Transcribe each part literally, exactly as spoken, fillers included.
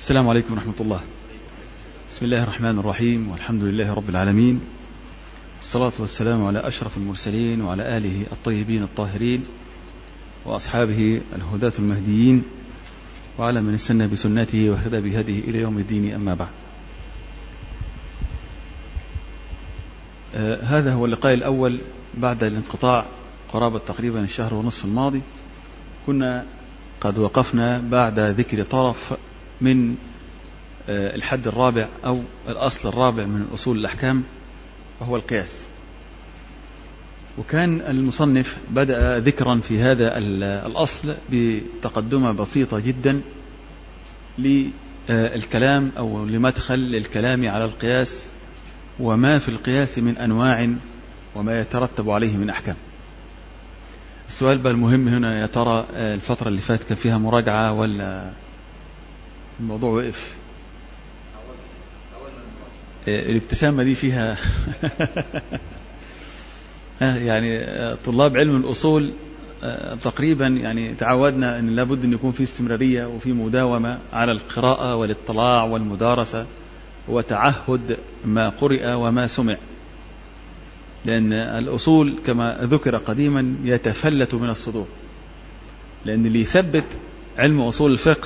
السلام عليكم ورحمة الله. بسم الله الرحمن الرحيم، والحمد لله رب العالمين، والصلاة والسلام على أشرف المرسلين وعلى آله الطيبين الطاهرين وأصحابه الهداة المهديين وعلى من استنى بسنته واهتدى بهديه إلى يوم الدين، أما بعد. آه هذا هو اللقاء الأول بعد الانقطاع قرابة تقريبا الشهر ونصف الماضي. كنا قد وقفنا بعد ذكر طرف من آه الحد الرابع أو الأصل الرابع من أصول الأحكام، وهو القياس. وكان المصنف بدأ ذكرا في هذا الأصل بتقدمة بسيطة جدا للكلام أو لمدخل للكلام على القياس وما في القياس من أنواع وما يترتب عليه من أحكام. السؤال بقى المهم هنا، يا ترى الفترة اللي فاتت كان فيها مراجعة ولا الموضوع وقف؟ الابتسامة دي فيها يعني طلاب علم الأصول تقريبا يعني تعودنا أن لابد أن يكون في استمرارية وفي مداومة على القراءة والاطلاع والمدارسة وتعهد ما قرئ وما سمع، لأن الأصول كما ذكر قديما يتفلت من الصدور. لأن اللي يثبت علم أصول الفقه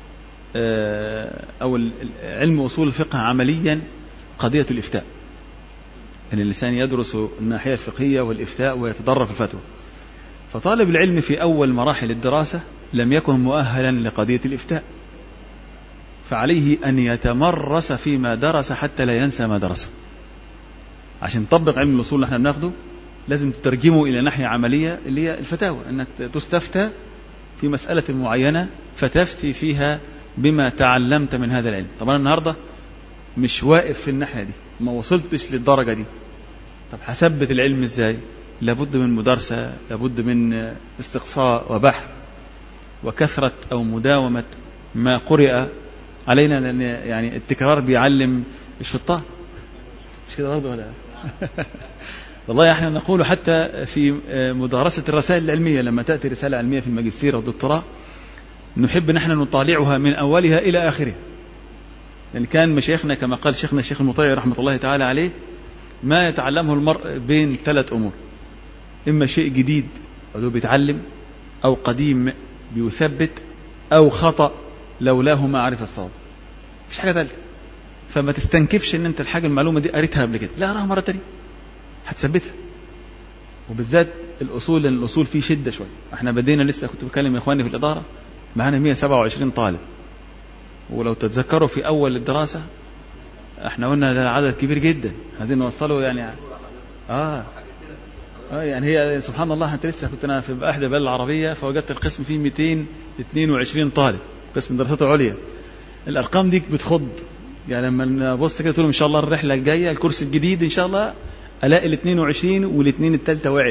أو علم أصول الفقه عمليا قضية الإفتاء، أن الإنسان يدرس الناحية الفقهية والإفتاء ويتدرب في الفتوى. فطالب العلم في أول مراحل الدراسة لم يكن مؤهلا لقضية الإفتاء، فعليه أن يتمرس فيما درس حتى لا ينسى ما درسه. عشان تطبق علم الأصول اللي احنا بناخده لازم تترجمه إلى ناحية عملية اللي هي الفتاوى، أنك تستفتى في مسألة معينة فتفتي فيها بما تعلمت من هذا العلم. طبعا النهاردة مش واقف في الناحية دي، ما وصلتش للدرجة دي. طب هثبت العلم ازاي؟ لابد من مدارسة، لابد من استقصاء وبحث وكثرة أو مداومة ما قرئ علينا، لأن يعني التكرار بيعلم الشطار، مش كده برضه ولا؟ والله احنا نقول حتى في مدارسة الرسائل العلمية، لما تأتي رسالة علمية في الماجستير أو الدكتوراه نحب نحن نطالعها من أولها إلى آخرها. لأن كان مشايخنا كما قال شيخنا الشيخ المطيع رحمة الله تعالى عليه، ما يتعلمه المرء بين ثلاث أمور: إما شيء جديد أو بيتعلم، أو قديم بيثبت، أو خطأ لولاه ما عرف الصواب. مفيش حاجة ثالثة. فما تستنكفش ان انت الحاجة المعلومة دي قريتها قبل كده، لا، راها مرة تانية هتثبتها. وبالذات الأصول، لأن الأصول فيه شدة شوية. احنا بدينا لسه، كنت بكلم يا اخواني في الإدارة، معانا مئة وسبعة وعشرين طالب، ولو تتذكروا في أول الدراسة احنا قلنا ده عدد كبير جدا عايزين نوصله يعني اه اه يعني هي سبحان الله. انت لسه كنت انا في احدى البلاد العربية فوجدت القسم فيه مئتين واثنين وعشرين طالب، قسم الدراسات العليا. الارقام دي بتخض يعني. لما نبص كده تقول ان شاء الله الرحلة الجاية الكورس الجديد ان شاء الله الاقي ال اثنين وعشرين والاثنين الثالثة وقعت.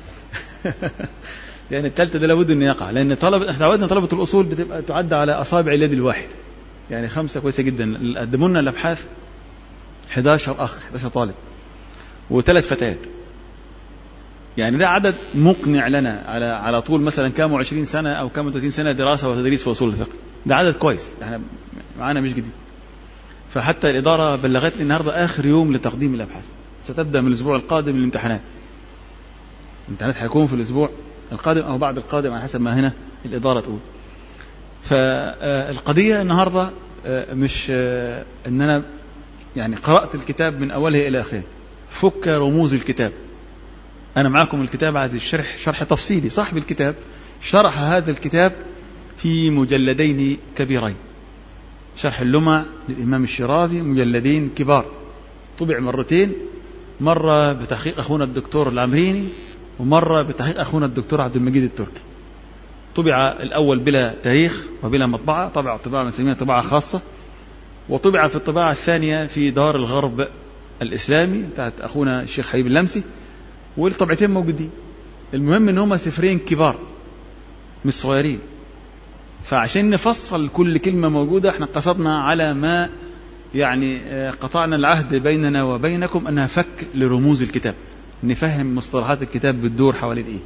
يعني الثالثة ده لابد ان يقع، لان طلب احنا عودنا طلبة الاصول بتبقى تعدى على اصابع اليد الواحد، يعني خمسة كويسة جدا. قدموا لنا الابحاث احد عشر اخ، احد عشر طالب وثلاث فتيات. يعني ده عدد مقنع لنا على على طول مثلا كام وعشرين سنة او كام وثلاثين سنة دراسة وتدريس في اصول الفقه. ده عدد كويس، احنا معانا مش جديد. فحتى الإدارة بلغتني النهاردة آخر يوم لتقديم الأبحاث، ستبدأ من الأسبوع القادم الامتحانات. الامتحانات هيكون في الأسبوع القادم أو بعد القادم على حسب ما هنا الإدارة تقول. فالقضية النهاردة مش أن أنا يعني قرأت الكتاب من أوله إلى آخره، فك رموز الكتاب. أنا معاكم الكتاب عايز الشرح، شرح تفصيلي. صاحب الكتاب شرح هذا الكتاب في مجلدين كبيرين، شرح اللمع للإمام الشيرازي، مجلدين كبار، طبع مرتين، مرة بتحقيق أخونا الدكتور العمريني ومرة بتحقيق أخونا الدكتور عبد المجيد التركي. طبع الأول بلا تاريخ وبلا مطبعة، طبع طباعة نسميها طباعة خاصة، وطبع في الطباعة الثانية في دار الغرب الإسلامي بتاعت أخونا الشيخ حبيب اللمسي، والطبعتين موجودين. المهم إن هما سفرين كبار مش صغيرين. فعشان نفصل كل كلمة موجودة احنا قصدنا على ما يعني قطعنا العهد بيننا وبينكم أنها فك لرموز الكتاب، نفهم مصطلحات الكتاب بتدور حوالين ايه،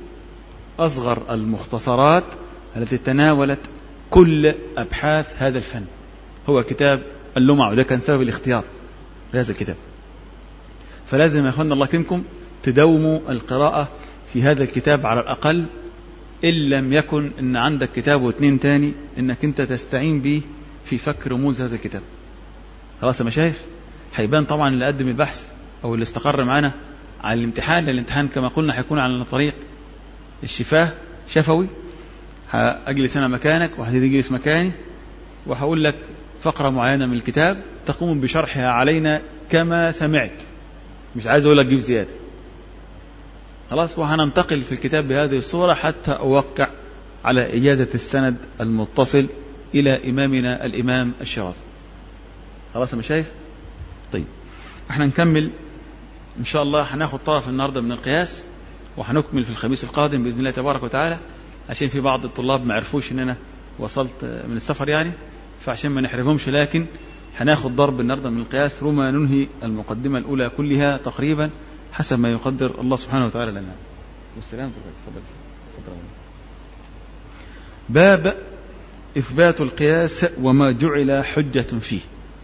أصغر المختصرات التي تناولت كل أبحاث هذا الفن هو كتاب اللمع، وده كان سبب الاختيار لهذا الكتاب. فلازم يا أخوانا الله يكرمكم تداوموا القراءة في هذا الكتاب على الأقل، إن لم يكن إن عندك كتاب واثنين تاني إنك أنت تستعين به في فك رموز هذا الكتاب. خلاص يا مشايخ، هيبان طبعا اللي قدم البحث أو اللي استقر معنا على الامتحان. الامتحان كما قلنا هيكون على طريق الشفاه شفوي. هأجلس أنا مكانك وهتجلس مكاني، وهقول لك فقرة معينة من الكتاب تقوم بشرحها علينا كما سمعت، مش عايز أقول لك جيب زيادة. خلاص، وهننتقل في الكتاب بهذه الصورة حتى أوقع على إجازة السند المتصل إلى إمامنا الإمام الشيرازي. خلاص يا مشايخ؟ طيب احنا نكمل إن شاء الله. هناخد طرف النهاردة من القياس، وهنكمل في الخميس القادم بإذن الله تبارك وتعالى، عشان في بعض الطلاب ما عرفوش إن أنا وصلت من السفر يعني، فعشان ما نحرمهمش. لكن هناخد ضرب النهاردة من القياس ربما ننهي المقدمة الأولى كلها تقريبا حسب ما يقدر الله سبحانه وتعالى لنا. والسلام. تفضل. باب إثبات القياس وما جعل حجة فيه.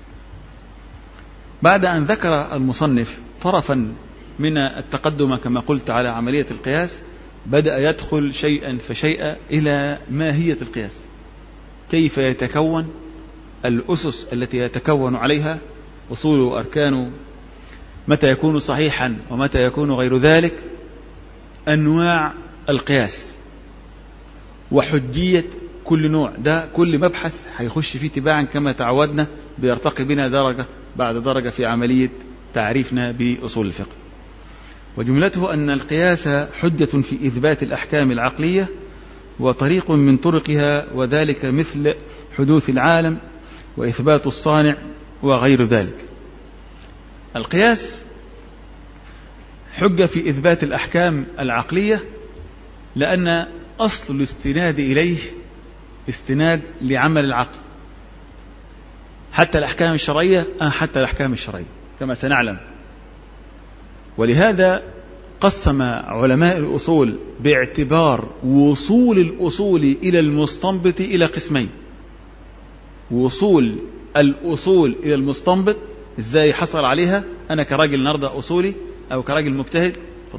بعد أن ذكر المصنف طرفا من التقدم كما قلت على عملية القياس، بدأ يدخل شيئا فشيئا إلى ماهية القياس، كيف يتكون، الأسس التي يتكون عليها، أصول وأركانه، متى يكون صحيحا ومتى يكون غير ذلك، أنواع القياس، وحجية كل نوع. ده كل مبحث هيخش فيه تباعا كما تعودنا، بيرتقي بنا درجة بعد درجة في عملية تعريفنا بأصول الفقه. وجملته أن القياس حجة في إثبات الأحكام العقلية وطريق من طرقها، وذلك مثل حدوث العالم وإثبات الصانع وغير ذلك. القياس حجة في إثبات الأحكام العقلية، لأن أصل الاستناد إليه استناد لعمل العقل، حتى الأحكام الشرعية حتى الأحكام الشرعية كما سنعلم. ولهذا قسم علماء الأصول باعتبار وصول الأصول إلى المستنبط إلى قسمين. وصول الأصول إلى المستنبط إزاي حصل عليها أنا كراجل النهارده أصولي أو كراجل مجتهد،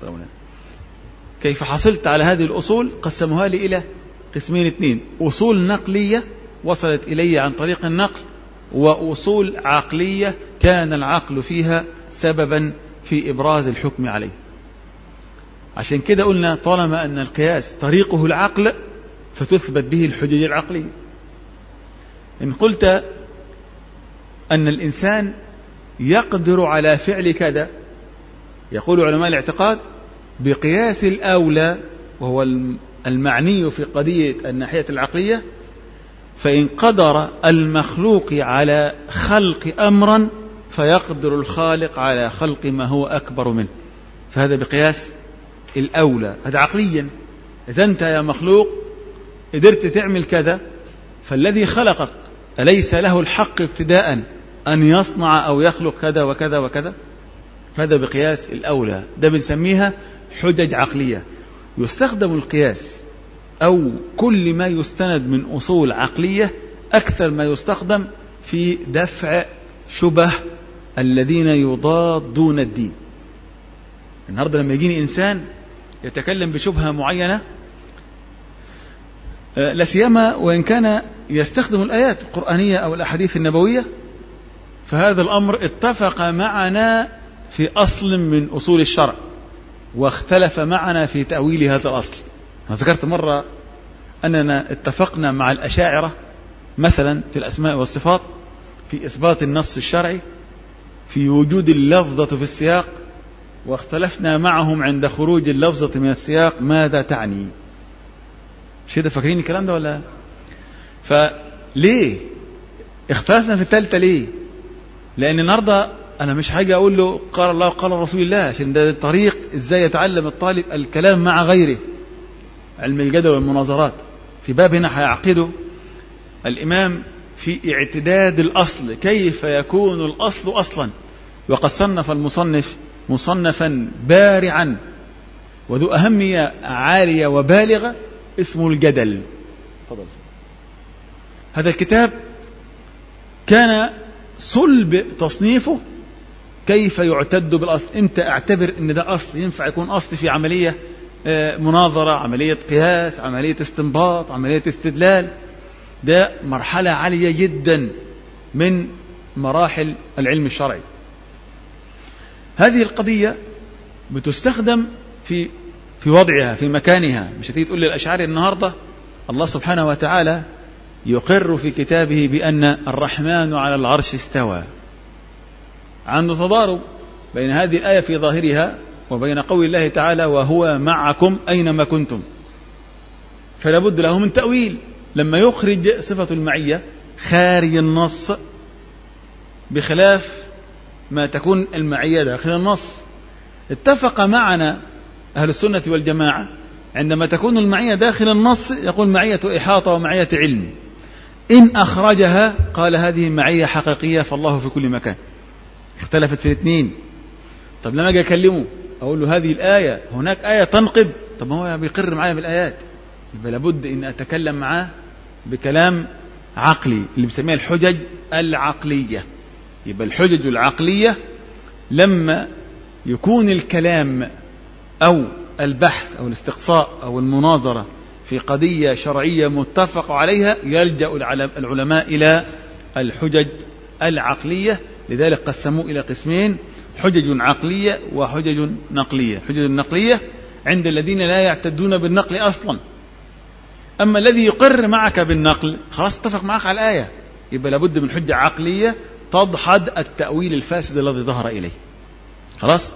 كيف حصلت على هذه الأصول؟ قسموها لي إلى قسمين اثنين: أصول نقلية وصلت إلي عن طريق النقل، وأصول عقلية كان العقل فيها سببا في إبراز الحكم عليه. عشان كده قلنا طالما أن القياس طريقه العقل فتثبت به الحجج العقلية. إن قلت أن الإنسان يقدر على فعل كذا، يقول علماء الاعتقاد بقياس الأولى وهو المعني في قضية الناحية العقلية، فإن قدر المخلوق على خلق أمرا فيقدر الخالق على خلق ما هو أكبر منه، فهذا بقياس الأولى، هذا عقليا. إذا أنت يا مخلوق قدرت تعمل كذا، فالذي خلقك أليس له الحق ابتداء أن يصنع أو يخلق كذا وكذا وكذا؟ هذا بقياس الأولى، ده بنسميها حجج عقلية. يستخدم القياس أو كل ما يستند من أصول عقلية أكثر ما يستخدم في دفع شبه الذين يضادون الدين. النهارده لما يجيني إنسان يتكلم بشبهة معينة، لا سيما وإن كان يستخدم الآيات القرآنية أو الأحاديث النبوية، فهذا الأمر اتفق معنا في أصل من أصول الشرع واختلف معنا في تأويل هذا الأصل. أنا ذكرت مرة أننا اتفقنا مع الأشاعرة مثلا في الأسماء والصفات في إثبات النص الشرعي في وجود اللفظة في السياق، واختلفنا معهم عند خروج اللفظة من السياق ماذا تعني. مش كده فاكرين الكلام ده ولا؟ فليه اختلفنا في الثالثة؟ ليه؟ لأن النهارده أنا مش حاجة أقول له قال الله وقال رسول الله، عشان ده الطريق إزاي يتعلم الطالب الكلام مع غيره، علم الجدل والمناظرات. في باب هنا هيعقده الإمام في اعتداد الأصل، كيف يكون الأصل أصلا. وقد صنف المصنف مصنفا بارعا وذو أهمية عالية وبالغة اسمه الجدل. هذا الكتاب كان صلب تصنيفه كيف يعتد بالأصل. أنت اعتبر أن ده أصل ينفع يكون أصل في عملية مناظرة، عملية قياس، عملية استنباط، عملية استدلال. ده مرحلة عالية جدا من مراحل العلم الشرعي. هذه القضية بتستخدم في في وضعها في مكانها. مش هتيجي تقول للأشعري النهاردة الله سبحانه وتعالى يقر في كتابه بأن الرحمن على العرش استوى. عنده تضارب بين هذه الآية في ظاهرها وبين قول الله تعالى وهو معكم أينما كنتم، فلا بد له من تأويل. لما يخرج صفة المعية خارج النص بخلاف ما تكون المعية داخل النص. اتفق معنا أهل السنة والجماعة عندما تكون المعية داخل النص يقول معية إحاطة ومعية علم. إن أخرجها قال هذه معية حقيقية فالله في كل مكان. اختلفت في الاثنين. طب لما أجي أكلمه أقول له هذه الآية هناك آية تنقض، طب ما هو بيقر معايا بالآيات، يبقى لابد أن أتكلم معاه بكلام عقلي اللي بسميها الحجج العقلية. يبقى الحجج العقلية لما يكون الكلام أو البحث أو الاستقصاء أو المناظرة في قضية شرعية متفق عليها يلجأ العلماء إلى الحجج العقلية. لذلك قسموا إلى قسمين: حجج عقلية وحجج نقلية. حجج النقلية عند الذين لا يعتدون بالنقل أصلا. أما الذي يقر معك بالنقل خلاص اتفق معك على الآية، يبقى لابد من حجة عقلية تضحد التأويل الفاسد الذي ظهر إليه. خلاص.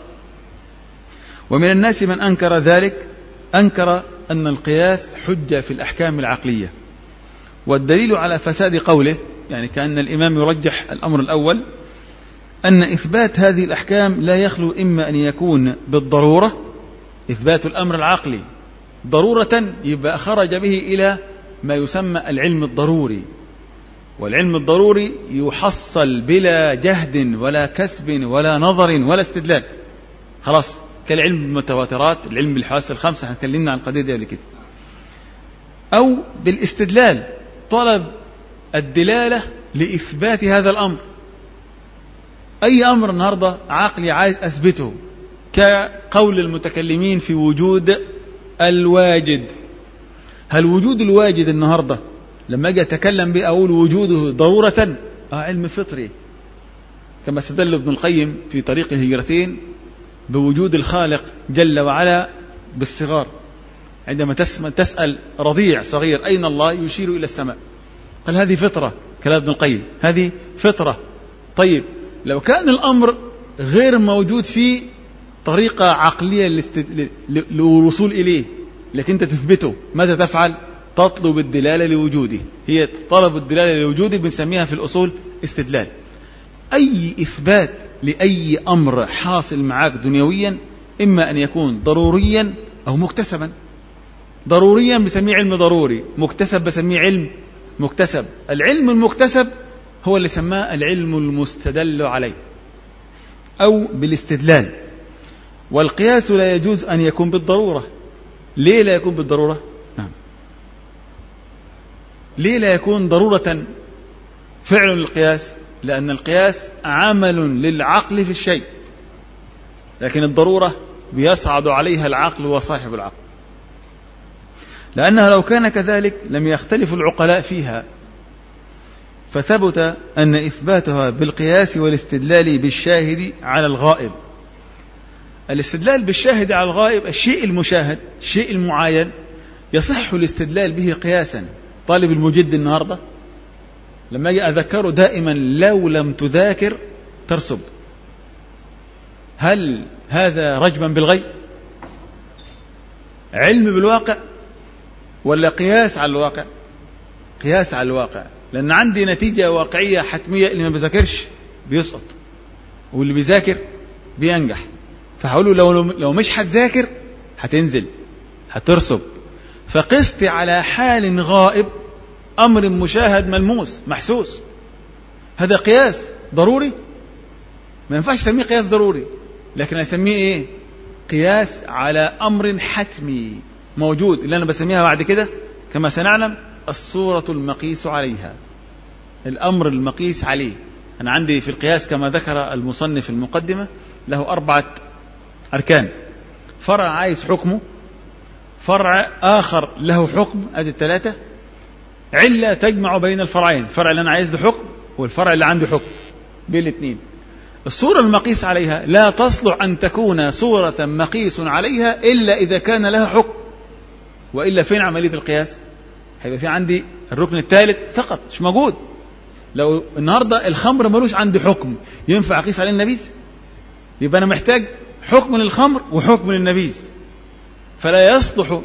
ومن الناس من أنكر ذلك، أنكر أن القياس حجة في الأحكام العقلية. والدليل على فساد قوله، يعني كأن الإمام يرجح الأمر الأول، أن إثبات هذه الأحكام لا يخلو إما أن يكون بالضرورة، إثبات الأمر العقلي ضرورة يبقى خرج به إلى ما يسمى العلم الضروري. والعلم الضروري يحصل بلا جهد ولا كسب ولا نظر ولا استدلال. خلاص، كالعلم بالمتواترات، العلم بالحواس الخمسة، احنا اتكلمنا عن القضية دي قبل كده. أو بالاستدلال، طلب الدلالة لإثبات هذا الأمر. أي أمر النهاردة عقلي عايز أثبته، كقول المتكلمين في وجود الواجد. هل وجود الواجد النهاردة لما أجي أتكلم به أقول وجوده ضرورة؟ آه علم فطري، كما استدل ابن القيم في طريق الهجرتين بوجود الخالق جل وعلا بالصغار. عندما تسأل رضيع صغير أين الله؟ يشير إلى السماء. قال هذه فطرة، كلام ابن القيم، هذه فطرة. طيب لو كان الأمر غير موجود فيه طريقة عقلية للوصول إليه لكن أنت تثبته، ماذا تفعل؟ تطلب الدلالة لوجوده. هي طلب الدلالة لوجوده بنسميها في الأصول استدلال. أي إثبات لأي أمر حاصل معك دنيويا إما أن يكون ضروريا أو مكتسبا. ضروريا بسميه علم ضروري، مكتسب بسميه علم مكتسب. العلم المكتسب هو اللي سماه العلم المستدل عليه أو بالاستدلال. والقياس لا يجوز أن يكون بالضرورة. ليه لا يكون بالضرورة؟ نعم. ليه لا يكون ضرورة فعل القياس؟ لأن القياس عمل للعقل في الشيء، لكن الضرورة بيصعد عليها العقل وصاحب العقل. لأنها لو كان كذلك لم يختلف العقلاء فيها، فثبت أن إثباتها بالقياس والاستدلال بالشاهد على الغائب. الاستدلال بالشاهد على الغائب، الشيء المشاهد، الشيء المعاين، يصح الاستدلال به قياسا. طالب المجد النهاردة لما أجي أذكره دائما لو لم تذاكر ترسب، هل هذا رجما بالغيب؟ علم بالواقع ولا قياس على الواقع؟ قياس على الواقع، لأن عندي نتيجة واقعية حتمية. اللي ما بيذاكرش بيسقط واللي بيذاكر بينجح. فهقوله لو, لو مش هتذاكر هتنزل هترسب. فقست على حال غائب أمر مشاهد ملموس محسوس، هذا قياس ضروري؟ ما ينفعش اسميه قياس ضروري، لكن اسميه ايه؟ قياس على أمر حتمي موجود، اللي أنا بسميها بعد كده كما سنعلم الصورة المقيس عليها. الأمر المقيس عليه. أنا عندي في القياس كما ذكر المصنف المقدمة له أربعة أركان: فرع عايز حكمه، فرع آخر له حكم، أدي الثلاثة، علة تجمع بين الفرعين، الفرع اللي أنا عايز له حكم والفرع اللي عنده حكم، بين الاثنين. الصورة المقيس عليها لا تصلح أن تكون صورة مقيس عليها إلا إذا كان لها حكم، وإلا فين عملية القياس؟ هيبقى في عندي الركن الثالث سقط، مش موجود. لو النهاردة الخمر ملوش عندي حكم، ينفع أقيس عليه النبيذ؟ يبقى أنا محتاج حكم للخمر وحكم للنبيذ، فلا يصلح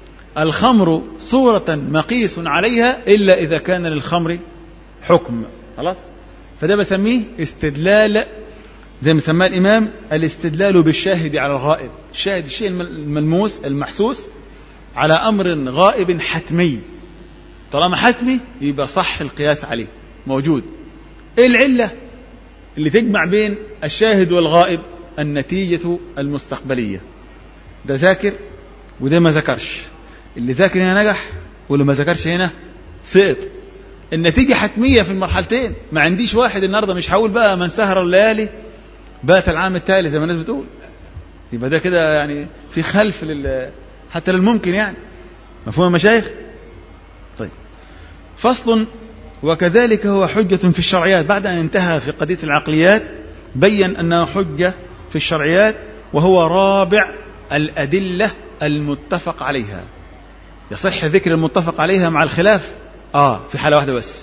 الخمر صورة مقيس عليها إلا إذا كان للخمر حكم. خلاص؟ فده بسميه استدلال، زي ما سماه الإمام، الاستدلال بالشاهد على الغائب. الشاهد الشيء الملموس المحسوس على أمر غائب حتمي، طالما حتمي يبقى صح القياس عليه، موجود. إيه العلة اللي تجمع بين الشاهد والغائب؟ النتيجة المستقبلية. ده ذاكر وده ما ذكرش، اللي ذاكر هنا نجح واللي ما ذكرش هنا سقط. النتيجة حتمية في المرحلتين. ما عنديش واحد النهاردة مش هقول بقى من سهر الليالي بات العام التالي زي ما الناس بتقول، يبقى ده كده يعني في خلف لل حتى للممكن، يعني مفهوم يا مشايخ؟ طيب، فصل: وكذلك هو حجة في الشرعيات. بعد أن انتهى في قضية العقليات بين أنه حجة في الشرعيات، وهو رابع الأدلة المتفق عليها. يصح ذكر المتفق عليها مع الخلاف؟ آه في حالة واحدة بس،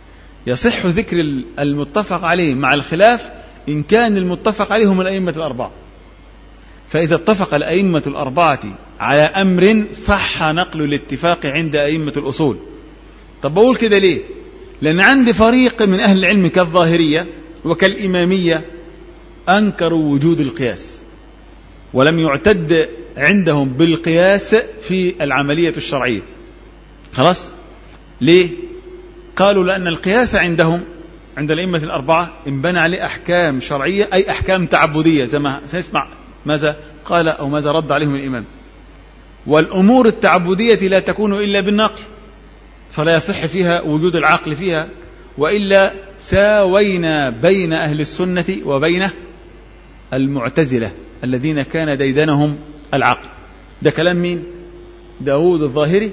يصح ذكر المتفق عليه مع الخلاف إن كان المتفق عليهم الأئمة الأربعة. فإذا اتفق الأئمة الأربعة على أمر صح نقل الاتفاق عند أئمة الأصول. طب بقول كده ليه؟ لأن عندي فريق من أهل العلم كالظاهرية وكالإمامية أنكروا وجود القياس، ولم يعتد عندهم بالقياس في العملية الشرعية. خلاص؟ ليه؟ قالوا لأن القياس عندهم عند الأئمة الأربعة انبنى عليه أحكام شرعية، أي أحكام تعبدية، زي ما سنسمع ماذا قال أو ماذا رد عليهم الإمام. والأمور التعبدية لا تكون إلا بالنقل، فلا يصح فيها وجود العقل فيها، وإلا ساوينا بين أهل السنة وبين المعتزلة الذين كان ديدنهم العقل. ده كلام مين؟ داود الظاهري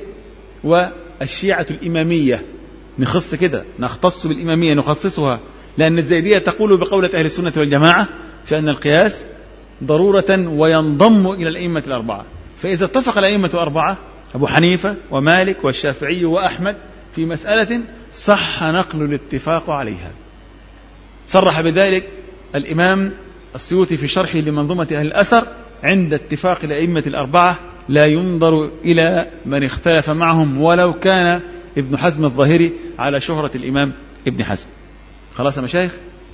والشيعة الإمامية. نخص كده، نختص بالإمامية، نخصصها، لأن الزيدية تقول بقولة أهل السنة والجماعة في أن القياس ضرورة وينضم إلى الأئمة الأربعة. فإذا اتفق الأئمة الأربعة أبو حنيفة ومالك والشافعي وأحمد في مسألة صح نقل الاتفاق عليها. صرح بذلك الإمام السيوطي في شرحه لمنظومة أهل الأثر: عند اتفاق الأئمة الأربعة لا ينظر إلى من اختلف معهم ولو كان ابن حزم الظاهري على شهرة الإمام ابن حزم. خلاص يا مشايخ؟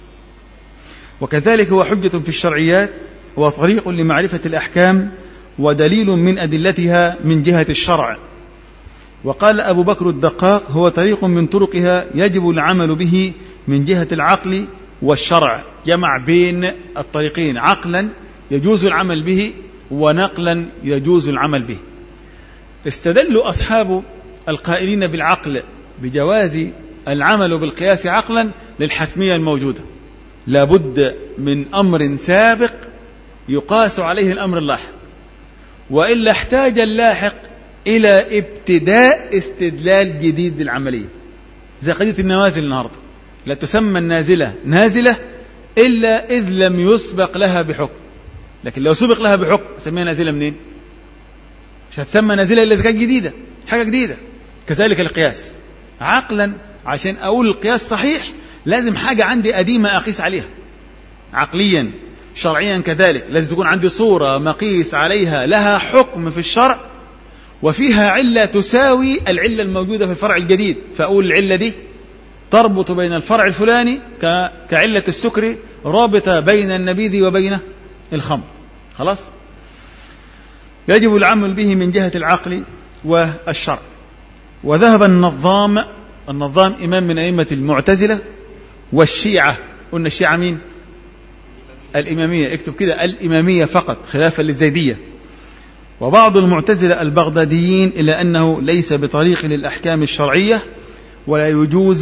وكذلك هو حجة في الشرعيات وطريق لمعرفة الأحكام ودليل من أدلتها من جهة الشرع. وقال أبو بكر الدقاق: هو طريق من طرقها يجب العمل به من جهة العقل والشرع. جمع بين الطريقين، عقلا يجوز العمل به ونقلا يجوز العمل به. استدلوا أصحاب القائلين بالعقل بجواز العمل بالقياس عقلا للحتمية الموجودة، لابد من أمر سابق يقاس عليه الأمر اللاحق، وإلا احتاج اللاحق إلى ابتداء استدلال جديد للعملية. زي قضية النوازل النهاردة، لا تسمى النازلة نازلة إلا إذ لم يسبق لها بحكم، لكن لو سبق لها بحكم سميها نازلة منين؟ مش هتسمى نازلة إلا إذا كانت جديدة، حاجة جديدة. كذلك القياس عقلا، عشان أقول القياس صحيح لازم حاجة عندي قديمة أقيس عليها. عقليا شرعيا كذلك لازم تكون عندي صورة مقيس عليها لها حكم في الشرع وفيها علة تساوي العلة الموجودة في الفرع الجديد، فأقول العلة دي تربط بين الفرع الفلاني كعلة السكر رابطة بين النبيذ وبين الخمر. خلاص؟ يجب العمل به من جهة العقل والشرع. وذهب النظام النظام إمام من أئمة المعتزلة والشيعة. قلنا الشيعة مين؟ الإمامية، اكتب كده الإمامية فقط خلافا للزيدية. وبعض المعتزلة البغداديين إلى أنه ليس بطريق للأحكام الشرعية ولا يجوز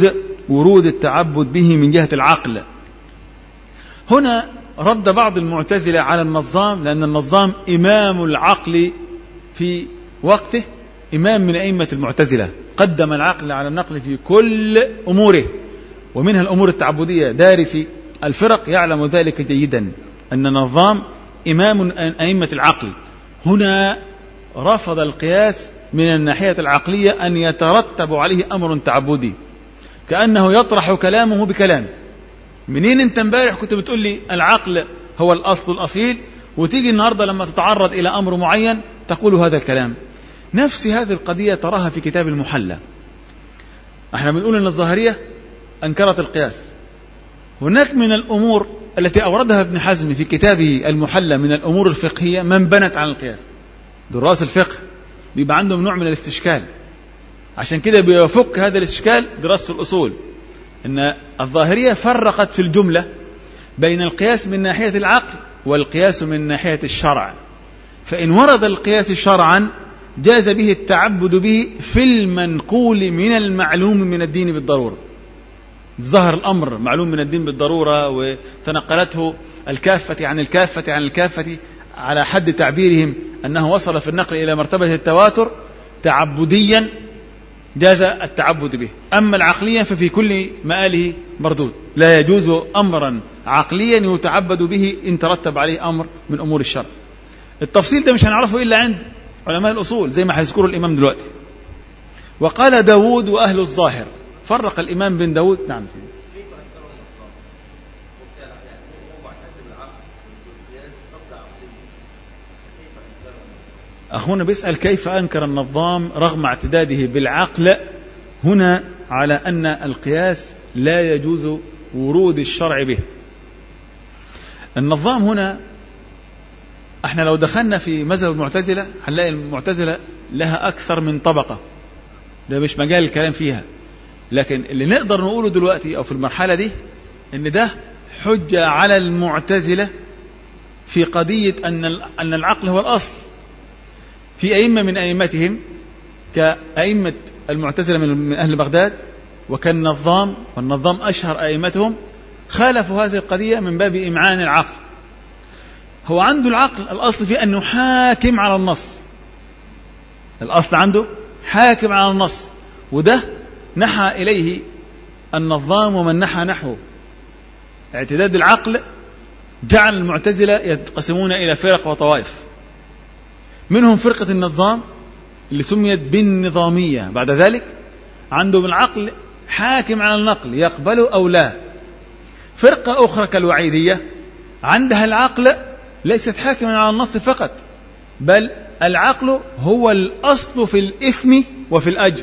ورود التعبد به من جهة العقل. هنا رد بعض المعتزلة على النظام، لأن النظام إمام العقل في وقته، إمام من أئمة المعتزلة، قدم العقل على النقل في كل أموره ومنها الأمور التعبدية. دارسي الفرق يعلم ذلك جيدا، أن النظام إمام من أئمة العقل. هنا رفض القياس من الناحية العقلية أن يترتب عليه أمر تعبدي، كأنه يطرح كلامه بكلام. منين انت امبارح كنت بتقول لي العقل هو الأصل الأصيل، وتيجي النهاردة لما تتعرض إلى أمر معين تقول هذا الكلام؟ نفس هذه القضية تراها في كتاب المحلى. احنا بنقول ان الظاهرية انكرت القياس. هناك من الامور التي اوردها ابن حزم في كتابه المحلى من الامور الفقهية من بنت عن القياس. دراس الفقه بيبقى عندهم نوع من الاستشكال، عشان كده بيفك هذا الاستشكال دراسة الاصول. ان الظاهرية فرقت في الجملة بين القياس من ناحية العقل والقياس من ناحية الشرع. فإن ورد القياس شرعا جاز به التعبد به في المنقول من المعلوم من الدين بالضرورة. ظهر الأمر معلوم من الدين بالضرورة وتنقلته الكافة عن الكافة عن الكافة على حد تعبيرهم أنه وصل في النقل إلى مرتبة التواتر، تعبديا جاز التعبد به. أما العقليا ففي كل مآله مردود، لا يجوز أمرا عقليا يتعبد به إن ترتب عليه أمر من أمور الشرع. التفصيل ده مش هنعرفه إلا عند علماء الأصول زي ما هيذكره الإمام دلوقتي. وقال داود وأهل الظاهر، فرق الإمام بن داود. نعم سيدي. أخونا بيسأل كيف أنكر النظام رغم اعتداده بالعقل هنا على أن القياس لا يجوز ورود الشرع به. النظام هنا احنا لو دخلنا في مذهب المعتزلة هنلاقي المعتزلة لها أكثر من طبقة، ده مش مجال الكلام فيها، لكن اللي نقدر نقوله دلوقتي أو في المرحلة دي إن ده حجة على المعتزلة في قضية أن أن العقل هو الأصل. في أئمة من أئمتهم كأئمة المعتزلة من أهل بغداد وكالنظام، والنظام أشهر أئمتهم، خالفوا هذه القضية من باب إمعان العقل. هو عنده العقل الأصل فيه أنه حاكم على النص، الأصل عنده حاكم على النص، وده نحى إليه النظام ومن نحى نحوه. اعتداد العقل جعل المعتزلة يتقسمون إلى فرق وطوائف، منهم فرقة النظام اللي سميت بالنظامية. بعد ذلك عندهم العقل حاكم على النقل يقبله أو لا. فرقة أخرى كالوعيدية عندها العقل ليست حاكما على النص فقط، بل العقل هو الأصل في الإثم وفي الأجر،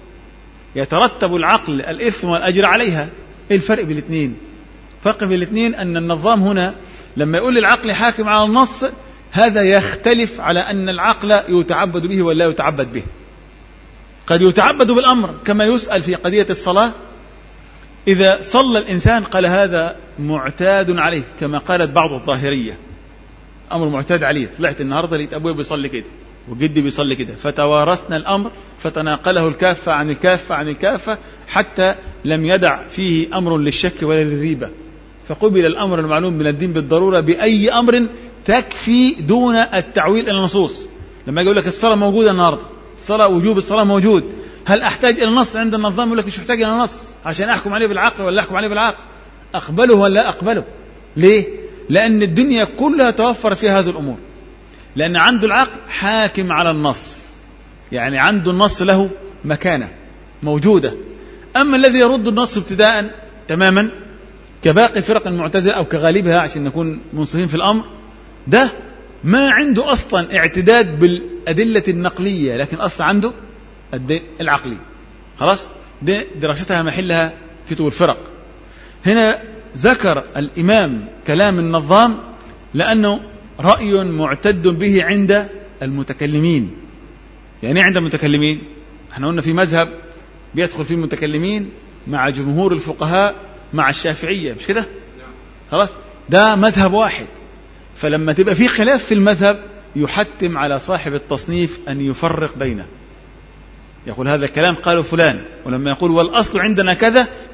يترتب العقل الإثم والأجر عليها. إيه الفرق بين الاثنين؟ فرق بين الاثنين أن النظام هنا لما يقول العقل حاكم على النص هذا يختلف على أن العقل يتعبد به ولا يتعبد به. قد يتعبد بالأمر كما يسأل في قضية الصلاة، إذا صلى الإنسان قال هذا معتاد عليه، كما قالت بعض الظاهرية أمر معتاد عليه، طلعت النهاردة لقيت أبوي بيصلي كده وجدي بيصلي كده، فتوارثنا الأمر فتناقله الكافة عن الكافة عن الكافة حتى لم يدع فيه أمر للشك ولا للريبة، فقبل الأمر المعلوم من الدين بالضرورة بأي أمر تكفي دون التعويل إلى النصوص. لما يقول لك الصلاة موجودة النهاردة، الصلاة وجوب الصلاة موجود، هل أحتاج إلى نص عند النظام؟ يقول لك مش محتاج إلى نص عشان أحكم عليه بالعقل ولا أحكم عليه بالعقل، أقبله ولا أقبله. ليه؟ لأن الدنيا كلها توفر فيها هذه الأمور، لأن عنده العقل حاكم على النص، يعني عنده النص له مكانة موجودة. أما الذي يرد النص ابتداء تماما كباقي فرق المعتزلة أو كغالبها عشان نكون منصفين في الأمر، ده ما عنده أصلا اعتداد بالأدلة النقلية، لكن أصلا عنده العقلي. خلاص، ده دراستها محلها كتب الفرق. هنا ذكر الإمام كلام النظام لأنه رأي معتد به عند المتكلمين. يعني عند المتكلمين احنا قلنا في مذهب بيدخل فيه المتكلمين مع جمهور الفقهاء مع الشافعية، مش كده؟ خلاص، ده مذهب واحد. فلما تبقى في خلاف في المذهب يحتم على صاحب التصنيف أن يفرق بينه، يقول هذا الكلام قاله فلان، ولما يقول والأصل عندنا كذا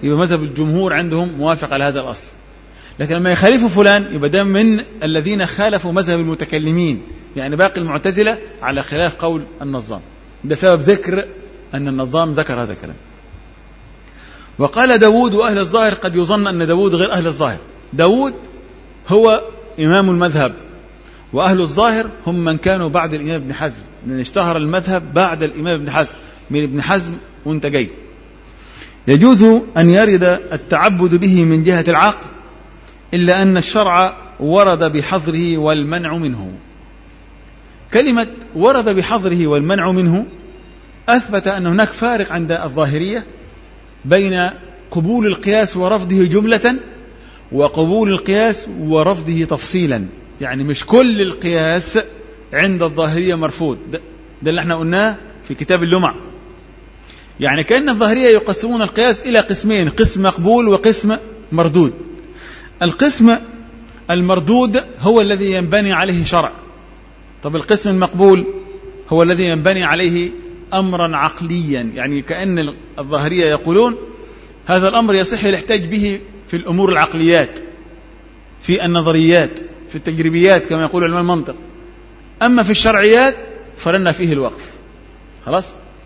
يبقى مذهب الجمهور عندهم موافق على هذا الأصل. لكن لما يخالفوا فلان يبقى ده من الذين خالفوا مذهب المتكلمين، يعني باقي المعتزلة على خلاف قول النظام. ده سبب ذكر أن النظام ذكر هذا الكلام. وقال داود وأهل الظاهر، قد يظن أن داود غير أهل الظاهر. داود هو إمام المذهب، وأهل الظاهر هم من كانوا بعد الإمام ابن حزم، لأن اشتهر المذهب بعد الإمام ابن حزم، من ابن حزم وانت جاي. يجوز أن يرد التعبد به من جهة العقل، إلا أن الشرع ورد بحظره والمنع منه. كلمة ورد بحظره والمنع منه أثبت أن هناك فارق عند الظاهرية بين قبول القياس ورفضه جملة وقبول القياس ورفضه تفصيلا. يعني مش كل القياس عند الظاهرية مرفوض، ده, ده اللي احنا قلناه في كتاب اللمع. يعني كأن الظاهرية يقسمون القياس إلى قسمين، قسم مقبول وقسم مردود. القسم المردود هو الذي ينبني عليه شرع. طب القسم المقبول هو الذي ينبني عليه أمرا عقليا. يعني كأن الظاهرية يقولون هذا الأمر يصح الاحتاج به في الأمور العقليات، في النظريات، في التجريبيات كما يقول علماء المنطق، أما في الشرعيات فلنا فيه الوقف. خلاص.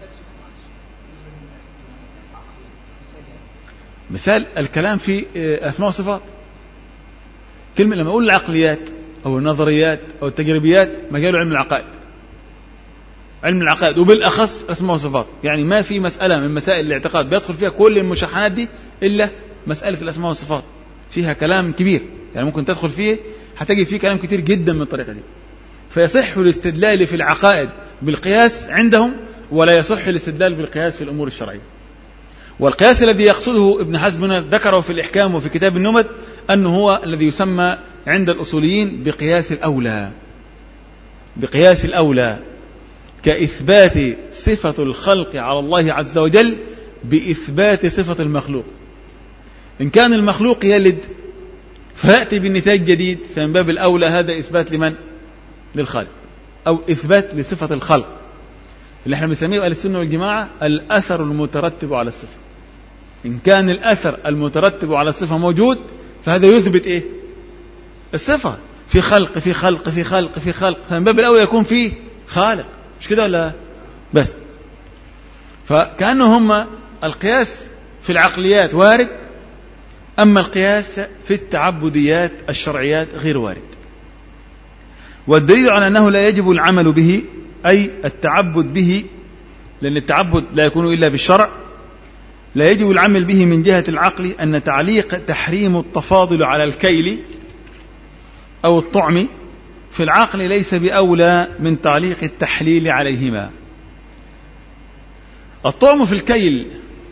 مثال الكلام في أسماء وصفات، كلمة لما أقول العقليات أو النظريات أو التجريبيات مجال علم العقائد، علم العقائد وبالأخص أسماء وصفات. يعني ما في مسألة من مسائل الاعتقاد بيدخل فيها كل المشاحنات دي إلا مسألة الأسماء والصفات، فيها كلام كبير، يعني ممكن تدخل فيه هتجد فيه كلام كتير جدا من الطريقة دي. فيصح الاستدلال في العقائد بالقياس عندهم، ولا يصح الاستدلال بالقياس في الأمور الشرعية. والقياس الذي يقصده ابن حزم ذكره في الإحكام وفي كتاب النمد أنه هو الذي يسمى عند الأصوليين بقياس الأولى. بقياس الأولى كإثبات صفة الخلق على الله عز وجل بإثبات صفة المخلوق. إن كان المخلوق يلد فيأتي بالنتاج جديد، فمن باب الأولى هذا إثبات لمن؟ للخالق، أو إثبات لصفة الخلق اللي احنا بنسميه أهل السنة والجماعة الأثر المترتب على الصفة. إن كان الأثر المترتب على الصفة موجود فهذا يثبت إيه؟ الصفة. في خلق في خلق في خلق في خلق، فمن باب الأولى يكون فيه خالق، مش كده ولا بس؟ فكأنه هم القياس في العقليات وارد، أما القياس في التعبديات الشرعيات غير وارد. والدليل على أنه لا يجب العمل به، أي التعبد به، لأن التعبد لا يكون إلا بالشرع، لا يجب العمل به من جهة العقل، أن تعليق تحريم التفاضل على الكيل أو الطعم في العقل ليس بأولى من تعليق التحليل عليهما. الطعم في الكيل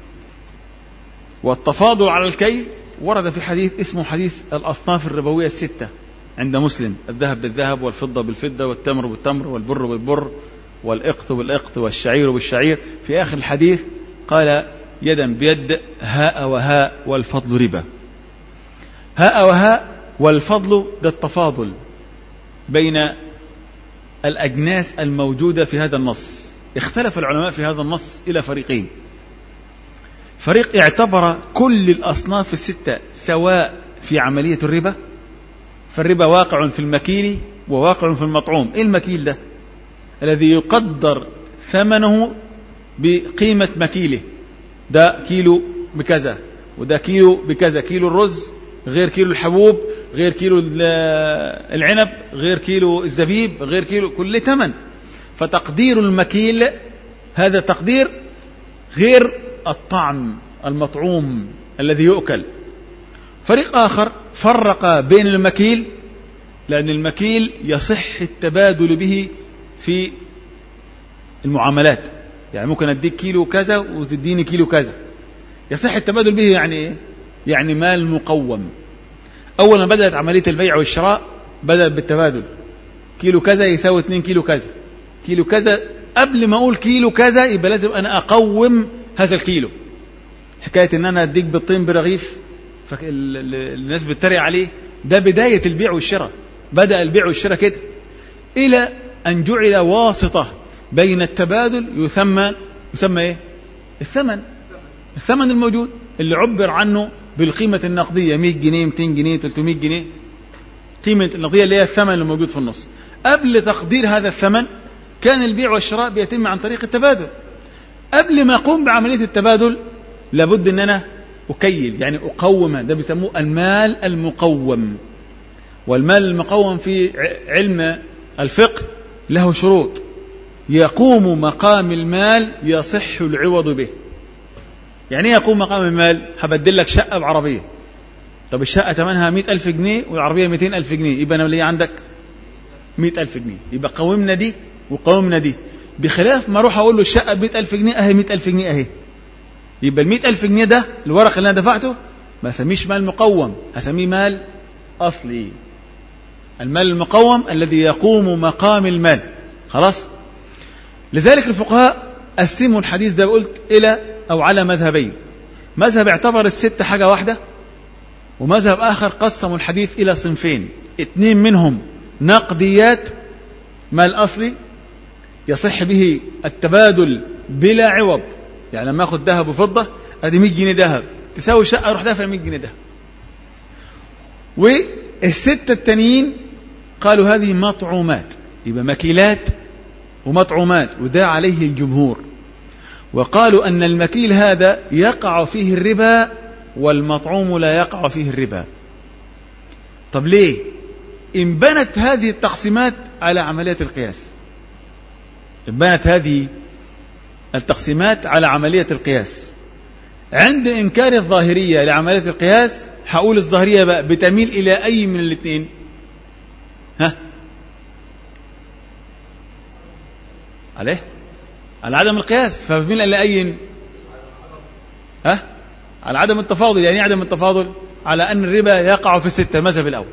والتفاضل على الكيل ورد في حديث اسمه حديث الأصناف الربوية الستة عند مسلم: الذهب بالذهب، والفضة بالفضة، والتمر بالتمر، والبر بالبر، والإقط بالإقط، والشعير بالشعير. في آخر الحديث قال: يدا بيد، هاء وهاء، والفضل ربا. هاء وهاء والفضل ده التفاضل بين الأجناس الموجودة في هذا النص. اختلف العلماء في هذا النص إلى فريقين: فريق اعتبر كل الأصناف الستة سواء في عملية الربا، فالربا واقع في المكيل وواقع في المطعوم. إيه المكيل ده؟ الذي يقدر ثمنه بقيمة مكيله، ده كيلو بكذا وده كيلو بكذا، كيلو الرز غير كيلو الحبوب، غير كيلو العنب، غير كيلو الزبيب، غير كيلو، كل ثمن. فتقدير المكيل هذا تقدير غير الطعم المطعوم الذي يؤكل. فريق آخر فرق بين المكيل، لأن المكيل يصح التبادل به في المعاملات، يعني ممكن أديك كيلو كذا وتديني كيلو كذا، يصح التبادل به. يعني إيه؟ يعني مال مقوم. أول ما بدأت عملية البيع والشراء بدأت بالتبادل، كيلو كذا يساوي اتنين كيلو كذا، كيلو كذا. قبل ما أقول كيلو كذا يبقى لازم أنا أقوم هذا الكيلو. حكاية إن أنا أديك بالطين برغيف فالناس بتتريق عليه، ده بداية البيع والشراء. بدأ البيع والشراء كده، إلى أن جعل واسطة بين التبادل يسمى يسمى إيه؟ الثمن، الثمن الموجود. اللي عبر عنه بالقيمة النقدية مئة جنيه مئتين جنيه ثلاثمئة جنيه، قيمة النقدية اللي هي الثمن اللي موجود في النص. قبل تقدير هذا الثمن كان البيع والشراء بيتم عن طريق التبادل. قبل ما أقوم بعملية التبادل لابد أن أنا أكيل، يعني أقوم، ده بيسموه المال المقوم. والمال المقوم في علم الفقه له شروط، يقوم مقام المال يصح العوض به. يعني ايه يقوم مقام المال؟ هبدل لك شقة بعربية، طب الشقة ثمنها مئة ألف جنيه والعربية مئتين ألف جنيه، يبقى أنا اللي عندك مئة ألف جنيه، يبقى قومنا دي وقومنا دي. بخلاف ما أروح أقول له الشقة بمئة ألف جنيه أهي مئة ألف جنيه أهي، يبقى المئة ألف جنيه ده الورق اللي أنا دفعته ما أسميش مال مقوم، هسميه مال أصلي. المال المقوم الذي يقوم مقام المال. خلاص. لذلك الفقهاء قسموا الحديث ده قلت إلى أو على مذهبين. مذهب اعتبر الست حاجة واحدة، ومذهب آخر قسموا الحديث إلى صنفين، اثنين منهم نقديات مال أصلي يصح به التبادل بلا عوض، يعني لما أخذ ذهب وفضة أدي مئة جنيه ذهب تساوي شقة أروح دافع مئة جنيه ذهب. والستة التانيين قالوا هذه مطعومات، يبقى مكيلات ومطعومات، وده عليه الجمهور. وقالوا أن المكيل هذا يقع فيه الربا والمطعوم لا يقع فيه الربا. طب ليه؟ إن بنت هذه التقسيمات على عملية القياس، إن بنت هذه التقسيمات على عملية القياس، عند إنكار الظاهرية لعملية القياس هقول الظاهرية بقى بتميل إلى أي من الاثنين؟ ها؟ عليه؟ على عدم القياس، فبتميل إلى أي؟ ها؟ على عدم التفاضل. يعني عدم التفاضل على أن الربا يقع في الستة، المذهب الأول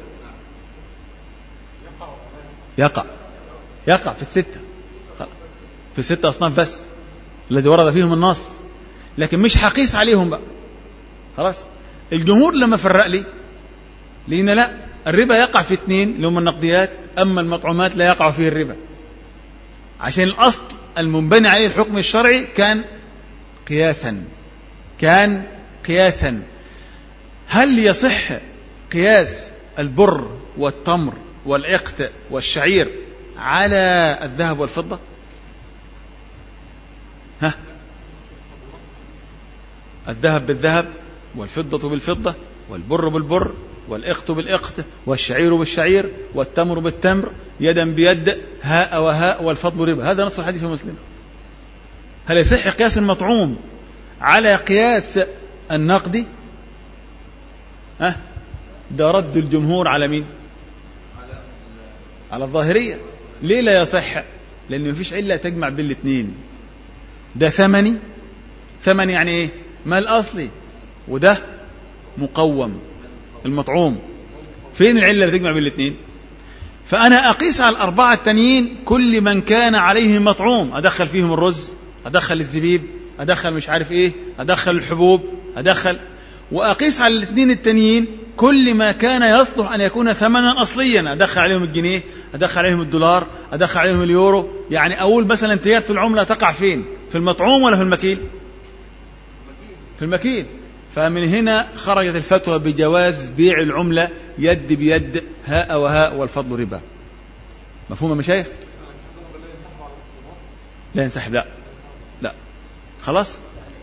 يقع يقع في الستة، في الستة أصناف بس الذي ورد فيهم النص، لكن مش حقيس عليهم بقى. خلاص. الجمهور لما فرق لي لأن لا، الربا يقع في اثنين اللي هم النقديات، أما المطعومات لا يقع فيه الربا، عشان الأصل المنبني عليه الحكم الشرعي كان قياسا كان قياسا هل يصح قياس البر والتمر والعقد والشعير على الذهب والفضة؟ ها؟ الذهب بالذهب والفضة بالفضة والبر بالبر والإقط بالإقط والشعير بالشعير والتمر بالتمر يدا بيد هاء وهاء والفضل ربا. هذا نص الحديث في مسلم. هل يصح قياس المطعوم على قياس النقدي؟ ها؟ ده رد الجمهور على مين؟ على الظاهرية. ليه لا يصح؟ لأن مفيش علة تجمع بين الاثنين. ده ثمني، ثمن يعني ايه؟ مال أصلي، وده مقوم المطعوم. فين العلة اللي تجمع بين الاثنين؟ فأنا أقيس على الأربعة التانيين كل من كان عليه مطعوم، أدخل فيهم الرز، أدخل الزبيب، أدخل مش عارف إيه، أدخل الحبوب، أدخل، وأقيس على الاثنين التانيين كل ما كان يصلح أن يكون ثمنا أصليا، أدخل عليهم الجنيه، أدخل عليهم الدولار، أدخل عليهم اليورو. يعني أقول مثلا تجارة العملة تقع فين؟ في المطعوم ولا في المكيل؟ في المكيل. فمن هنا خرجت الفتوى بجواز بيع العملة يد بيد هاء وهاء والفضل ربا. مفهوم مشايخ؟ لا ينسحب، لا لا خلاص.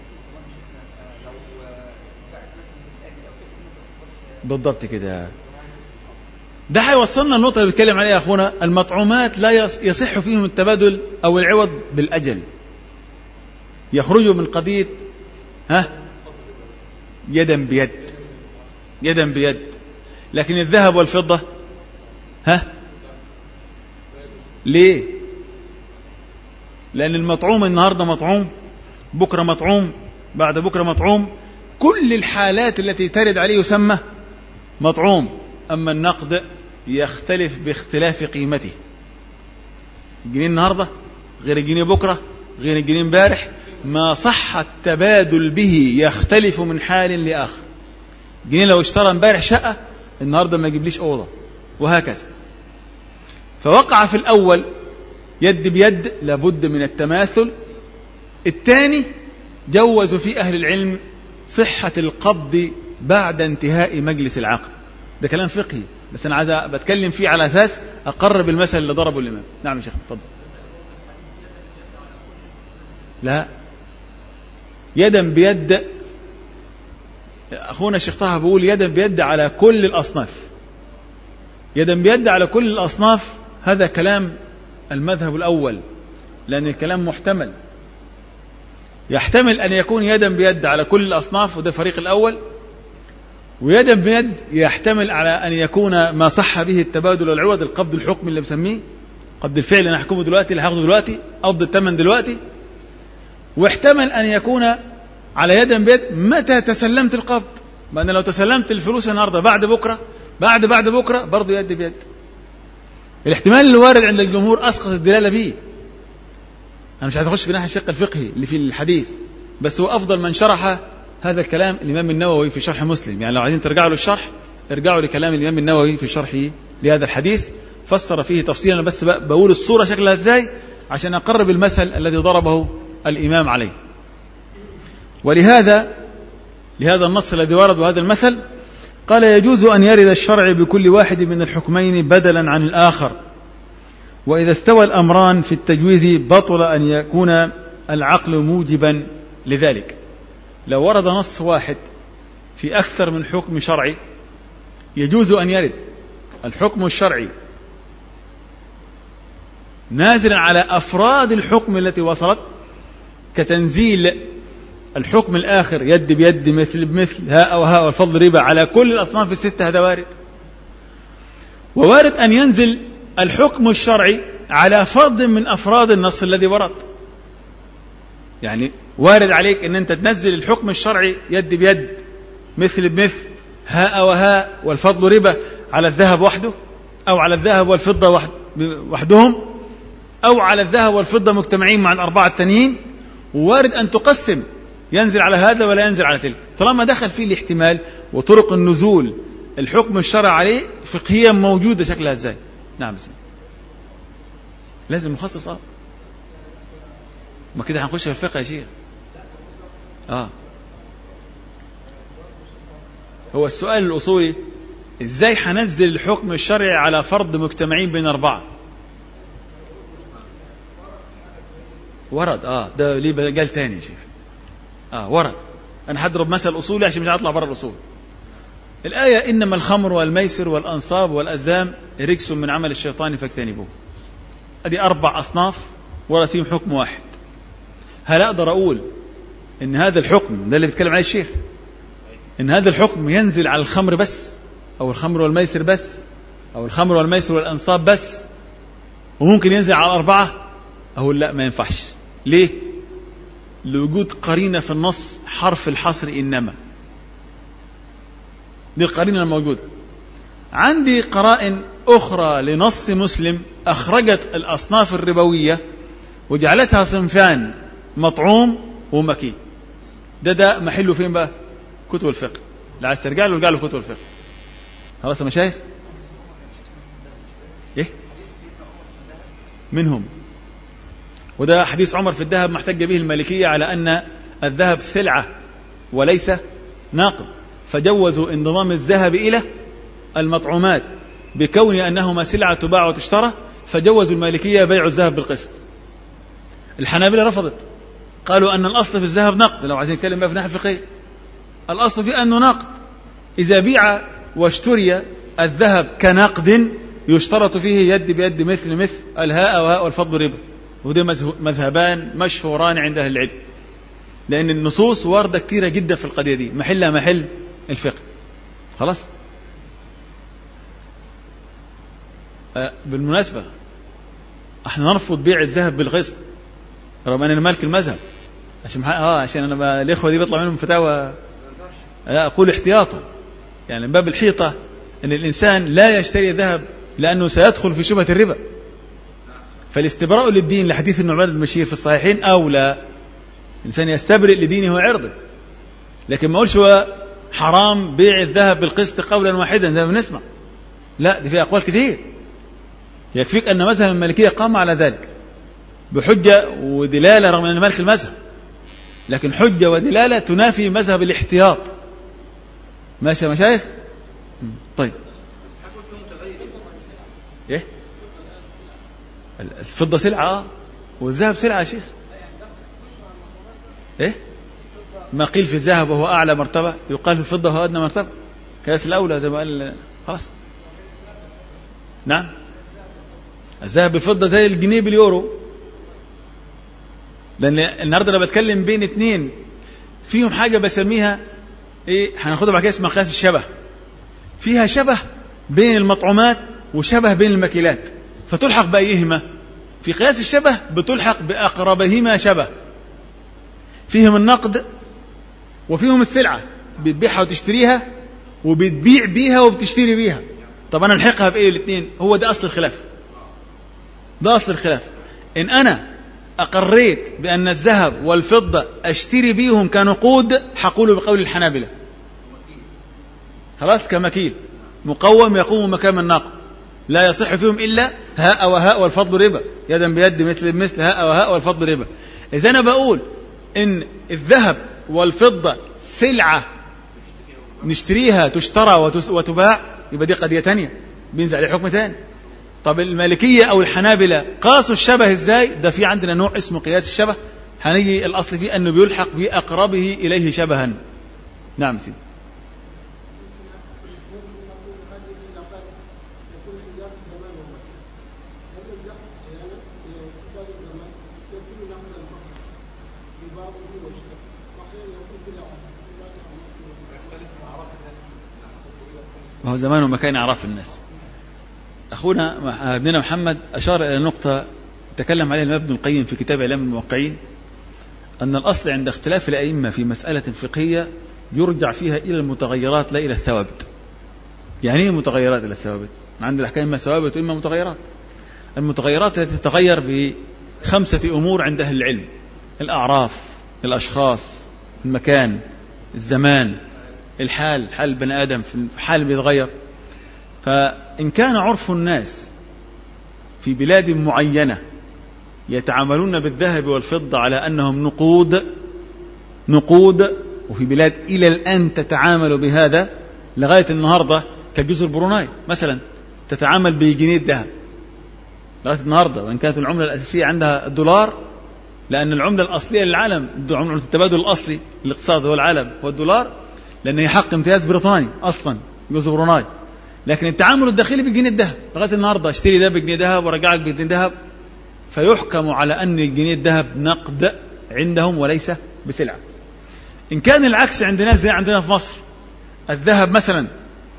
بالضبط كده. ده هيوصلنا النقطة اللي بيتكلم عليها أخونا، المطعومات لا يصح فيهم التبادل أو العوض بالأجل، يخرجوا من قضية ها يدا بيد يدا بيد. لكن الذهب والفضة ها ليه؟ لأن المطعوم النهاردة مطعوم، بكرة مطعوم، بعد بكرة مطعوم، كل الحالات التي ترد عليه يسمى مطعوم. أما النقد يختلف باختلاف قيمته، الجنيه النهاردة غير الجنيه بكرة غير الجنيه امبارح، ما صح التبادل به يختلف من حال لآخر. جنيه لو اشترى امبارح شقة النهاردة ما يجيبليش أوضة، وهكذا. فوقع في الأول يد بيد لابد من التماثل. الثاني جوزوا في أهل العلم صحة القبض بعد انتهاء مجلس العقد. ده كلام فقهي بس أنا عايز بتكلم فيه على أساس أقرب المثل اللي ضربه الإمام. نعم يا شيخ اتفضل. لا، يدا بيد. أخونا الشيخ طه بيقول يدا بيد على كل الأصناف. يدا بيد على كل الأصناف هذا كلام المذهب الأول، لأن الكلام محتمل، يحتمل أن يكون يدا بيد على كل الأصناف وده الفريق الأول، ويدا بيد يحتمل على أن يكون ما صح به التبادل والعوض، القبض الحكم اللي بسميه قبض الفعل اللي نحكمه دلوقتي اللي هاخده دلوقتي، قبض الثمن دلوقتي. واحتمل أن يكون على يدا بيد متى تسلمت القبض، ما أنا لو تسلمت الفلوس النهارده بعد بكرة بعد بعد بكرة برضه يد بيد. الاحتمال اللي وارد عند الجمهور أسقط الدلالة به. أنا مش عايز أخش في ناحية الشق الفقهي اللي في الحديث، بس هو أفضل من شرح هذا الكلام الإمام النووي في شرح مسلم. يعني لو عايزين ترجعوا للشرح ارجعوا لكلام الإمام النووي في شرحه لهذا الحديث، فسر فيه تفصيلا، بس بقول الصورة شكلها ازاي عشان أقرب المثل الذي ضربه الإمام عليه. ولهذا لهذا النص الذي ورد وهذا المثل قال يجوز أن يرد الشرع بكل واحد من الحكمين بدلا عن الآخر، وإذا استوى الأمران في التجويز بطل أن يكون العقل موجبا لذلك. لو ورد نص واحد في أكثر من حكم شرعي يجوز أن يرد الحكم الشرعي نازلا على أفراد الحكم التي وصلت، كتنزيل الحكم الآخر يد بيد مثل بمثل هاء وهاء والفضل ربا على كل الأصناف الستة، هذا وارد. ووارد أن ينزل الحكم الشرعي على فرد من أفراد النص الذي ورد. يعني وارد عليك أن أنت تنزل الحكم الشرعي يد بيد مثل بمثل هاء وهاء والفضل ربا على الذهب وحده، أو على الذهب والفضة وحد وحدهم، أو على الذهب والفضة مجتمعين مع الأربعة التانيين. ووارد أن تقسم ينزل على هذا ولا ينزل على تلك، طالما دخل فيه الاحتمال وطرق النزول الحكم الشرعي عليه فقهيا موجودة شكلها ازاي. نعم بس لازم مخصص اه ما كده هنخش في الفقه يا شيخ. اه هو السؤال الأصولي ازاي هنزل الحكم الشرعي على فرد مجتمعين بين أربعة؟ ورد اه ده ليه قال تاني يا شيخ. اه ورد. انا هضرب مثل اصولي عشان مش هطلع بره الاصول. الآية إنما الخمر والميسر والأنصاب والأزلام رجس من عمل الشيطان فاجتنبوه. ادي أربع أصناف ورد فيهم حكم واحد. هل أقدر أقول إن هذا الحكم ده اللي بيتكلم عليه الشيخ إن هذا الحكم ينزل على الخمر بس، أو الخمر والميسر بس، أو الخمر والميسر والأنصاب بس، وممكن ينزل على الأربعة؟ أقول لا، ما ينفعش. ليه؟ لوجود قرينة في النص حرف الحصر إنما. دي القرينة الموجودة. عندي قرائن أخرى لنص مسلم أخرجت الأصناف الربوية وجعلتها صنفان، مطعوم ومكي. ده ده محله فين بقى؟ كتب الفقه. اللي عايز ترجع له ارجع له كتب الفقه. خلاص ما شايف ايه منهم. وده حديث عمر في الذهب محتج به المالكية على أن الذهب سلعة وليس ناقد، فجوزوا انضمام الذهب إلى المطعومات بكون أنهما سلعة تباع وتشترى، فجوزوا المالكية بيع الذهب بالقسط. الحنابلة رفضت، قالوا أن الأصل في الذهب نقد. لو عايزين نتكلم بقى في ناحية الفقهية، الأصل في أنه نقد. إذا بيع واشتري الذهب كنقد يشترط فيه يد بيد مثل مثل الهاء وهاء والفضل ربا. وده مذهبان مشهوران عند أهل العلم، لأن النصوص واردة كثيرة جدا في القضية دي، محلها محل الفقه. خلاص. آه بالمناسبة احنا نرفض بيع الذهب بالقسط رغم أننا مالك المذهب، عشان اه عشان انا الاخوه دي بيطلع منهم فتاوى. لا اقول احتياطا، يعني من باب الحيطه، ان الانسان لا يشتري ذهب لانه سيدخل في شبهه الربا. فالاستبراء للدين لحديث النعمان بن بشير في الصحيحين اولى. الانسان يستبرئ لدينه وعرضه، لكن ما اقولش هو حرام بيع الذهب بالقسط قولا واحدا زي ما بنسمع. لا، دي فيها اقوال كثير. يكفيك ان مذهب المالكيه قام على ذلك بحجه ودلاله رغم ان مالك المذهب. لكن حجة ودلالة تنافي مذهب الاحتياط. ماشي يا مشايخ؟ طيب ايه الفضة سلعة والذهب سلعة يا شيخ. ايه ما قيل في الذهب وهو اعلى مرتبة يقال في الفضة وهو ادنى مرتبة، كاس الاولى زي ما قال. خلاص نعم، الذهب بالفضة زي الجنيه باليورو. لان النهارده انا بتكلم بين اتنين فيهم حاجة بسميها ايه، هناخدها بعد كده، اسمها قياس الشبه. فيها شبه بين المطعومات وشبه بين المكيلات، فتلحق بأيهما؟ في قياس الشبه بتلحق بأقربهما شبه. فيهم النقد وفيهم السلعة، بتبيعها وتشتريها، وبتبيع بيها وبتشتري بيها. طب أنا الحقها بإيه الاثنين؟ هو ده أصل الخلاف، ده أصل الخلاف. إن أنا أقريت بأن الذهب والفضة أشتري بيهم كنقود، حقول بقول الحنابلة خلاص كمكيل مقوم يقوم مكان الناقد، لا يصح فيهم إلا هاء وهاء والفضل ربا، يدا بيد مثل بمثل، هاء وهاء والفضل ربا. إذا أنا بقول إن الذهب والفضة سلعة نشتريها تشترى وتباع، يبقى دي قضية تانية بينزل عليه حكم تاني. طب المالكية أو الحنابلة قاسوا الشبه إزاي؟ ده في عندنا نوع اسمه قياس الشبه، هنيجي الأصل فيه أنه بيلحق بأقربه إليه شبها. نعم سيدي. وهو زمان ومكان أعراف الناس. أخونا ابننا محمد أشار إلى نقطة تكلم عليها ابن القيم في كتاب إعلام الموقعين، أن الأصل عند اختلاف الأئمة في مسألة فقهية يرجع فيها إلى المتغيرات لا إلى الثوابت. يعني إيه متغيرات إلى الثوابت؟ عند الأحكام إما ثوابت وإما متغيرات. المتغيرات التي تتغير بخمسة أمور عند أهل العلم: الأعراف، الأشخاص، المكان، الزمان، الحال، حال البني آدم في حال بيتغير. فإن كان عرف الناس في بلاد معينة يتعاملون بالذهب والفضة على أنهم نقود نقود وفي بلاد إلى الآن تتعامل بهذا لغاية النهاردة، كالجزر البروناي مثلا تتعامل بجنيه الذهب لغاية النهاردة، وإن كانت العملة الأساسية عندها الدولار، لأن العملة الأصلية للعالم، عملة التبادل الأصلي للاقتصاد هو العالم هو الدولار، لأنه يحق امتياز بريطاني أصلا جزر بروناي. لكن التعامل الداخلي بالجنيه الذهب لغاية النهاردة، اشتري ده بجنيه ذهب ورجعك بجنيه ذهب، فيحكم على أن الجنيه الذهب نقد عندهم وليس بسلعة. إن كان العكس عندنا زي عندنا في مصر، الذهب مثلا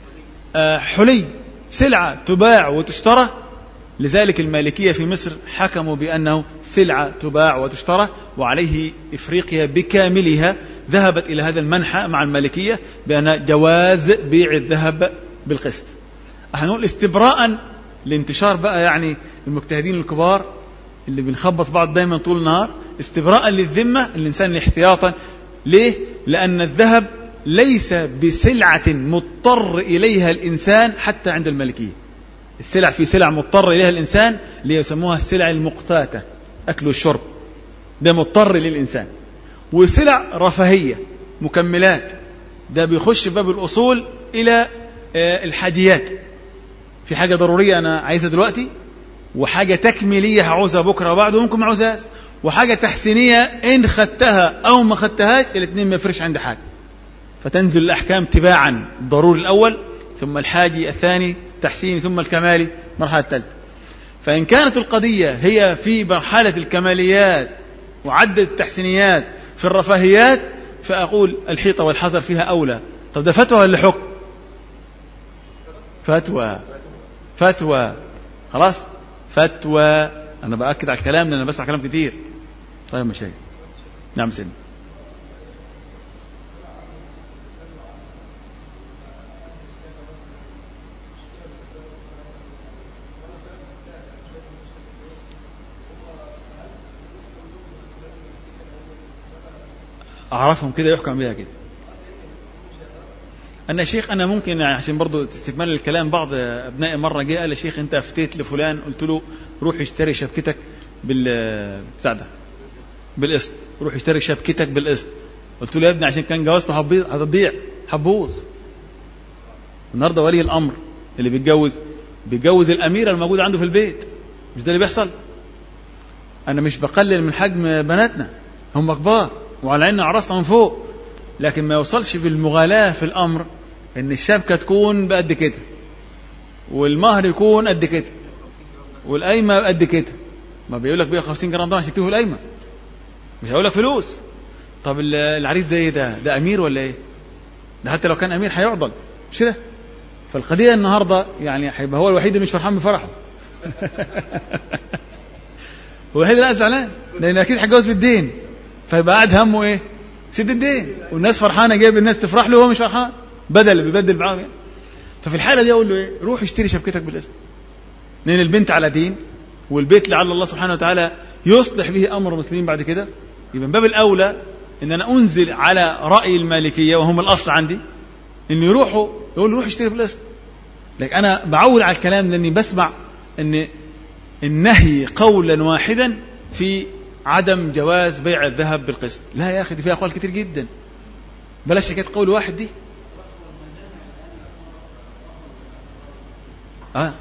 حلي سلعة تباع وتشترى، لذلك المالكية في مصر حكموا بأنه سلعة تباع وتشترى، وعليه إفريقيا بكاملها ذهبت إلى هذا المنحى مع المالكية بأن جواز بيع الذهب بالقسط. هنقول استبراء لانتشار بقى يعني المجتهدين الكبار اللي بنخبط بعض دايما طول النهار، استبراء للذمة الإنسان احتياطا. ليه؟ لأن الذهب ليس بسلعة مضطر إليها الإنسان حتى عند المالكية. السلع في سلع مضطر إليها الإنسان اللي يسموها السلع المقتاتة، أكل والشرب، ده مضطر للإنسان. وسلع رفاهية مكملات، ده بيخش باب الأصول إلى الحاجيات، في حاجة ضرورية أنا عايزها دلوقتي، وحاجة تكميلية هعوزها بكرة وبعده وممكن ما عاوزهاش، وحاجة تحسينية إن خدتها أو ما خدتهاش الاثنين ما يفرش عندي حاجة، فتنزل الأحكام تباعا: ضروري الأول ثم الحاجي الثاني تحسيني ثم الكمالي مرحلة الثالثة. فإن كانت القضية هي في مرحلة الكماليات وعدد التحسينيات في الرفاهيات، فأقول الحيطة والحذر فيها أولى. طب ده فتوى ولا حكم؟ فتوى فتوى خلاص فتوى. أنا بأكد على الكلام لأن أنا بسمع كلام كتير. طيب مشاهد. نعم سيدي. أعرفهم كده يحكم بها كده. أنا شيخ أنا ممكن عشان برضو تستكمل الكلام، بعض أبنائي مرة جاء قال: شيخ أنت أفتيت لفلان، قلت له روح اشتري شبكتك بالبتاع ده بالقسط، روح اشتري شبكتك بالقسط. قلت له يا ابني عشان كان جوازته هتضيع هتبوظ. النهارده ولي الامر اللي بيتجوز بيتجوز الاميره الموجوده عنده في البيت، مش ده اللي بيحصل؟ انا مش بقلل من حجم بناتنا، هم كبار وعلى عيننا عرسنا من فوق، لكن ما يوصلش بالمغالاه في الامر ان الشبكه تكون بقد كده والمهر يكون قد كده والقايمه قد كده. ما بيقول لك مية وخمسين جرام ده عشان تكتبه القايمه، مش هقول لك فلوس. طب العريس ده ايه؟ ده ده امير ولا ايه؟ ده حتى لو كان امير هيعضل، مش كده؟ فالقضيه النهارده يعني هيبقى هو الوحيد اللي مش فرحان بفرحه. هو الوحيد اللي زعلان لان اكيد هيتجوز بالدين، فيبقى قاعد همه ايه؟ سد الدين، والناس فرحانه جايب الناس تفرح له وهو مش فرحان، بدل اللي بيبدل معاهم يعني. ففي الحاله دي اقول له ايه؟ روح اشتري شبكتك بالاسم، لان البنت على دين والبيت لعل الله سبحانه وتعالى يصلح به امر المسلمين بعد كده. يبقى من باب الاولى ان انا انزل على راي المالكيه وهم الاصل عندي ان يروحوا يقول له روح اشتري بالاسم. لكن انا بعول على الكلام لاني بسمع ان النهي قولا واحدا في عدم جواز بيع الذهب بالقسط. لا يا اخي، دي فيها اقوال كتير جدا، بلاش حكايه قول واحد دي. اه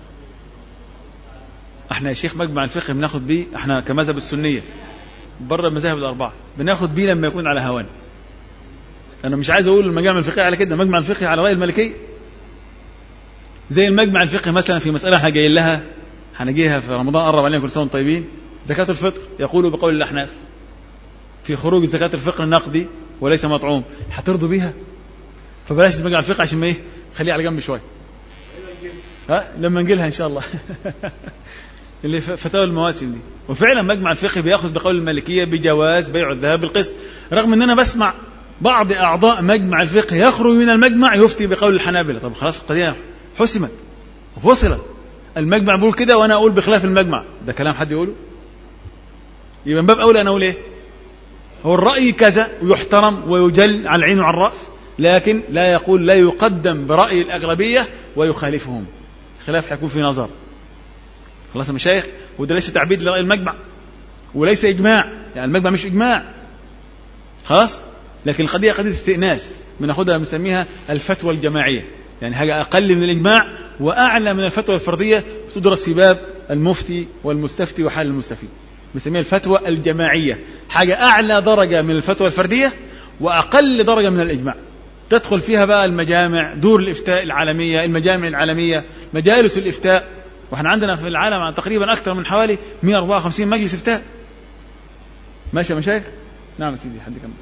احنا يا شيخ مجمع الفقه بناخد بيه، احنا كمذهب السنيه بره المذاهب الاربعه بناخد بيه لما يكون على هوان. انا مش عايز اقول المجمع الفقهي على كده، المجمع الفقهي على راي المالكيه. زي المجمع الفقهي مثلا في مساله احنا جايين لها، هنجيها في رمضان قرب علينا كل سنه وانتم طيبين، زكاه الفطر يقولوا بقول الاحناف في خروج زكاه الفطر نقدي وليس مطعوم، هترضوا بيها؟ فبلاش المجمع الفقهي عشان ما ايه، خليه على جنب شويه، ها لما نجي لها ان شاء الله. اللي فتاوى المواسم دي. وفعلا مجمع الفقهي بياخذ بقول المالكيه بجواز بيع الذهب بالقسط، رغم ان انا بسمع بعض اعضاء مجمع الفقه يخرج من المجمع يفتي بقول الحنابلة. طب خلاص القضيه حسمت وفصلت، المجمع بيقول كده وانا اقول بخلاف المجمع، ده كلام حد يقوله؟ يبقى من باب اولى انا اقول ايه؟ هو الراي كذا ويحترم ويجل على العين وعلى الراس، لكن لا يقول لا يقدم براي الاغلبيه ويخالفهم، خلاف حيكون في نظر. خلاص يا مشايخ، وده ليس تعبيد لراي المجمع وليس اجماع، يعني المجمع مش اجماع خلاص، لكن القضيه قضيه استئناس بناخدها بنسميها الفتوى الجماعيه، يعني حاجه اقل من الاجماع واعلى من الفتوى الفرديه، تدرس في باب المفتي والمستفتي وحال المستفيد، بنسميها الفتوى الجماعيه، حاجه اعلى درجه من الفتوى الفرديه واقل درجه من الاجماع. تدخل فيها بقى المجامع، دور الافتاء العالميه، المجامع العالميه، مجالس الافتاء، واحنا عندنا في العالم تقريبا اكثر من حوالي مئة وأربعة وخمسين مجلس افتاء. ماشي يا مشايخ؟ نعم سيدي، حد كم؟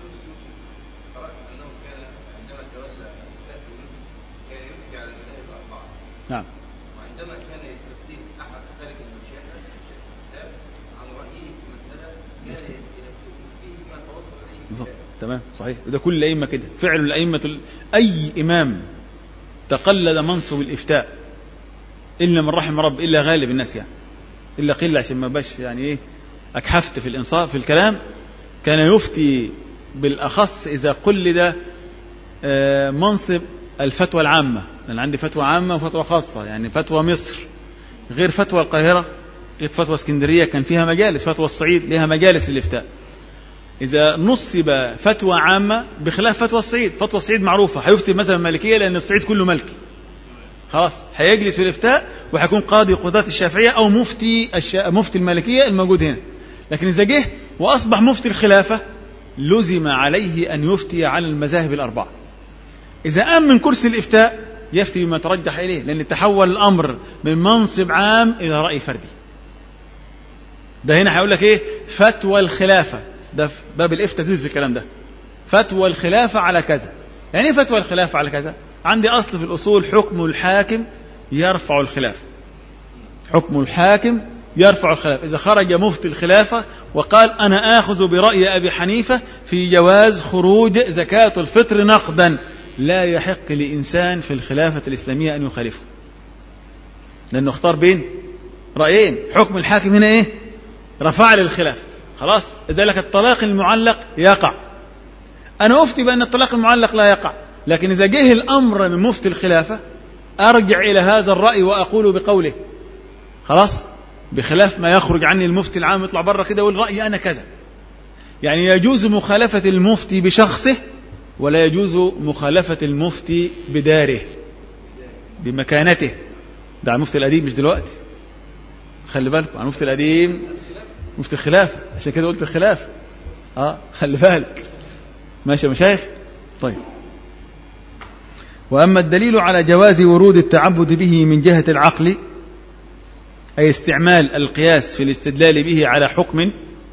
نعم. وعندما كان يستفتي احد خارج المشايخ عن رايه في مساله كان فيه ما توصل اليه بالضبط. تمام صحيح، وده كل الائمه كده، فعل الائمه ال... اي امام تقلد منصب الافتاء الا من رحم رب، الا غالب الناس يعني، الا قله عشان ما باش يعني ايه اكحفت في الانصاف في الكلام، كان يفتي بالاخص اذا قلد منصب الفتوى العامه. أنا عندي فتوى عامة وفتوى خاصة، يعني فتوى مصر غير فتوى القاهرة غير فتوى اسكندرية كان فيها مجالس، فتوى الصعيد لها مجالس للإفتاء. إذا نصب فتوى عامة بخلاف فتوى الصعيد، فتوى الصعيد معروفة هيفتي مثلا المالكية لأن الصعيد كله ملكي، خلاص هيجلس في الإفتاء وهيكون قاضي قضاة الشافعية أو مفتي الشا... مفتي المالكية الموجود هنا. لكن إذا جه وأصبح مفتي الخلافة لزم عليه أن يفتي على المذاهب الأربعة. إذا قام من كرسي الإفتاء يفتي بما ترجح إليه، لأن تحول الأمر من منصب عام إلى رأي فردي. ده هنا هيقول لك إيه؟ فتوى الخلافة، ده في باب الإفتاء تدرس الكلام ده، فتوى الخلافة على كذا. يعني إيه فتوى الخلافة على كذا؟ عندي أصل في الأصول حكم الحاكم يرفع الخلاف، حكم الحاكم يرفع الخلاف. إذا خرج مفتي الخلافة وقال أنا آخذ برأي أبي حنيفة في جواز خروج زكاة الفطر نقدا، لا يحق لإنسان في الخلافة الإسلامية أن يخالفه، لأنه اختار بين رأيين. حكم الحاكم هنا إيه؟ رفع للخلاف، خلاص. إذا لك الطلاق المعلق يقع، أنا أفتي بأن الطلاق المعلق لا يقع، لكن إذا جه الأمر من مفتي الخلافة أرجع إلى هذا الرأي وأقول بقوله، خلاص، بخلاف ما يخرج عني المفتي العام يطلع برا كده يقول رأيي أنا كذا، يعني يجوز مخالفة المفتي بشخصه ولا يجوز مخالفة المفتي بداره بمكانته. ده على المفتي القديم مش دلوقتي، خلي بالكم، على المفتي القديم مفتي الخلافة، عشان كده قلت الخلافة. اه خلي بالك، ماشي يا مشايخ. طيب، وأما الدليل على جواز ورود التعبد به من جهة العقل، أي استعمال القياس في الاستدلال به على حكم،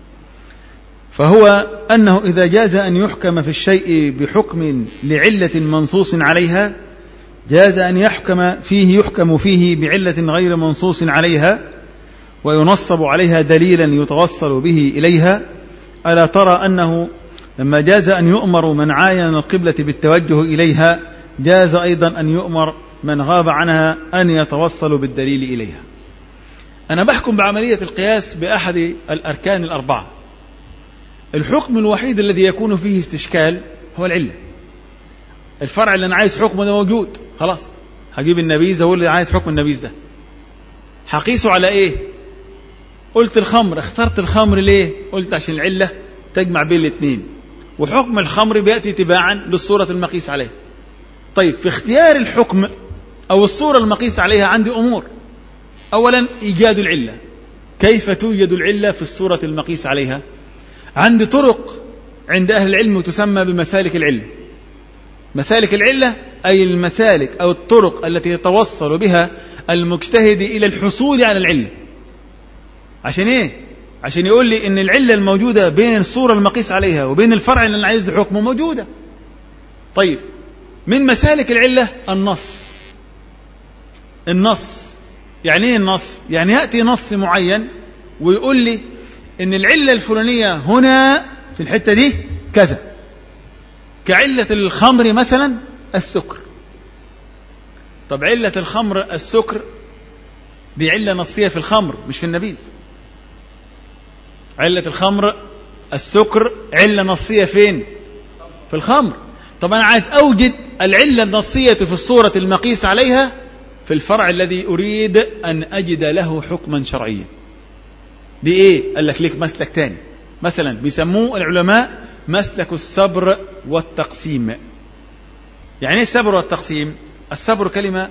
فهو أنه إذا جاز أن يحكم في الشيء بحكم لعلة منصوص عليها، جاز أن يحكم فيه يحكم فيه بعلة غير منصوص عليها وينصب عليها دليلا يتوصل به إليها. ألا ترى أنه لما جاز أن يؤمر من عاين القبلة بالتوجه إليها، جاز أيضا أن يؤمر من غاب عنها أن يتوصل بالدليل إليها. أنا بحكم بعملية القياس بأحد الأركان الأربعة. الحكم الوحيد الذي يكون فيه استشكال هو العلة. الفرع اللي أنا عايز حكمه ده موجود، خلاص هجيب النبيذ أقول اللي عايز حكم النبيذ ده، هقيسه على إيه؟ قلت الخمر، اخترت الخمر ليه؟ قلت عشان العلة تجمع بين الاثنين، وحكم الخمر بيأتي تباعا للصورة المقيس عليها. طيب، في اختيار الحكم أو الصورة المقيس عليها عندي أمور. أولا إيجاد العلة، كيف توجد العلة في الصورة المقيس عليها؟ عندي طرق عند أهل العلم تسمى بمسالك العلة. مسالك العلة أي المسالك أو الطرق التي يتوصل بها المجتهد إلى الحصول على العلة. عشان إيه؟ عشان يقول لي إن العلة الموجودة بين الصورة المقيس عليها وبين الفرع اللي أنا عايز له حكمه موجودة. طيب، من مسالك العلة النص. النص يعني إيه النص؟ يعني يأتي نص معين ويقول لي إن العلة الفلانية هنا في الحتة دي كذا، كعلة الخمر مثلا السكر. طب علة الخمر السكر دي علة نصية في الخمر مش في النبيذ. علة الخمر السكر علة نصية فين؟ في الخمر. طب أنا عايز أوجد العلة النصية في الصورة المقيس عليها في الفرع الذي أريد أن أجد له حكما شرعيا. دي إيه؟ قال لك ليك مسلك تاني، مثلا بيسموه العلماء مسلك الصبر والتقسيم. يعني إيه الصبر والتقسيم؟ الصبر كلمة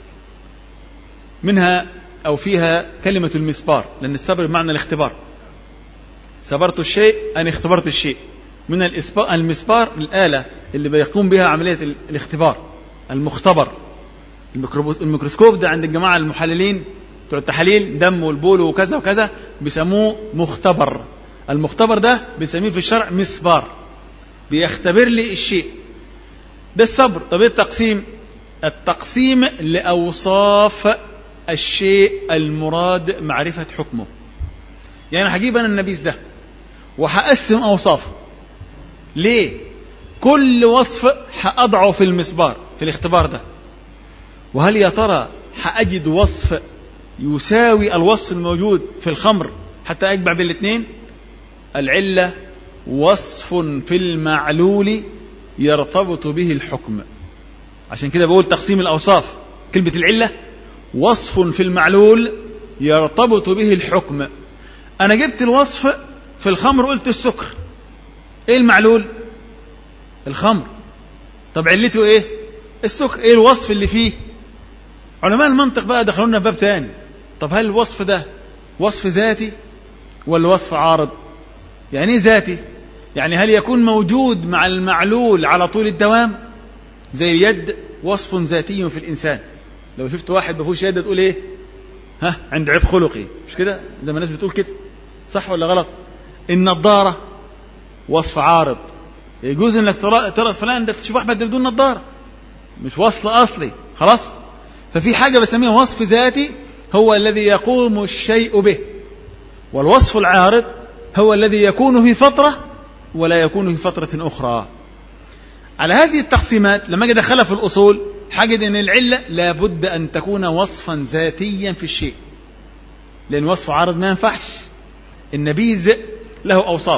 منها أو فيها كلمة المسبار، لأن الصبر بمعنى الاختبار. صبرت الشيء أن اختبرت الشيء. من المسبار الآلة اللي بيقوم بها عملية الاختبار، المختبر. الميكروسكوب ده عند الجماعة المحللين بتوع التحاليل دم والبول وكذا وكذا بيسموه مختبر. المختبر ده بيسميه في الشرع مسبار، بيختبر لي الشيء ده الصبر. طب ايه التقسيم؟ التقسيم لأوصاف الشيء المراد معرفة حكمه. يعني هجيب أنا النبيذ ده وهقسم أوصافه. ليه؟ كل وصف هأضعه في المسبار في الاختبار ده، وهل يا ترى هأجد وصف يساوي الوصف الموجود في الخمر حتى أجمع بين الاثنين؟ العلة وصف في المعلول يرتبط به الحكم. عشان كده بقول تقسيم الأوصاف، كلمة العلة وصف في المعلول يرتبط به الحكم. أنا جبت الوصف في الخمر قلت السكر، إيه المعلول؟ الخمر. طب علته إيه؟ السكر. إيه الوصف اللي فيه؟ علماء المنطق بقى دخلونا باب تاني. طب هل الوصف ده وصف ذاتي ولا وصف عارض؟ يعني ايه ذاتي؟ يعني هل يكون موجود مع المعلول على طول الدوام؟ زي اليد وصف ذاتي في الإنسان. لو شفت واحد بفوش يد تقول ايه؟ ها، عنده عيب خلقي، مش كده؟ زي ما الناس بتقول كده، صح ولا غلط؟ النضارة وصف عارض. يجوز انك ترى ترى فلان ده تشوف احمد بدون نضارة، مش وصل اصلي، خلاص. ففي حاجة بسميها وصف ذاتي هو الذي يقوم الشيء به، والوصف العارض هو الذي يكون في فترة ولا يكون في فترة أخرى. على هذه التقسيمات لما أجي أدخلها في الأصول حاجد أن العلة لابد أن تكون وصفا ذاتيا في الشيء، لأن وصف عارض ما ينفعش. النبيذ له أوصاف.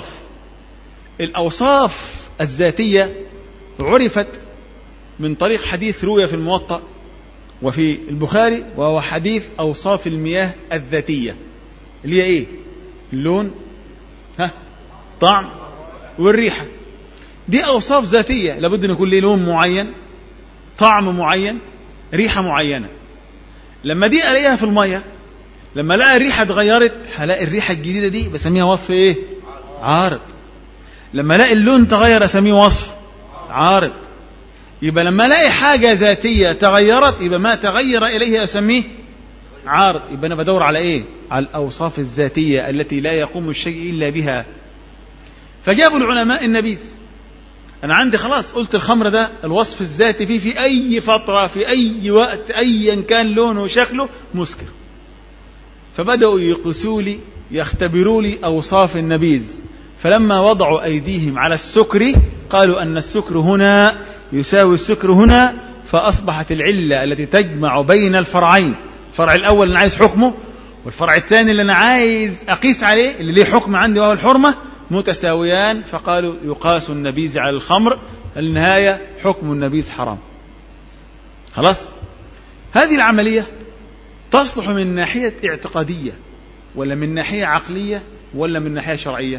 الأوصاف الذاتية عرفت من طريق حديث روي في الموطأ وفي البخاري، وهو حديث أوصاف المياه الذاتية، اللي هي إيه؟ اللون، ها، طعم، والريحة. دي أوصاف ذاتية لابد أن يكون له لون معين، طعم معين، ريحة معينة. لما دي ألاقيها في المية، لما لقى الريحة اتغيرت هلاقي الريحة الجديدة دي بسميها وصف إيه؟ عارض. لما الاقي اللون تغير اسميه وصف عارض. يبقى لما الاقي حاجة ذاتية تغيرت يبقى ما تغير إليه اسميه عارض. يبقى أنا بدور على إيه؟ على الأوصاف الذاتية التي لا يقوم الشيء إلا بها. فجابوا العلماء النبيذ. أنا عندي خلاص قلت الخمر ده الوصف الذاتي فيه في أي فترة في أي وقت أيا كان لونه وشكله مسكر. فبدأوا يقسوا لي يختبروا لي أوصاف النبيذ. فلما وضعوا أيديهم على السكر قالوا أن السكر هنا يساوي السكر هنا، فأصبحت العلة التي تجمع بين الفرعين، الفرع الأول اللي أنا عايز حكمه والفرع الثاني اللي أنا عايز أقيس عليه اللي ليه حكم عندي وهو الحرمة متساويان. فقالوا يقاس النبيذ على الخمر، النهاية حكم النبيذ حرام. خلاص. هذه العملية تصلح من ناحية اعتقادية ولا من ناحية عقلية ولا من ناحية شرعية؟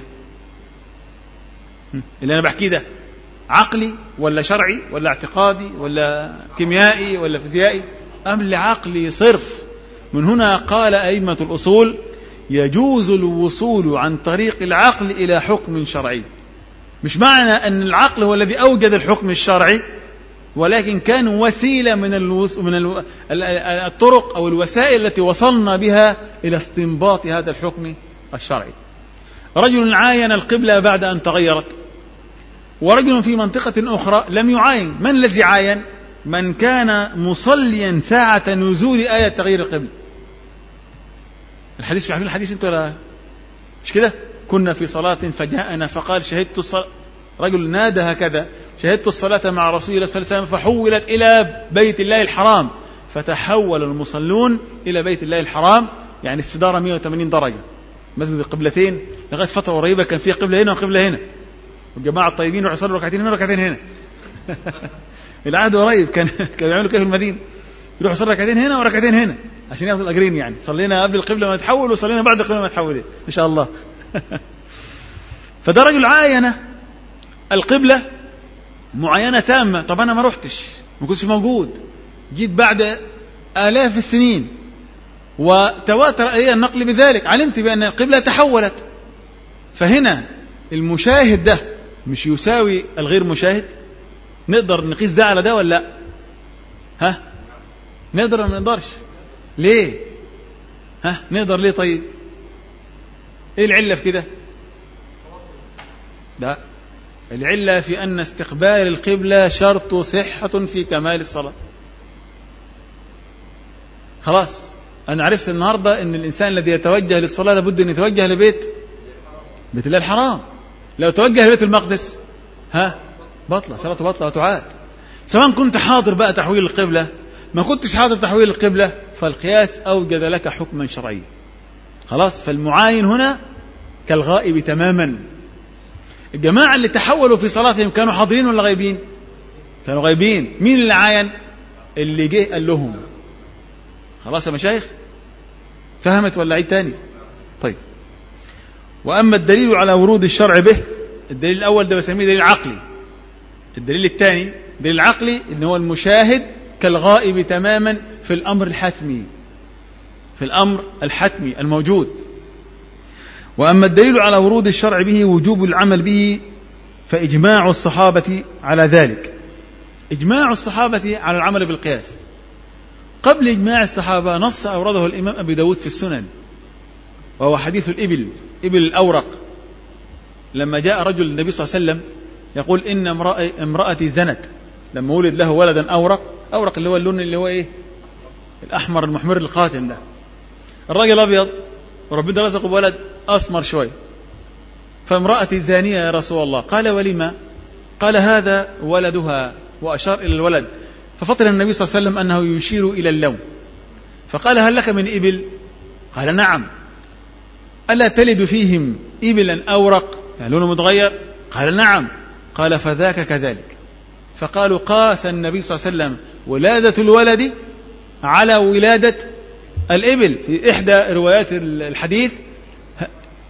اللي أنا بحكيه ده عقلي ولا شرعي ولا اعتقادي ولا كيميائي ولا فيزيائي؟ أم لعقلي صرف. من هنا قال أئمة الأصول يجوز الوصول عن طريق العقل إلى حكم شرعي. مش معنى أن العقل هو الذي أوجد الحكم الشرعي، ولكن كان وسيلة من, الوس... من الو... الطرق أو الوسائل التي وصلنا بها إلى استنباط هذا الحكم الشرعي. رجل عاين القبلة بعد أن تغيرت، ورجل في منطقة أخرى لم يعاين. من الذي عاين؟ من كان مصليا ساعة نزول آية تغيير القبلة. الحديث في عارفين الحديث انتوا ولا مش كده؟ كنا في صلاة فجاءنا فقال شهدت الصلاة، رجل نادى هكذا شهدت الصلاة مع رسول الله صلى الله عليه وسلم فحولت إلى بيت الله الحرام، فتحول المصلون إلى بيت الله الحرام، يعني استدارة مئة وثمانين درجة. مسجد القبلتين لغاية فترة قريبة كان فيها قبلة هنا وقبلة هنا، والجماعة الطيبين يروحوا يصلوا ركعتين هنا وركعتين هنا. العهد قريب كان كانوا يعملوا كده في المدينة، يروحوا يصلوا ركعتين هنا وركعتين هنا عشان ياخذوا الأجرين. يعني صلينا قبل القبلة ما تحول وصلينا بعد القبلة ما تحول إن شاء الله. فده رجل عاين القبلة معاينة تامة. طب أنا ما رحتش، ما كنتش موجود، جيت بعد آلاف السنين وتواتر أي النقل بذلك، علمت بأن القبلة تحولت. فهنا المشاهد ده مش يساوي الغير مشاهد. نقدر نقيس ده على ده ولا لا؟ ها نقدر ولا ما نقدرش؟ ليه؟ ها نقدر ليه؟ طيب ايه العلة في كده؟ لا، العلة في أن استقبال القبلة شرط صحة في كمال الصلاة. خلاص أنا عرفت النهاردة أن الإنسان الذي يتوجه للصلاة لابد أن يتوجه لبيت بيت الله الحرام. لو توجه لبيت المقدس ها بطلة صلاته، بطلة وتعاد. سواء كنت حاضر بقى تحويل القبلة ما كنتش حاضر تحويل القبلة، فالقياس أوجد لك حكما شرعيا. خلاص. فالمعاين هنا كالغائب تماما. الجماعة اللي تحولوا في صلاتهم كانوا حاضرين ولا غايبين؟ كانوا غايبين. مين اللي عاين؟ اللي جه قال لهم. خلاص يا مشايخ فهمت ولا عيد تاني؟ طيب. وأما الدليل على ورود الشرع به، الدليل الأول ده بسميه دليل عقلي. الدليل الثاني دليل عقلي إن هو المشاهد كالغائب تماما في الأمر الحتمي، في الأمر الحتمي الموجود. وأما الدليل على ورود الشرع به وجوب العمل به فإجماع الصحابة على ذلك. إجماع الصحابة على العمل بالقياس. قبل إجماع الصحابة نص أورده الإمام أبي داود في السنن، وهو حديث الإبل، إبل الأورق. لما جاء رجل النبي صلى الله عليه وسلم يقول إن امرأتي زنت، لما ولد له ولدا أورق، أورق اللي هو اللون اللي هو إيه الأحمر المحمر القاتم ده. الراجل أبيض وربنا رزقه بولد أسمر شوي، فامرأتي زانية يا رسول الله. قال ولما؟ قال هذا ولدها، وأشار إلى الولد. ففطن النبي صلى الله عليه وسلم أنه يشير إلى اللون، فقال هل لك من إبل؟ قال نعم. ألا تلد فيهم إبلا أورق يعني لونه متغير؟ قال نعم. قال فذاك كذلك. فقالوا قاس النبي صلى الله عليه وسلم ولادة الولد على ولادة الإبل. في إحدى روايات الحديث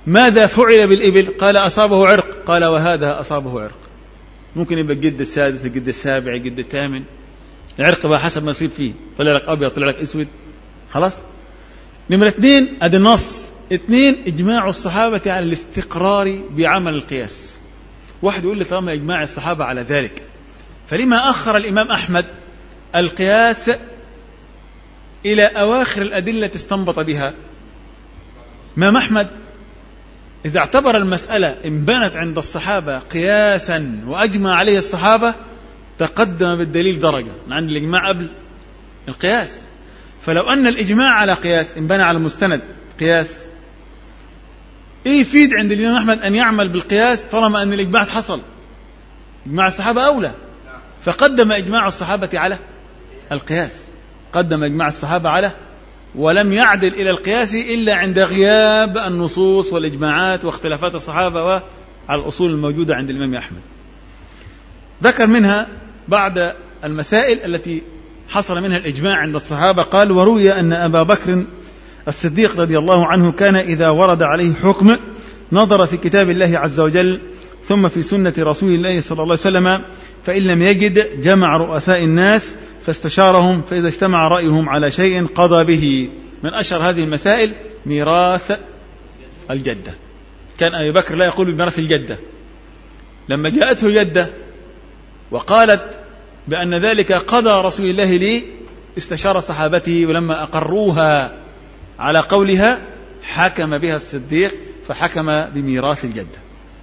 ماذا فعل بالإبل؟ قال أصابه عرق. قال وهذا أصابه عرق. ممكن يبقى الجد السادس، الجد السابع، الجد الثامن، العرق بقى حسب ما يصيب فيه، طلع لك أبيض، طلع لك أسود، خلاص. نمرة اثنين، أدي النص. اثنين، إجماع الصحابة على الاستقرار بعمل القياس. واحد يقول لي طالما إجماع الصحابة على ذلك فلما أخر الإمام أحمد القياس إلى أواخر الأدلة استنبط بها؟ إمام أحمد إذا اعتبر المسألة إن بنت عند الصحابة قياسا وأجمع عليه الصحابة تقدم بالدليل درجة عند الإجماع قبل القياس. فلو أن الإجماع على قياس إن بنى على المستند قياس، إيه يفيد عند الإمام أحمد أن يعمل بالقياس طالما أن الإجماع حصل؟ إجماع الصحابة أولى، فقدم إجماع الصحابة على القياس، قدم إجماع الصحابة على، ولم يعدل إلى القياس إلا عند غياب النصوص والإجماعات واختلافات الصحابة وعلى الأصول الموجودة عند الإمام أحمد. ذكر منها بعد المسائل التي حصل منها الإجماع عند الصحابة. قال: وروي أن أبا بكر الصديق رضي الله عنه كان إذا ورد عليه حكم نظر في كتاب الله عز وجل ثم في سنة رسول الله صلى الله عليه وسلم، فإن لم يجد جمع رؤساء الناس فاستشارهم، فإذا اجتمع رأيهم على شيء قضى به. من أشهر هذه المسائل ميراث الجدة. كان أبي بكر لا يقول بميراث الجدة. لما جاءته الجدة وقالت بأن ذلك قضى رسول الله لي استشار صحابته، ولما أقروها على قولها حكم بها الصديق فحكم بميراث الجدة.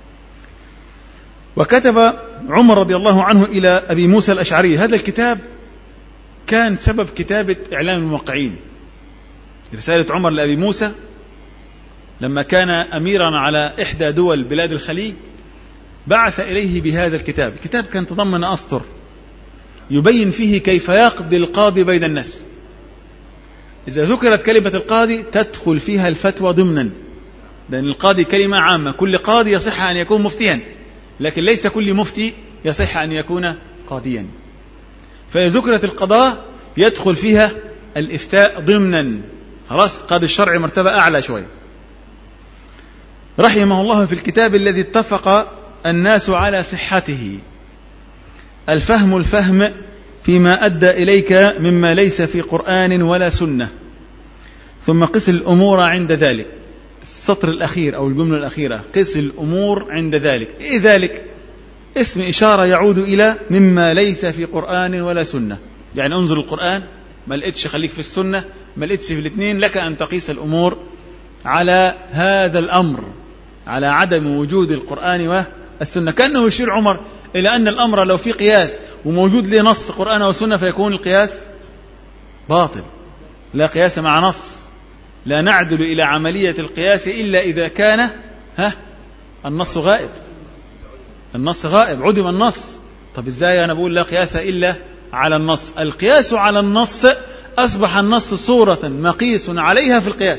وكتب عمر رضي الله عنه إلى أبي موسى الأشعري. هذا الكتاب كان سبب كتابة إعلام الموقعين. رسالة عمر لأبي موسى لما كان أميرا على إحدى دول بلاد الخليج بعث إليه بهذا الكتاب. الكتاب كان تضمن أسطر يبين فيه كيف يقضي القاضي بين الناس. إذا ذكرت كلمة القاضي تدخل فيها الفتوى ضمنا، لأن القاضي كلمة عامة، كل قاضي يصح أن يكون مفتيا، لكن ليس كل مفتي يصح أن يكون قاضيا. فإذا ذكرت القضاء يدخل فيها الإفتاء ضمنا، خلاص. قاضي الشرع مرتبة أعلى شوي. رحمه الله في الكتاب الذي اتفق الناس على صحته: الفهم الفهم فيما أدى إليك مما ليس في قرآن ولا سنة، ثم قس الأمور عند ذلك. السطر الأخير أو الجملة الأخيرة: قس الأمور عند ذلك. إيه ذلك؟ اسم إشارة يعود إلى مما ليس في قرآن ولا سنة. يعني انظر القرآن ما لقيتش خليك في السنة، ما لقيتش في الاثنين، لك أن تقيس الأمور على هذا الأمر، على عدم وجود القرآن والسنة. كأنه يشير عمر إلى أن الأمر لو في قياس وموجود له نص قرآن وسنة فيكون القياس باطل. لا قياس مع نص، لا نعدل إلى عملية القياس إلا إذا كان ها النص غائب. النص غائب، عدم النص. طب إزاي أنا بقول لا قياس إلا على النص؟ القياس على النص أصبح النص صورة مقيس عليها في القياس.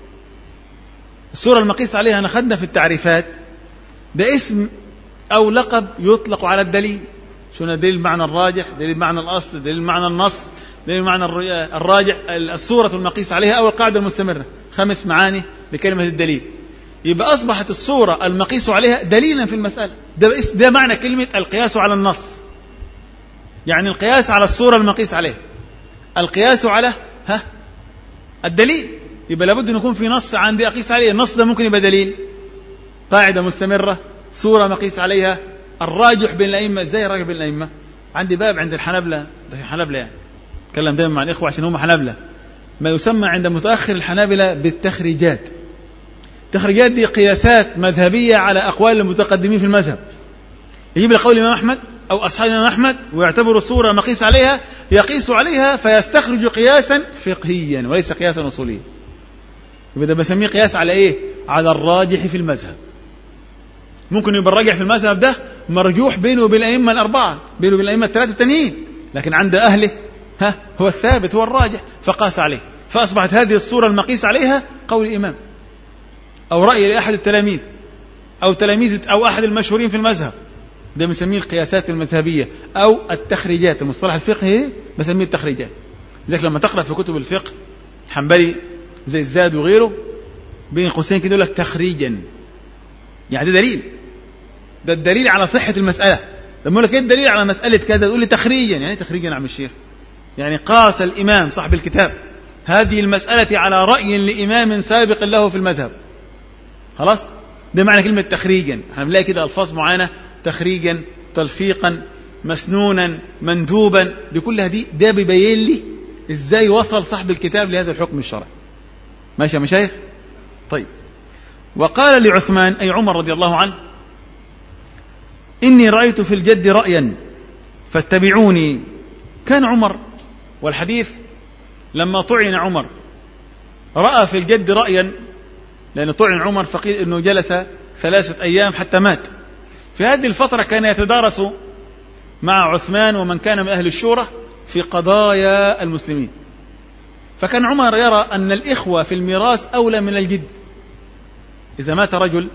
الصورة المقيس عليها نخدنا في التعريفات، ده اسم أو لقب يطلق على الدليل. شنو دليل معنى الراجح، دليل معنى الأصل، دليل معنى النص، دليل معنى الراجح. الصورة المقيس عليها أو القاعدة المستمرة، خمس معاني لكلمة الدليل. يبقى أصبحت الصورة المقيس عليها دليلا في المسألة. ده, ده معنى كلمة القياس على النص، يعني القياس على الصورة المقيس عليها، القياس على ها الدليل. يبقى لابد أن يكون في نص عندي أقيس عليه. النص ده ممكن يبقى دليل، قاعدة مستمرة، صورة مقيس عليها. الراجح بين الأئمة، ازاي الراجح بين الأئمة؟ عندي باب عند الحنابلة، ده الحنابلة يعني اتكلم دايما مع الإخوة عشان هم حنابلة، ما يسمى عند متأخر الحنابلة بالتخريجات. التخريجات دي قياسات مذهبية على أقوال المتقدمين في المذهب. يجيب لقول الإمام أحمد أو أصحاب الإمام أحمد ويعتبر الصورة مقيس عليها، يقيس عليها فيستخرج قياسا فقهيا وليس قياسا أصوليا. يبقى ده بسميه قياس على إيه؟ على الراجح في المذهب. ممكن يبقى الراجح في المذهب ده مرجوح بينه وبين الأئمة الأربعة، بينه وبين الأئمة الثلاثة التانيين، لكن عند أهله ها هو الثابت، هو الراجح، فقاس عليه. فأصبحت هذه الصورة المقيس عليها قول الإمام أو رأي لأحد التلاميذ أو تلاميذ أو أحد المشهورين في المذهب. ده بنسميه القياسات المذهبية أو التخريجات. المصطلح الفقهي بسميه التخريجات. لذلك لما تقرأ في كتب الفقه الحنبلي زي الزاد وغيره بين قوسين كده يقول لك تخريجا، يعني ده دليل، ده الدليل على صحة المسألة. لما يقول لك ايه الدليل على مسألة كذا تقول لي تخريجا. يعني تخريجا يا عم الشيخ؟ يعني قاس الإمام صاحب الكتاب هذه المسألة على رأي لإمام سابق له في المذهب، خلاص. ده معنى كلمة تخريجا. احنا بنلاقي كده ألفاظ معينة، تخريجا، تلفيقا، مسنونا، مندوبا، دي كلها دي ده بيبين لي ازاي وصل صاحب الكتاب لهذا الحكم الشرعي. ماشي يا مشايخ؟ طيب. وقال لعثمان أي عمر رضي الله عنه: إني رأيت في الجد رأيا فاتبعوني. كان عمر، والحديث لما طعن عمر رأى في الجد رأيا، لأنه طعن عمر فقيل أنه جلس ثلاثة أيام حتى مات. في هذه الفترة كان يتدارس مع عثمان ومن كان من أهل الشورى في قضايا المسلمين. فكان عمر يرى أن الإخوة في الميراث أولى من الجد. إذا مات رجل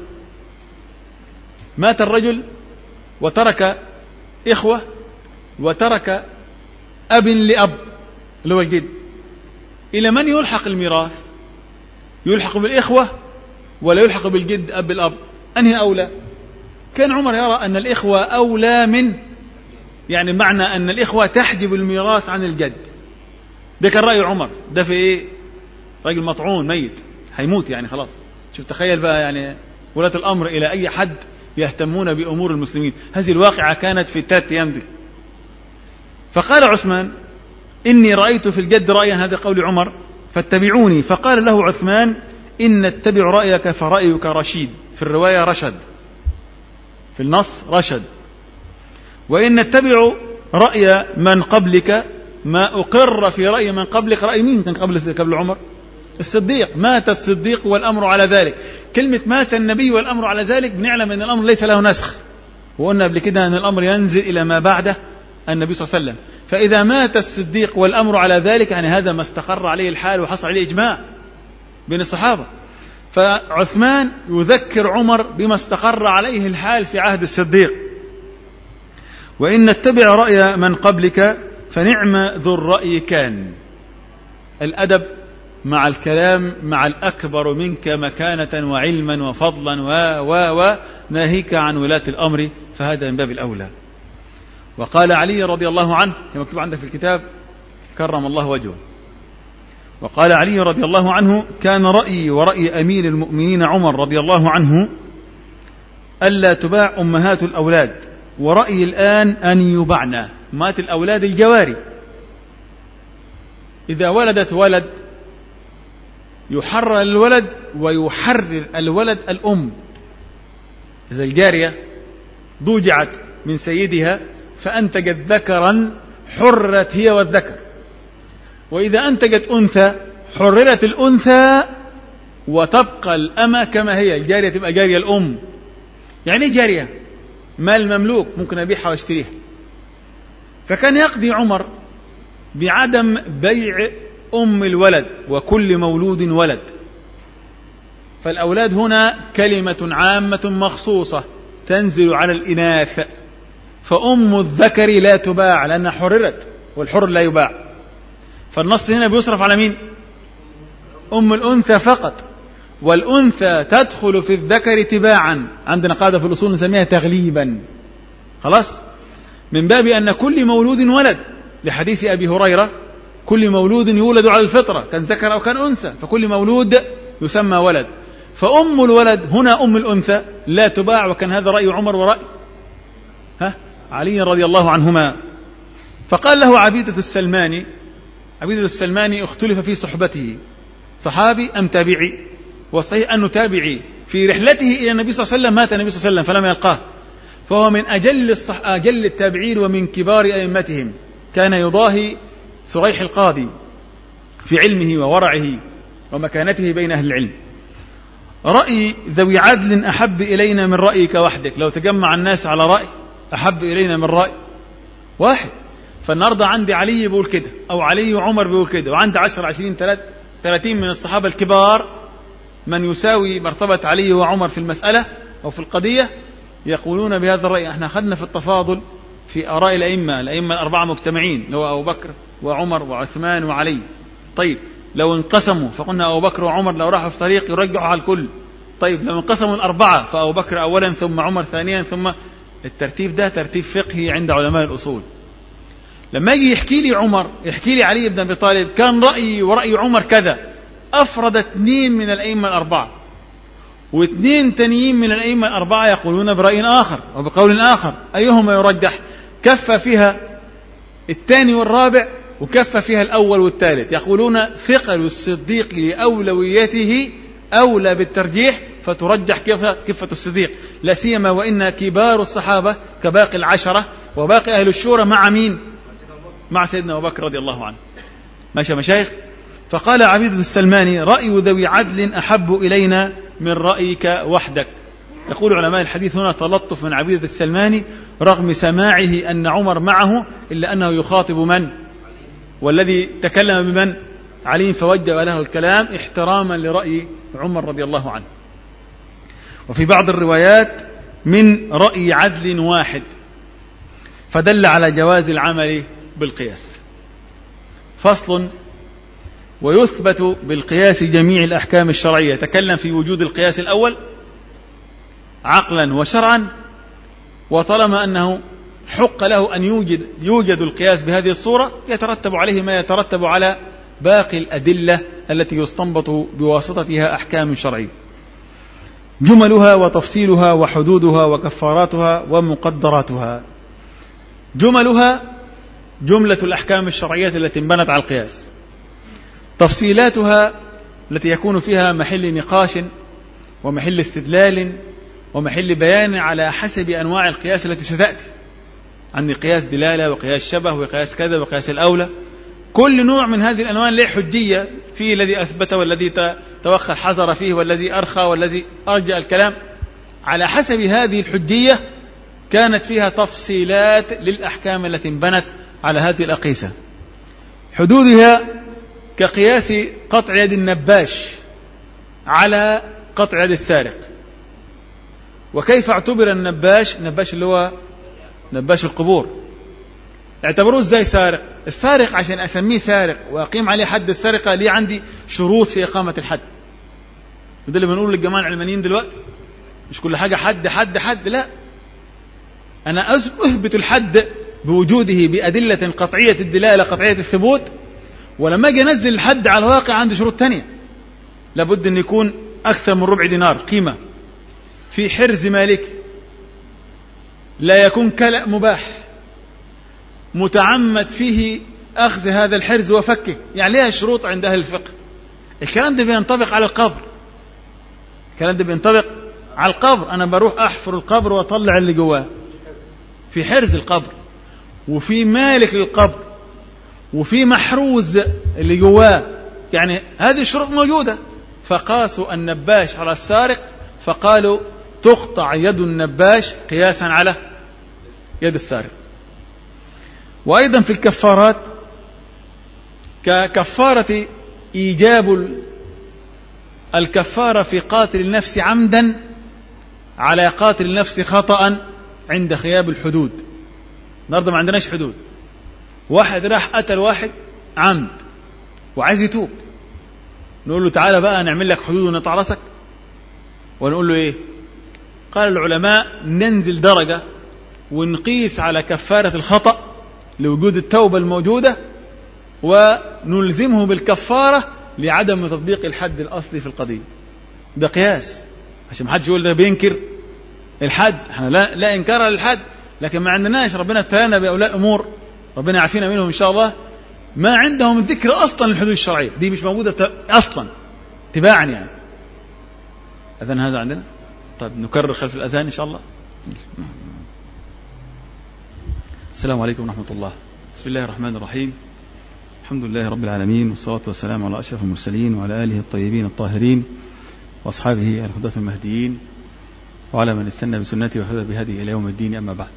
مات الرجل وترك إخوة وترك أب لأب اللي هو الجد، إلى من يلحق الميراث؟ يلحق بالإخوة ولا يلحق بالجد أب الأب؟ أنهي أولى؟ كان عمر يرى أن الإخوة أولى من، يعني معنى أن الإخوة تحجب الميراث عن الجد. ده كان رأي عمر. ده في إيه؟ راجل مطعون ميت هيموت يعني خلاص. شوف تخيل بقى يعني ولاة الأمر إلى أي حد يهتمون بأمور المسلمين. هذه الواقعة كانت في الثلاث أيام دي. فقال عثمان: إني رأيت في الجد رأيا، هذا قول عمر، فاتبعوني. فقال له عثمان: إن اتبع رأيك فرأيك رشيد. في الرواية رشد، في النص رشد. وإن اتبع رأي من قبلك، ما أقر في رأي من قبلك. رأي مين كان قبل قبل عمر؟ الصديق. مات الصديق والأمر على ذلك. كلمة مات النبي والأمر على ذلك بنعلم أن الأمر ليس له نسخ، وقلنا قبل كده أن الأمر ينزل إلى ما بعد النبي صلى الله عليه وسلم. فإذا مات الصديق والأمر على ذلك يعني هذا ما استقر عليه الحال وحصل عليه إجماع بين الصحابة. فعثمان يذكر عمر بما استقر عليه الحال في عهد الصديق. وإن اتبع رأي من قبلك فنعم ذو الرأي كان. الأدب مع الكلام مع الأكبر منك مكانة وعلما وفضلا و و و ناهيك عن ولاة الأمر، فهذا من باب الأولى. وقال علي رضي الله عنه كما مكتوب عندك في الكتاب كرم الله وجهه، وقال علي رضي الله عنه: كان رأيي ورأي أمير المؤمنين عمر رضي الله عنه ألا تباع أمهات الأولاد، ورأيي الآن أن يبعنا. أمهات الأولاد الجواري، إذا ولدت ولد يحرر الولد ويحرر الولد الأم. إذا الجارية ضوجعت من سيدها فأنتجت ذكرا حررت هي والذكر، وإذا أنتجت أنثى حررت الأنثى وتبقى الأمة كما هي. الجارية تبقى جارية الأم. يعني جارية مال مملوك ممكن أبيعها واشتريها. فكان يقضي عمر بعدم بيع أم الولد وكل مولود ولد. فالأولاد هنا كلمة عامة مخصوصة تنزل على الإناث، فأم الذكر لا تباع لأنها حررت والحر لا يباع. فالنص هنا بيصرف على مين؟ أم الأنثى فقط، والأنثى تدخل في الذكر تباعا. عندنا قاعدة في الأصول نسميها تغليبا، خلاص، من باب أن كل مولود ولد، لحديث أبي هريرة: كل مولود يولد على الفطرة كان ذكر أو كان أنثى، فكل مولود يسمى ولد. فأم الولد هنا أم الأنثى لا تباع، وكان هذا رأي عمر ورأي ها علي رضي الله عنهما. فقال له عبيدة السلماني، عبيدة السلماني اختلف في صحبته، صحابي أم تابعي؟ والصحيح أنه تابعي. في رحلته إلى النبي صلى الله عليه وسلم مات النبي صلى الله عليه وسلم فلم يلقاه، فهو من أجل, الصح... أجل التابعين ومن كبار أئمتهم. كان يضاهي سريح القاضي في علمه وورعه ومكانته بين أهل العلم. رأي ذوي عدل أحب إلينا من رأيك وحدك. لو تجمع الناس على رأي أحب إلينا من رأي واحد. فالنهارده عندي علي بيقول كده، أو علي وعمر بيقول كده، وعندي عشر عشرين ثلاثين من الصحابة الكبار من يساوي مرتبة علي وعمر في المسألة أو في القضية يقولون بهذا الرأي. احنا أخذنا في التفاضل في آراء الأئمة، الأئمة الأربعة مجتمعين، اللي هو أبو بكر وعمر وعثمان وعلي. طيب لو انقسموا فقلنا أبو بكر وعمر لو راحوا في طريق يرجعوا على الكل، طيب لما انقسموا الأربعة فأبو بكر أولا ثم عمر ثانيا ثم الترتيب ده ترتيب فقهي عند علماء الأصول. لما يجي يحكي لي عمر يحكي لي علي بن أبي طالب كان رأيي ورأي عمر كذا، أفرد اثنين من الأئمة الأربعة واثنين تانيين من الأئمة الأربعة يقولون برأي آخر أو بقول آخر، أيهما يرجح؟ كف فيها الثاني والرابع وكف فيها الأول والثالث، يقولون ثقل الصديق لأولويته أولى بالترجيح فترجح كفة الصديق، لا سيما وإن كبار الصحابة كباقي العشرة وباقي أهل الشورى مع مين؟ مع سيدنا أبو بكر رضي الله عنه. ماشي مشايخ. فقال عبيدة السلماني رأي ذوي عدل أحب إلينا من رأيك وحدك. يقول علماء الحديث هنا تلطف من عبيدة السلماني رغم سماعه أن عمر معه إلا أنه يخاطب من؟ والذي تكلم بمن؟ علي، فوجه له الكلام احتراما لرأي عمر رضي الله عنه. وفي بعض الروايات من رأي عدل واحد، فدل على جواز العمل بالقياس. فصل: ويثبت بالقياس جميع الأحكام الشرعية. تكلم في وجود القياس الأول عقلا وشرعا، وطالما أنه حق له أن يوجد يوجد القياس بهذه الصورة يترتب عليه ما يترتب على باقي الأدلة التي يستنبط بواسطتها أحكام شرعية، جملها وتفصيلها وحدودها وكفاراتها ومقدراتها. جملها جملة الأحكام الشرعية التي انبنت على القياس، تفصيلاتها التي يكون فيها محل نقاش ومحل استدلال ومحل بيان على حسب أنواع القياس التي ستأتي، عن قياس دلالة وقياس شبه وقياس كذا وقياس الأولى. كل نوع من هذه الأنواع له حجية، فيه الذي أثبت والذي توخى الحذر فيه والذي أرخى والذي أرجع الكلام. على حسب هذه الحجية كانت فيها تفصيلات للأحكام التي انبنت على هذه الأقيسة. حدودها كقياس قطع يد النباش على قطع يد السارق. وكيف اعتبر النباش؟ النباش اللي هو نباش القبور، اعتبروه ازاي سارق؟ السارق عشان اسميه سارق واقيم عليه حد السرقة ليه عندي شروط في اقامة الحد. وده اللي بنقوله للجماعة العلمانيين دلوقتي، مش كل حاجة حد حد حد، لا، انا اثبت الحد بوجوده بأدلة قطعية الدلالة قطعية الثبوت، ولما اجي انزل الحد على الواقع عندي شروط تانية. لابد ان يكون اكثر من ربع دينار قيمة، في حرز مالك، لا يكون كلأ مباح، متعمد فيه أخذ هذا الحرز وفكه، يعني لها شروط عند أهل الفقه. الكلام ده بينطبق على القبر، الكلام ده بينطبق على القبر. أنا بروح أحفر القبر وأطلع اللي جواه، في حرز القبر وفي مالك للقبر وفي محروز اللي جواه، يعني هذه الشروط موجودة. فقاسوا النباش على السارق فقالوا تقطع يد النباش قياسا على يد السارق. وأيضا في الكفارات ككفارة إيجاب الكفارة في قاتل النفس عمدا على قاتل النفس خطأ عند خياب الحدود. النهارده ما عندناش حدود، واحد راح قتل واحد عمد وعايز يتوب، نقول له تعالى بقى نعمل لك حدود ونقطع راسك، ونقول له ايه؟ قال العلماء ننزل درجة ونقيس على كفارة الخطأ لوجود التوبة الموجودة، ونلزمه بالكفارة لعدم تطبيق الحد الأصلي في القضية. ده قياس عشان ما حدش يقول ده بينكر الحد. احنا لا, لا إنكار للحد، لكن ما عندناش، ربنا ابتلانا بأولاء أمور ربنا يعافينا منهم إن شاء الله، ما عندهم ذكر أصلا للحدود الشرعية، دي مش موجودة أصلا تباعا يعني. أذن هذا عندنا؟ طيب نكرر خلف الأذان إن شاء الله. السلام عليكم ورحمة الله. بسم الله الرحمن الرحيم. الحمد لله رب العالمين، والصلاة والسلام على أشرف المرسلين وعلى آله الطيبين الطاهرين وأصحابه الهداة المهديين وعلى من استنى بسنته وهدى بهديه إلى يوم الدين. أما بعد،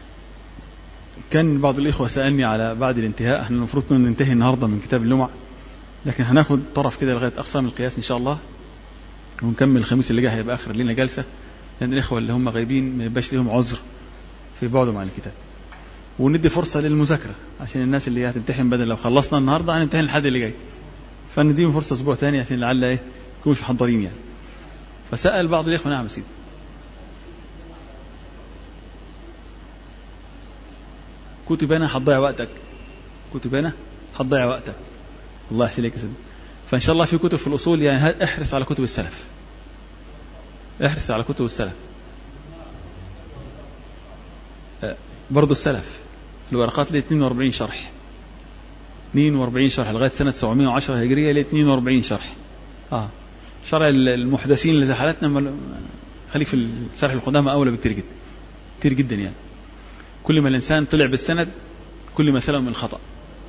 كان بعض الإخوة سألني على بعد الانتهاء، احنا المفروض كنا ننتهي النهاردة من كتاب اللمع، لكن هناخد طرف كده لغاية أقسام القياس إن شاء الله، ونكمل الخميس اللي جاي هيبقى آخر لنا جلسة، لأن الإخوة اللي هم غايبين ما يبقاش لهم عذر في بعدهم عن الكتاب، وندي فرصة للمذاكرة عشان الناس اللي هتمتحن بدل لو خلصنا النهاردة هنمتحن الحد اللي جاي، فنديهم فرصة أسبوع تاني عشان لعل إيه يكونوا مش محضرين يعني. فسأل بعض الإخوة: نعم سيدي. كتب أنا هتضيع وقتك، كتب أنا هتضيع وقتك. الله يحسن لك يا سيدي. فإن شاء الله في كتب في الأصول، يعني احرص على كتب السلف، احرص على كتب السلف. برضو السلف الورقات ليه اثنين وأربعين شرح، اثنين وأربعين شرح لغاية سنة سبعمائة وعشرة هجرية ليه اثنين وأربعين شرح. آه شرع المحدثين اللي زي حالتنا خليك في الشرح القدامى أولى بكتير جدا، كتير جدا. يعني كل ما الإنسان طلع بالسند كل ما سلم من الخطأ.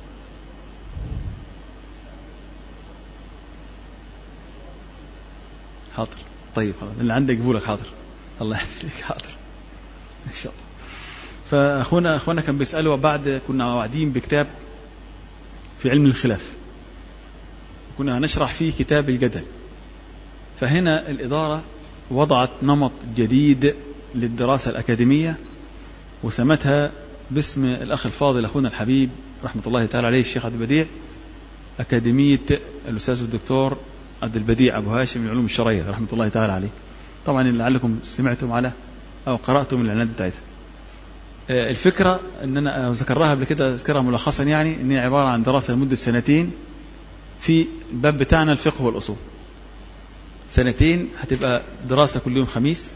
حاضر. طيب حاضر. اللي عندك يقولك حاضر. الله يحفظك. حاضر إن شاء الله. فأخونا أخونا كان بيسألوا بعد، كنا واعدين بكتاب في علم الخلاف، كنا هنشرح فيه كتاب الجدل. فهنا الإدارة وضعت نمط جديد للدراسة الأكاديمية وسمتها باسم الأخ الفاضل أخونا الحبيب رحمة الله تعالى عليه الشيخ عبد البديع، أكاديمية الأستاذ الدكتور عبد البديع أبو هاشم للعلوم الشرعية رحمة الله تعالى عليه. طبعا لعلكم سمعتم على أو قرأتم الإعلانات بتاعتها. الفكرة أن أنا ذكرها قبل كده أذكرها ملخصا، يعني أن هي عبارة عن دراسة لمدة سنتين في الباب بتاعنا الفقه والأصول. سنتين هتبقى دراسة كل يوم خميس.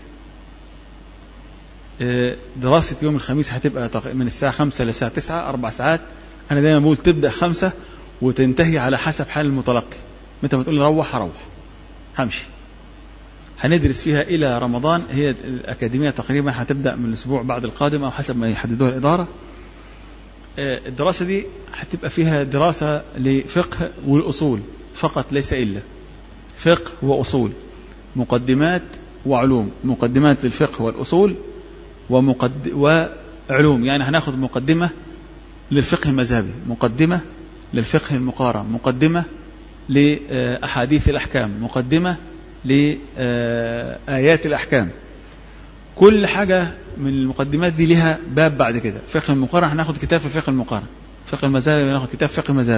دراسة يوم الخميس هتبقى من الساعة خمسة للساعة تسعة، أربع ساعات. أنا دايما بقول تبدأ خمسة وتنتهي على حسب حال المتلقي. متى ما تقول لي روح هروح، همشي. هندرس فيها إلى رمضان. هي الأكاديمية تقريبا هتبدأ من الأسبوع بعد القادم أو حسب ما يحددوها الإدارة. الدراسة دي هتبقى فيها دراسة لفقه والأصول فقط، ليس إلا فقه وأصول، مقدمات وعلوم، مقدمات للفقه والأصول ومقد... وعلوم. يعني هناخد مقدمة للفقه المذهبي، مقدمة للفقه المقارن، مقدمة لأحاديث الأحكام، مقدمة لآيات الأحكام. كل حاجة من المقدمات دي لها باب بعد كده. فقه المقارن هناخد كتاب في فقه المقارن، فقه المذهب هناخد كتاب فقه المذهب،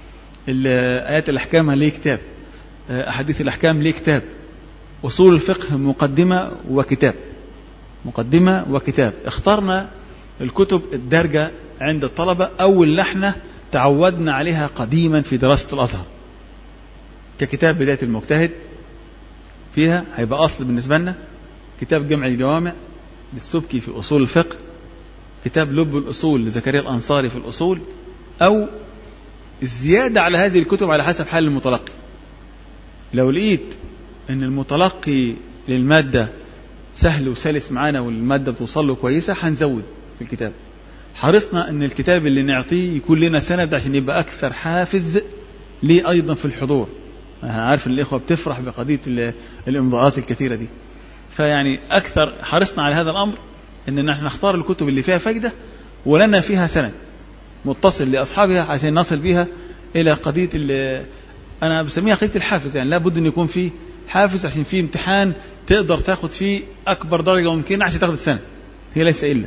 آيات الأحكام ليه كتاب، أحاديث الأحكام ليه كتاب، أصول الفقه مقدمة وكتاب، مقدمة وكتاب. اخترنا الكتب الدارجة عند الطلبة أو اللي احنا تعودنا عليها قديما في دراسة الأزهر، ككتاب بداية المجتهد فيها هيبقى أصل بالنسبة لنا، كتاب جمع الجوامع للسبكي في أصول الفقه، كتاب لب الأصول لزكريا الأنصاري في الأصول، أو الزيادة على هذه الكتب على حسب حال المتلقي. لو لقيت أن المتلقي للمادة سهل وسلس معانا والمادة بتوصل له كويسة هنزود في الكتاب. حرصنا أن الكتاب اللي نعطيه يكون لنا سند عشان يبقى أكثر حافز ليه أيضا في الحضور. أنا عارف أن الإخوة بتفرح بقضية الإمضاءات الكثيرة دي، فيعني أكثر حرصنا على هذا الأمر أن نحن نختار الكتب اللي فيها فايدة ولنا فيها سند متصل لأصحابها عشان نصل بها إلى قضية اللي أنا بسميها قضية الحافز. يعني لابد أن يكون فيه حافز عشان فيه امتحان تقدر تاخد فيه أكبر درجة ممكنة عشان تاخد السند. هي ليس إلا،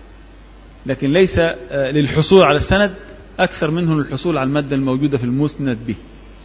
لكن ليس للحصول على السند أكثر منه للحصول على المادة الموجودة في المسند به.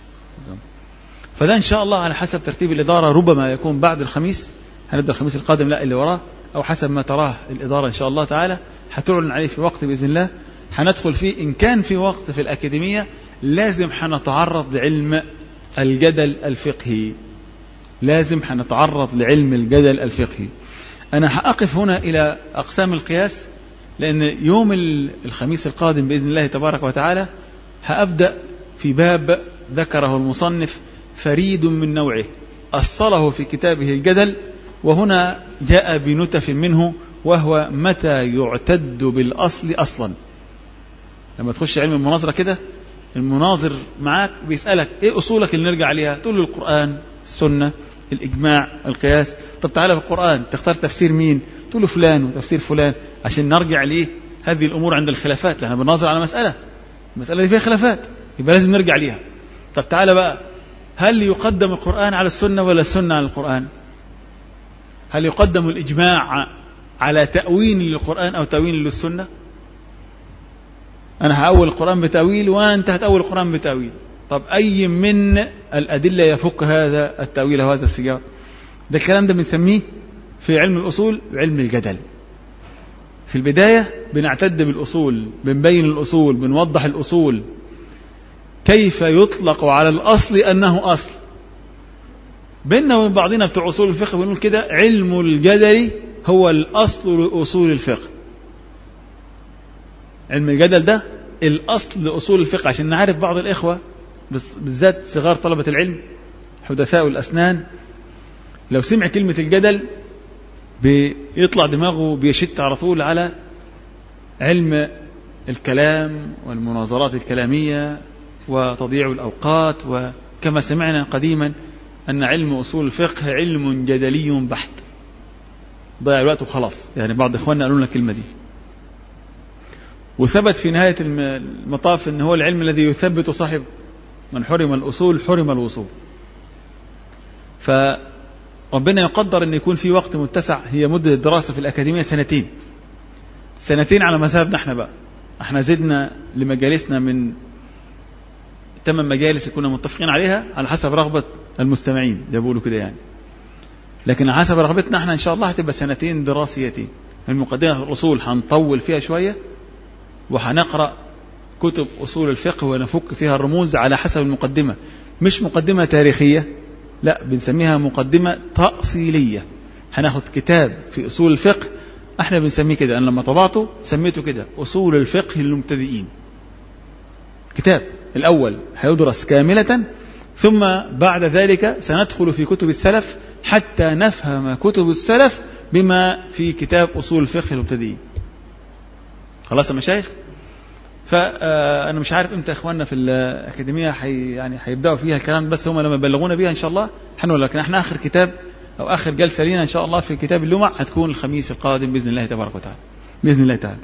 فده إن شاء الله على حسب ترتيب الإدارة ربما يكون بعد الخميس، هنبدأ الخميس القادم لا اللي وراه، أو حسب ما تراه الإدارة إن شاء الله تعالى هتعلن عليه في وقت بإذن الله هندخل فيه. إن كان في وقت في الأكاديمية لازم هنتعرض لعلم الجدل الفقهي، لازم هنتعرض لعلم الجدل الفقهي. أنا هأقف هنا إلى أقسام القياس، لأن يوم الخميس القادم بإذن الله تبارك وتعالى هأبدأ في باب ذكره المصنف فريد من نوعه أصله في كتابه الجدل، وهنا جاء بنتف منه، وهو متى يعتد بالأصل أصلا. لما تخش علم المناظرة كده المناظر معاك بيسألك إيه أصولك اللي نرجع عليها، تقول له القرآن، السنة، الإجماع، القياس. طب تعالى في القرآن تختار تفسير مين، تقول له فلان وتفسير فلان، عشان نرجع ليه هذه الأمور عند الخلافات. لأننا بنناظر على مسألة المسألة دي فيها خلافات يبقى لازم نرجع ليها. طب تعالى بقى، هل يقدم القرآن على السنة ولا السنة على القرآن؟ هل يقدم الإجماع على تأويل للقرآن أو تأويل للسنة؟ أنا هأول القرآن بتأويل وأنت هتأول القرآن بتأويل. طب أي من الأدلة يفك هذا التأويل وهذا السياق؟ ده الكلام ده بنسميه في علم الأصول علم الجدل. في البداية بنعتد بالأصول، بنبين الأصول، بنوضح الأصول، كيف يطلق على الأصل أنه أصل. بيننا وبين بعضنا بتوع أصول الفقه بنقول كده علم الجدل هو الأصل لأصول الفقه. علم الجدل ده الأصل لأصول الفقه، عشان نعرف بعض الإخوة بالذات صغار طلبة العلم حدثاء الأسنان لو سمع كلمة الجدل بيطلع دماغه بيشت على طول على علم الكلام والمناظرات الكلامية وتضييع الأوقات، وكما سمعنا قديما أن علم أصول الفقه علم جدلي بحت، ضيع الوقت وخلاص. يعني بعض إخواننا قالوا لنا الكلمة دي، وثبت في نهاية المطاف أن هو العلم الذي يثبت صاحب، من حرم الأصول حرم الوصول. فربنا يقدر أن يكون في وقت متسع، هي مدة الدراسة في الأكاديمية سنتين، سنتين على مذهبنا احنا بقى. احنا زدنا لمجالسنا من ثمان مجالس كنا متفقين عليها على حسب رغبة المستمعين زي بيقولوا كده يعني، لكن على حسب رغبتنا احنا ان شاء الله هتبقى سنتين دراسيتين. المقدمة الأصول هنطول فيها شوية، وهنقرأ كتب أصول الفقه ونفك فيها الرموز على حسب المقدمة، مش مقدمة تاريخية، لا بنسميها مقدمة تأصيلية. هناخد كتاب في أصول الفقه احنا بنسميه كده، انا لما طبعته سميته كده أصول الفقه للمبتدئين. كتاب الأول هيدرس كاملة، ثم بعد ذلك سندخل في كتب السلف حتى نفهم كتب السلف بما في كتاب أصول الفقه للمبتدئين. خلاص يا مشايخ؟ فأنا مش عارف امتى اخواننا في الأكاديمية حي يعني هيبدأوا فيها الكلام، بس هم لما يبلغونا بيها ان شاء الله هنقول لك. احنا اخر كتاب او اخر جلسة لينا ان شاء الله في كتاب اللمع هتكون الخميس القادم باذن الله تبارك وتعالى، باذن الله تعالى.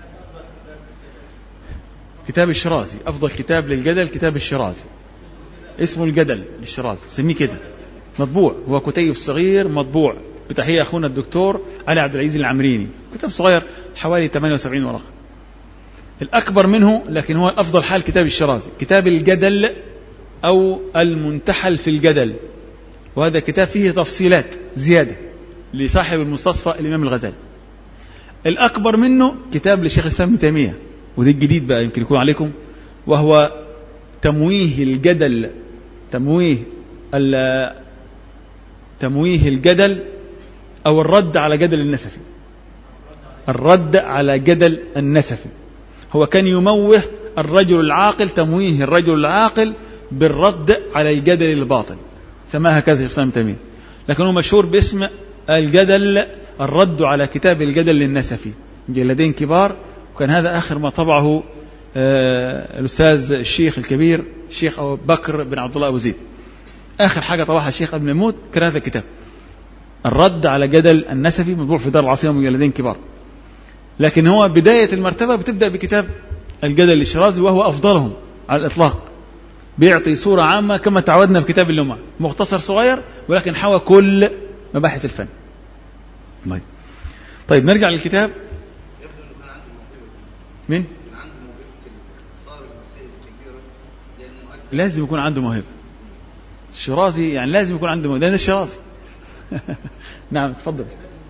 كتاب الشرازي افضل كتاب للجدل، كتاب الشرازي اسمه الجدل للشرازي، سميه كده، مطبوع، هو كتيب صغير مطبوع بتحية اخونا الدكتور علي عبد العزيز العمريني، كتاب صغير حوالي ثمانية وسبعين ورقة. الأكبر منه لكن هو أفضل حال كتاب الشرازي، كتاب الجدل أو المنتحل في الجدل، وهذا كتاب فيه تفصيلات زيادة لصاحب المستصفى الإمام الغزالي. الأكبر منه كتاب للشيخ الإسلام ابن تيمية، وده الجديد بقى يمكن يكون عليكم، وهو تمويه الجدل، تمويه تمويه الجدل أو الرد على جدل النسفي، الرد على جدل النسفي. هو كان يموه الرجل العاقل، تمويه الرجل العاقل بالرد على الجدل الباطل، سماها كذا الشيخ الإسلام ابن تيمية، لكن هو مشهور باسم الجدل، الرد على كتاب الجدل للنسفي، مجلدين كبار، وكان هذا آخر ما طبعه آه الأستاذ الشيخ الكبير الشيخ أبو بكر بن عبد الله أبو زيد، آخر حاجة طبعها الشيخ قبل ما يموت كان هذا الكتاب الرد على جدل النسفي، مطبوع في دار العاصمة مجلدين كبار. لكن هو بداية المرتبة بتبدأ بكتاب الجدل للشرازي، وهو أفضلهم على الإطلاق، بيعطي صورة عامة كما تعودنا في كتاب اللمع، مختصر صغير ولكن حوى كل مباحث الفن. طيب طيب نرجع للكتاب. مين؟ لازم يكون عنده موهبة. الشرازي يعني لازم يكون عنده موهبة، لأن الشرازي نعم تفضل.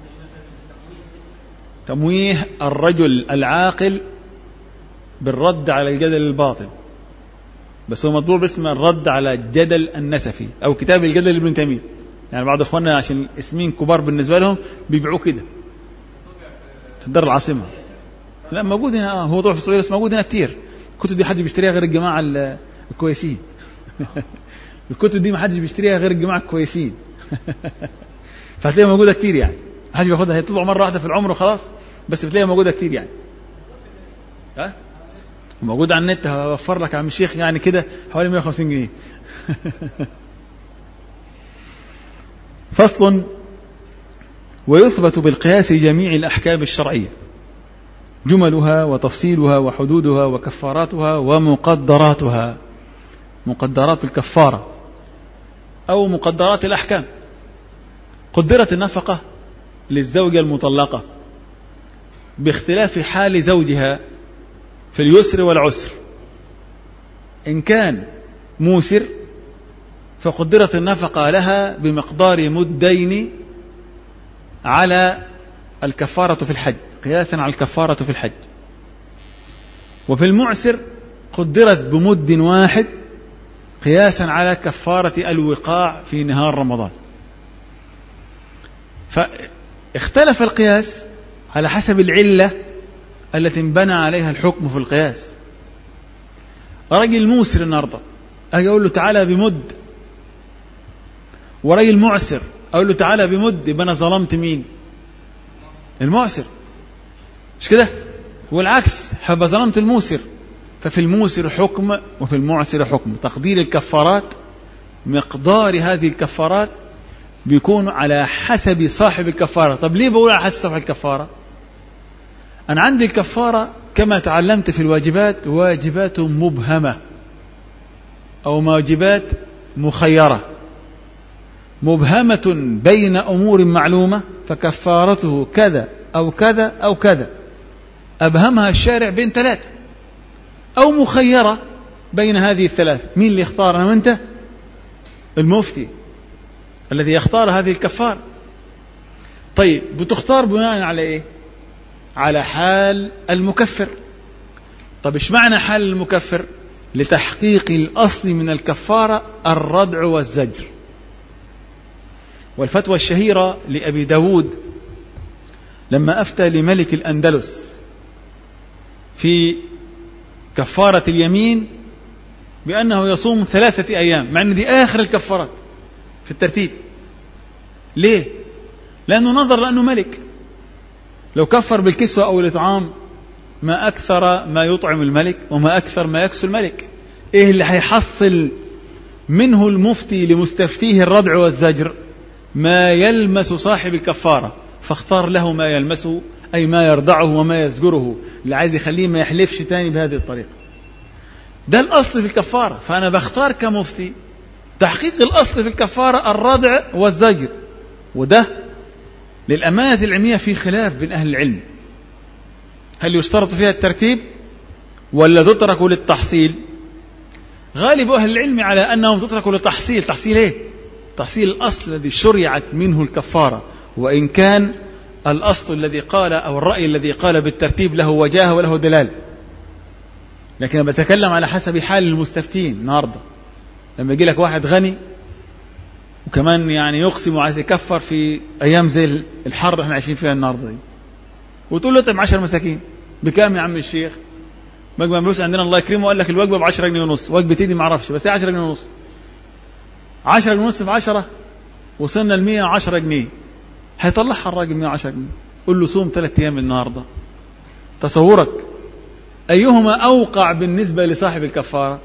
تمويه الرجل العاقل بالرد على الجدل الباطل، بس هو مطبوع باسم الرد على الجدل النسفي أو كتاب الجدل لابن تيمية. يعني بعض إخواننا عشان اسمين كبار بالنسبة لهم بيبيعوه كده في الدار العاصمة. لا موجود هنا، هو طبعا في السعودية بس موجود هنا كتير. الكتب دي حد بيشتريها غير الجماعة الكويسين الكتب دي ما حدش بيشتريها غير الجماعة الكويسين فهتلاقيها موجودة كتير، يعني ما حدش بياخدها، هي تطبع مرة واحدة في العمر وخلاص، بس بتلاقيها موجودة كتير يعني. ها موجود على النت، هوفر لك يا عم الشيخ يعني كده حوالي مئة وخمسين جنيه فصل: ويثبت بالقياس جميع الأحكام الشرعية جملها وتفصيلها وحدودها وكفاراتها ومقدراتها. مقدرات الكفارة أو مقدرات الأحكام. قدرت النفقة للزوجة المطلقة باختلاف حال زوجها في اليسر والعسر، إن كان موسر فقدرت النفقة لها بمقدار مدين على الكفارة في الحج، قياسا على الكفارة في الحج. وفي المعسر قدرت بمد واحد قياسا على كفارة الوقاع في نهار رمضان. فاختلف القياس على حسب العلة التي انبنى عليها الحكم في القياس. رجل موسر النهارده أجي أقول له تعالى بمد، ورجل معسر أقول له تعالى بمد، يبقى أنا ظلمت مين؟ المعسر، مش كده؟ والعكس، حب ظلمت الموسر. ففي الموسر حكم وفي المعسر حكم. تقدير الكفارات، مقدار هذه الكفارات بيكون على حسب صاحب الكفارة. طب ليه بقول على حسب صاحب الكفارة؟ أنا عندي الكفارة كما تعلمت في الواجبات واجبات مبهمة أو واجبات مخيرة. مبهمة بين أمور معلومة فكفارته كذا أو كذا أو كذا، أبهمها الشارع بين ثلاثة. أو مخيرة بين هذه الثلاثة. مين اللي يختار؟ أنا وأنت؟ المفتي الذي يختار هذه الكفارة. طيب بتختار بناء على إيه؟ على حال المكفر. طب إيش معنى حال المكفر؟ لتحقيق الأصل من الكفارة الردع والزجر. والفتوى الشهيرة لأبي داود لما أفتى لملك الأندلس في كفارة اليمين بأنه يصوم ثلاثة أيام، مع أن دي آخر الكفارات في الترتيب. ليه؟ لأنه نظر لأنه ملك، لو كفر بالكسوة أو الإطعام ما أكثر ما يطعم الملك وما أكثر ما يكسو الملك. إيه اللي هيحصل منه المفتي لمستفتيه الردع والزجر؟ ما يلمس صاحب الكفارة، فاختار له ما يلمسه، أي ما يردعه وما يزجره، اللي عايز يخليه ما يحلفش تاني بهذه الطريقة. ده الأصل في الكفارة. فأنا بختار كمفتي تحقيق الأصل في الكفارة الردع والزجر. وده للأمانة العلمية في خلاف بين أهل العلم، هل يشترط فيها الترتيب ولا تترك للتحصيل؟ غالب أهل العلم على أنهم تترك للتحصيل. تحصيل إيه؟ تحصيل الأصل الذي شرعت منه الكفارة، وإن كان الأصل الذي قال أو الرأي الذي قال بالترتيب له وجاهة وله دلال. لكن أنا بتكلم على حسب حال المستفتين النهاردة. لما يجي لك واحد غني وكمان يعني يقسم وعايز يكفر في أيام زي الحر احنا عايشين فيها النهاردة دي، وتقول له طيب عشر مساكين بكام يا عم الشيخ؟ وجبة فلوس عندنا الله يكرمه قال لك الوجبة بعشرة جنيه ونص، وجبة تيدي ما اعرفش بس هي عشرة جنيه ونص. عشرة جنيه ونص في عشرة وصلنا المية وعشرة جنيه، هيطلعها الراجل مية وعشرة جنيه. قل له صوم ثلاث أيام النهاردة. تصورك أيهما أوقع بالنسبة لصاحب الكفارة؟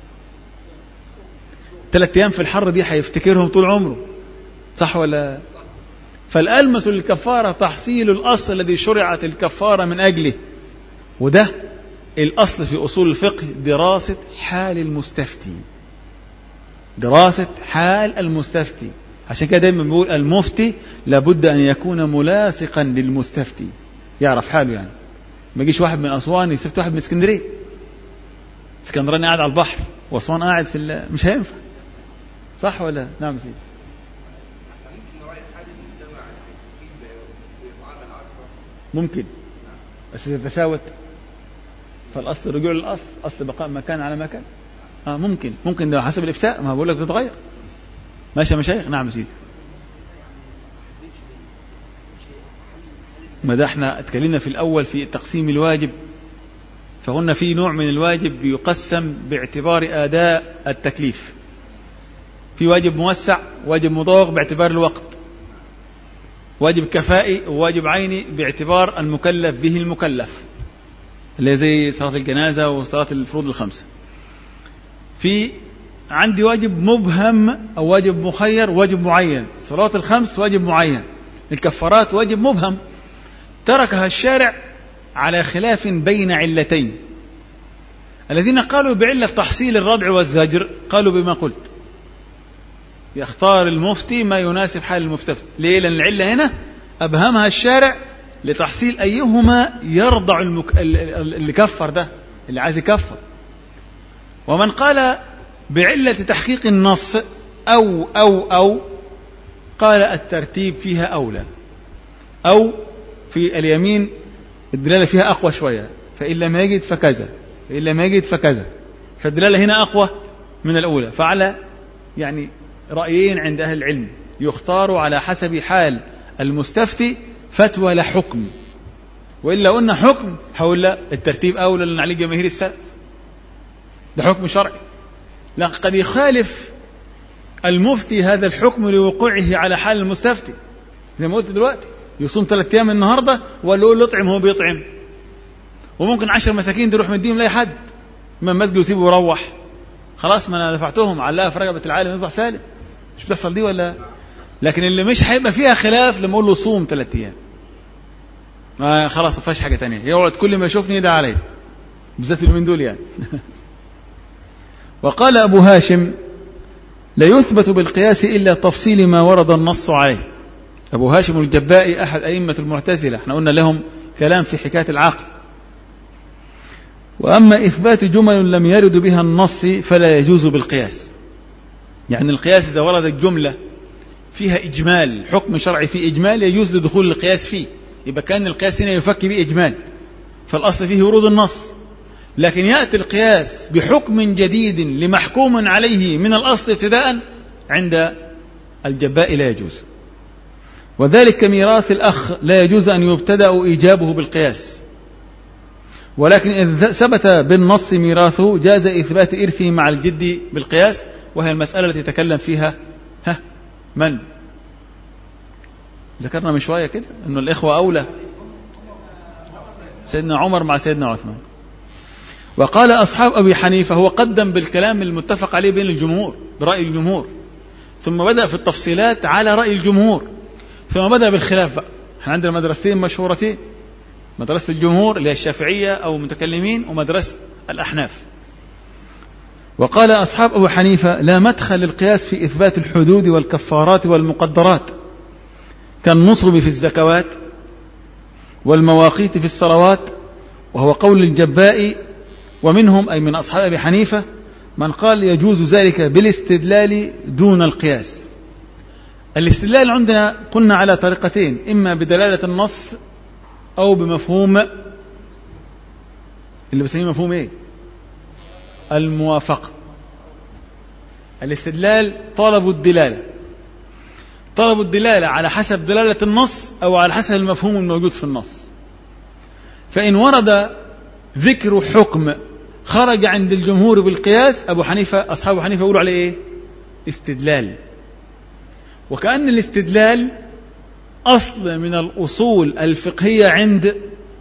ثلاث أيام في الحر دي هيفتكرهم طول عمره، صح ولا؟ فالألمس للكفارة تحصيل الأصل الذي شرعت الكفارة من أجله. وده الأصل في أصول الفقه، دراسة حال المستفتي، دراسة حال المستفتي. عشان كده دايما بقول المفتي لابد أن يكون ملاصقا للمستفتي، يعرف حاله. يعني ما يجيش واحد من أسوان يستفتي واحد من اسكندرية، اسكندراني قاعد على البحر وأسوان قاعد في، مش هينفع، صح ولا؟ نعم سيدي. ممكن بس إذا تساوت فالأصل رجوع للأصل، أصل بقاء مكان على مكان. آه ممكن ممكن ده حسب الإفتاء، ما بقول لك بتتغير. ماشي يا مشايخ. نعم سيدي. ما ده احنا اتكلمنا في الأول في تقسيم الواجب، فقلنا في نوع من الواجب يقسم باعتبار أداء التكليف. في واجب موسع، واجب مضاغ باعتبار الوقت، واجب كفائي وواجب عيني باعتبار المكلف به المكلف، اللي زي صلاة الجنازة وصلاة الفروض الخمسة. في عندي واجب مبهم أو واجب مخير، واجب معين. صلاة الخمس واجب معين، الكفارات واجب مبهم تركها الشارع على خلاف بين علتين. الذين قالوا بعلة تحصيل الردع والزجر قالوا بما قلت، يختار المفتي ما يناسب حال المفتفت. ليه؟ لأن العلة هنا أبهمها الشارع لتحصيل أيهما يرضع المك... اللي كفر ده، اللي عايز يكفر. ومن قال بعلة تحقيق النص أو أو أو قال الترتيب فيها أولى، أو في اليمين الدلالة فيها أقوى شوية، فإن لم يجد فكذا، فإن لم يجد فكذا، فالدلالة هنا أقوى من الأولى. فعلى يعني رأيين عند أهل العلم، يختار على حسب حال المستفتي فتوى لا حكم، وإلا قلنا حكم حول لا الترتيب أولى لأن عليه جماهير السلف، ده حكم شرعي. لكن قد يخالف المفتي هذا الحكم لوقوعه على حال المستفتي، زي ما قلت دلوقتي يصوم ثلاثة أيام النهاردة ولا يقول له اطعم هو بيطعم، وممكن عشر مساكين تروح مديهم لاي حد من المسجد ويسيبه ويروح، خلاص ما أنا دفعتهم علقها في رقبة العالم يصبح سالم. مش بتحصل دي ولا؟ لكن اللي مش هيبقى فيها خلاف لما أقول له صوم ثلاثة أيام، ما خلاص ما فيهاش حاجة تانية، يقعد كل ما يشوفني يدعي علي، بالذات اليومين دول يعني. وقال أبو هاشم: لا يثبت بالقياس إلا تفصيل ما ورد النص عليه. أبو هاشم الجبائي أحد أئمة المعتزلة، احنا قلنا لهم كلام في حكاية العقل. وأما إثبات جمل لم يرد بها النص فلا يجوز بالقياس. يعني القياس إذا وردت جملة فيها إجمال، حكم شرعي فيه إجمال، يجوز لدخول القياس فيه، يبقى كان القياس هنا يفك به إجمال، فالأصل فيه ورود النص. لكن يأتي القياس بحكم جديد لمحكوم عليه من الأصل ابتداء، عند الجباء لا يجوز. وذلك كميراث الأخ لا يجوز أن يبتدأ إيجابه بالقياس، ولكن إذا ثبت بالنص ميراثه جاز إثبات إرثه مع الجد بالقياس، وهي المسألة التي تكلم فيها ها من ذكرنا من شوية كده أنه الإخوة أولى، سيدنا عمر مع سيدنا عثمان. وقال أصحاب أبي حنيفة، هو قدم بالكلام المتفق عليه بين الجمهور برأي الجمهور، ثم بدأ في التفصيلات على رأي الجمهور، ثم بدأ بالخلاف بقى. احنا عندنا مدرستين مشهورتين، مدرسة الجمهور اللي هي الشافعية أو المتكلمين، ومدرسة الأحناف. وقال أصحاب أبو حنيفة: لا مدخل للقياس في إثبات الحدود والكفارات والمقدرات كالنصب في الزكوات والمواقيت في الصلوات، وهو قول الجباء. ومنهم أي من أصحاب أبي حنيفة من قال يجوز ذلك بالاستدلال دون القياس. الاستدلال عندنا قلنا على طريقتين، إما بدلالة النص أو بمفهوم اللي بسميه مفهوم إيه؟ الموافقة. الاستدلال طلب الدلالة، طلب الدلالة على حسب دلالة النص أو على حسب المفهوم الموجود في النص. فإن ورد ذكر حكم خرج عند الجمهور بالقياس، أبو حنيفة أصحاب حنيفة يقولوا عليه إيه؟ استدلال. وكأن الاستدلال أصل من الأصول الفقهية عند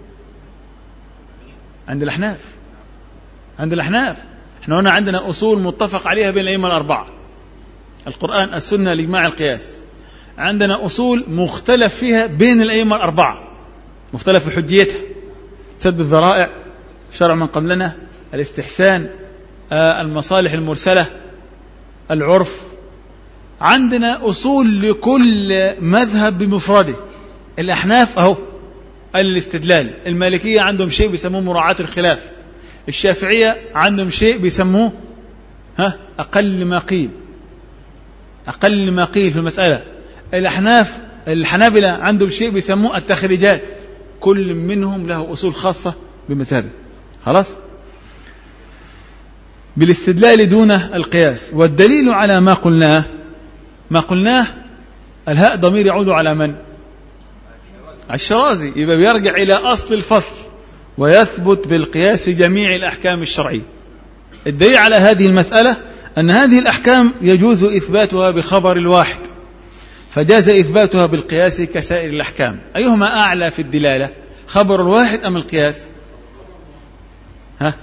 عند الأحناف. عند الأحناف احنا هنا عندنا أصول متفق عليها بين الأئمة الأربعة، القرآن السنة الإجماع القياس. عندنا أصول مختلف فيها بين الأئمة الأربعة، مختلف في حجيتها، سد الذرائع، شرع من قبلنا، الاستحسان، المصالح المرسلة، العرف. عندنا أصول لكل مذهب بمفرده. الأحناف أهو الاستدلال، المالكية عندهم شيء بيسموه مراعاة الخلاف، الشافعية عندهم شيء بيسموه ها أقل ما قيل، أقل ما قيل في المسألة. الأحناف الحنابلة عندهم شيء بيسموه التخريجات، كل منهم له أصول خاصة بمذهبه. خلاص، بالاستدلال دون القياس. والدليل على ما قلناه ما قلناه الهاء ضمير يعود على من؟ الشرازي، يبقى بيرجع إلى أصل الفصل، ويثبت بالقياس جميع الأحكام الشرعية. الدليل على هذه المسألة أن هذه الأحكام يجوز إثباتها بخبر الواحد، فجاز إثباتها بالقياس كسائر الأحكام. أيهما أعلى في الدلالة، خبر الواحد أم القياس؟ ها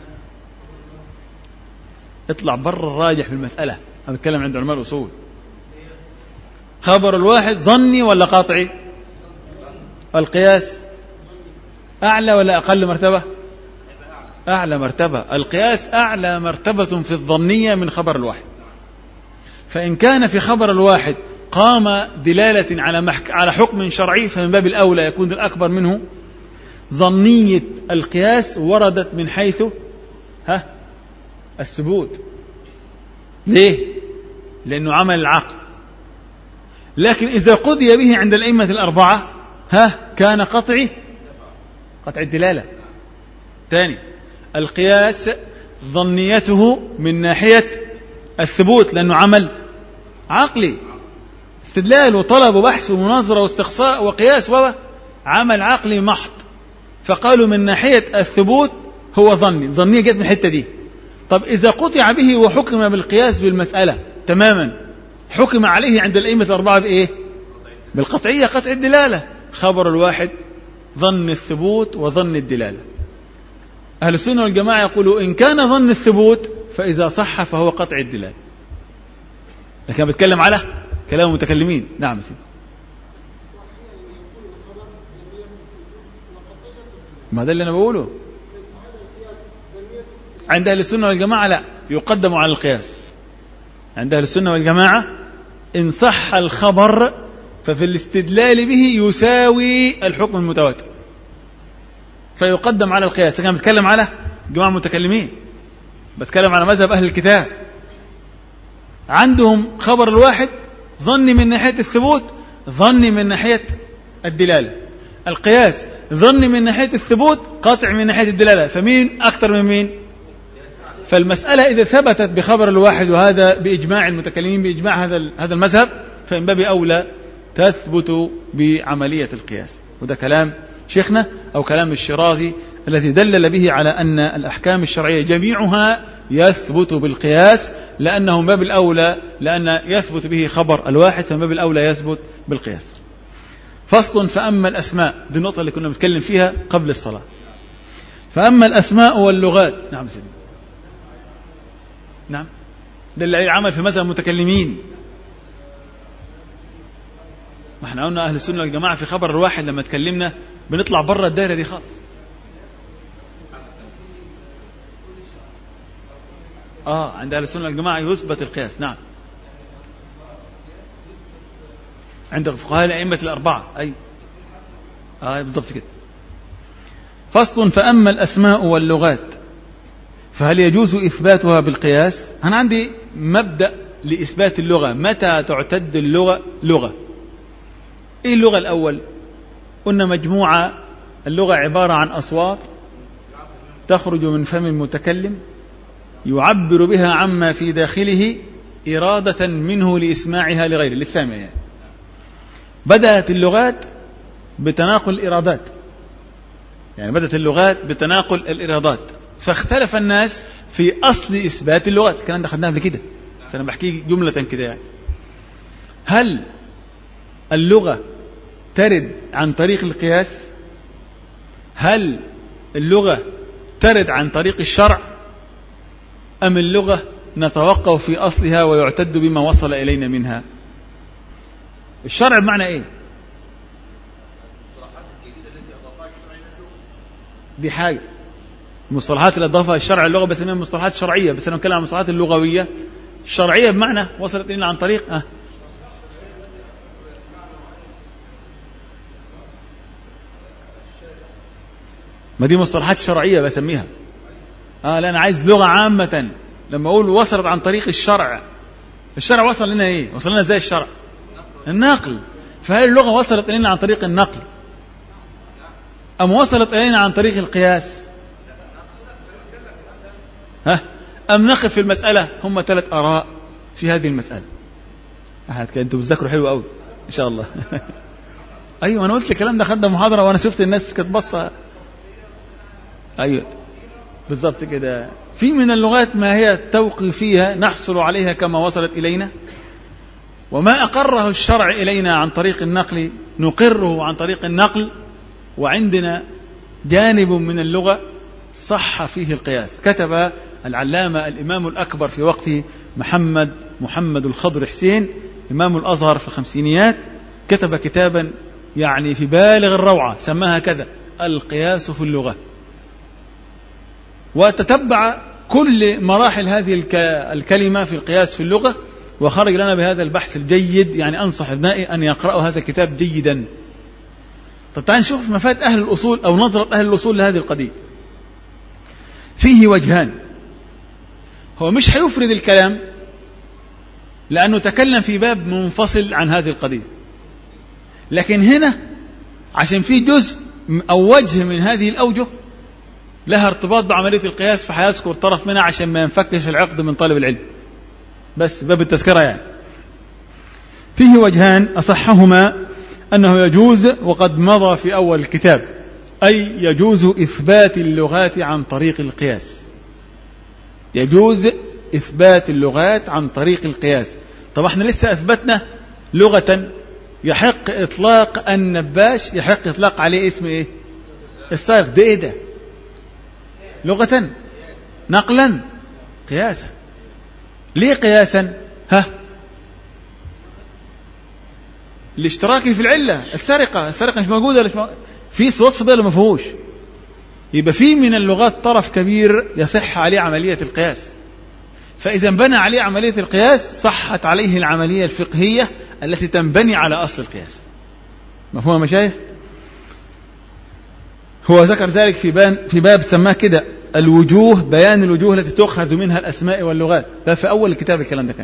اطلع بر الراجح في المسألة، أنا أتكلم عند علماء الأصول. خبر الواحد ظني ولا قاطعي؟ القياس أعلى ولا أقل مرتبة؟ أعلى مرتبة. القياس أعلى مرتبة في الظنية من خبر الواحد. فإن كان في خبر الواحد قام دلالة على محك... على حكم شرعي، فمن باب الأولى يكون الأكبر منه. ظنية القياس وردت من حيث ها الثبوت. ليه؟ لأنه عمل العقل. لكن إذا قضي به عند الأئمة الأربعة ها كان قطعي قطع الدلالة. ثاني القياس ظنيته من ناحية الثبوت لأنه عمل عقلي، استدلال وطلب وبحث ومناظرة واستقصاء وقياس وعمل عقلي محض. فقالوا من ناحية الثبوت هو ظني، ظنية جت من الحتة دي. طب إذا قطع به وحكم بالقياس بالمسألة تماما، حكم عليه عند الأئمة الأربعة بإيه؟ بالقطعية، قطع الدلالة. خبر الواحد ظن الثبوت وظن الدلالة. أهل السنة والجماعة يقولوا إن كان ظن الثبوت فإذا صح فهو قطع الدلالة. لكن بتكلم على كلام المتكلمين. نعم سيدي. ما ده اللي أنا بقوله. عند أهل السنة والجماعة لا، يقدم على القياس. عند أهل السنة والجماعة إن صح الخبر ففي الاستدلال به يساوي الحكم المتواتر، فيقدم على القياس. أنا بتكلم على جماعة المتكلمين، بتكلم على مذهب أهل الكتاب. عندهم خبر الواحد ظني من ناحية الثبوت، ظني من ناحية الدلالة. القياس ظني من ناحية الثبوت، قاطع من ناحية الدلالة. فمين أكثر من مين؟ فالمسألة إذا ثبتت بخبر الواحد، وهذا بإجماع المتكلمين بإجماع هذا هذا المذهب، فإن باب أولى تثبت بعملية القياس. وده كلام شيخنا أو كلام الشيرازي الذي دلل به على أن الأحكام الشرعية جميعها يثبت بالقياس، لأنه من باب الأولى، لأن يثبت به خبر الواحد، فمن باب الأولى يثبت بالقياس. فصل. فأما الأسماء، دي النقطة اللي كنا بنتكلم فيها قبل الصلاة. فأما الأسماء واللغات. نعم سيدي. نعم، ده اللي عمل في مذهب المتكلمين. ما احنا قلنا أهل السنة والجماعة في خبر الواحد لما تكلمنا بنطلع بره الدائرة دي خالص. آه عند أهل السنة والجماعة يثبت القياس. نعم، عند فقهاء الأئمة الأربعة. أي آه بالضبط كده. فصل. فأما الأسماء واللغات فهل يجوز إثباتها بالقياس؟ أنا عندي مبدأ لإثبات اللغة. متى تعتد اللغة لغة؟ إيه اللغة الأول؟ قلنا مجموعة. اللغة عبارة عن أصوات تخرج من فم المتكلم يعبر بها عما في داخله إرادة منه لإسماعها لغيره، للسامع يعني. بدأت اللغات بتناقل الإرادات، يعني بدأت اللغات بتناقل الإرادات، فاختلف الناس في أصل إثبات اللغات. الكلام ده خدناه قبل كده، بس أنا بحكي جملة كده يعني. هل اللغة ترد عن طريق القياس؟ هل اللغة ترد عن طريق الشرع؟ أم اللغة نتوقف في أصلها ويعتد بما وصل إلينا منها؟ الشرع بمعنى إيه؟ دي حاجة. مصطلحات اللي أضافها الشرع اللغة بسميها مصطلحات شرعية، بس أنا بتكلم عن المصطلحات اللغوية. الشرعية بمعنى وصلت إلينا عن طريق أه ما دي مصطلحات شرعية بسميها. آه لا، أنا عايز لغة عامة. لما أقول وصلت عن طريق الشرع، الشرع وصل لنا إيه؟ وصل لنا زي الشرع النقل. فهل اللغة وصلت إلينا عن طريق النقل أم وصلت إلينا عن طريق القياس؟ ها؟ أم نقف في المسألة؟ هم ثلاث آراء في هذه المسألة. أنتوا بتذكروا حلو قوي إن شاء الله. أيوة أنا قلت الكلام ده، خدنا محاضرة وأنا شفت الناس كانت بصة. أيوة بالضبط كده. في من اللغات ما هي توقيفية نحصل عليها كما وصلت إلينا، وما أقره الشرع إلينا عن طريق النقل نقره عن طريق النقل. وعندنا جانب من اللغة صح فيه القياس. كتب العلامة الإمام الأكبر في وقته محمد محمد الخضر حسين إمام الأزهر في الخمسينيات، كتب كتابا يعني في بالغ الروعة، سماها كذا: القياس في اللغة. وتتبع كل مراحل هذه الكلمة في القياس في اللغة، وخرج لنا بهذا البحث الجيد. يعني أنصح ابنائي أن يقرأوا هذا الكتاب جيدا. طب تعال نشوف مفاد أهل الأصول أو نظرة أهل الأصول لهذه القضية. فيه وجهان. هو مش هيفرد الكلام لأنه تكلم في باب منفصل عن هذه القضية. لكن هنا عشان في جزء أو وجه من هذه الأوجه لها ارتباط بعملية القياس، فحيذكر طرف منها عشان ما ينفكش العقد من طالب العلم، بس باب التذكرة يعني. فيه وجهان أصحهما أنه يجوز وقد مضى في أول الكتاب، أي يجوز إثبات اللغات عن طريق القياس. يجوز إثبات اللغات عن طريق القياس. طب احنا لسه أثبتنا لغة يحق إطلاق النباش، يحق إطلاق عليه اسم إيه؟ السائق. ده إيه ده؟ لغة، نقلا، قياسا. ليه قياسا؟ ها؟ الاشتراك في العلة. السرقة السرقة مش موجودة، مش موجودة. في وصف ده ما فيهوش. يبقى في من اللغات طرف كبير يصح عليه عملية القياس، فإذا بنى عليه عملية القياس صحت عليه العملية الفقهية التي تنبني على أصل القياس. مفهوم يا مشايخ؟ هو ذكر ذلك في باب في باب سماه كده الوجوه، بيان الوجوه التي تؤخذ منها الأسماء واللغات. ده في أول الكتاب الكلام ده كان.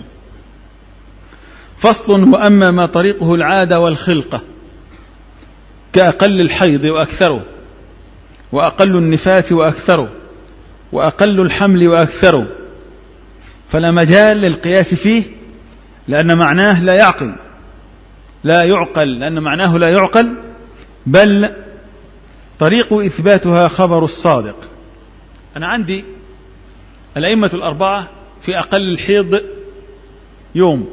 فصل: وأما ما طريقه العادة والخلقة كأقل الحيض وأكثره، وأقل النفاس وأكثره، وأقل الحمل وأكثره، فلا مجال للقياس فيه، لأن معناه لا يعقل لا يعقل لأن معناه لا يعقل، بل طريق إثباتها خبر الصادق. أنا عندي الأئمة الأربعة في أقل الحيض يوم،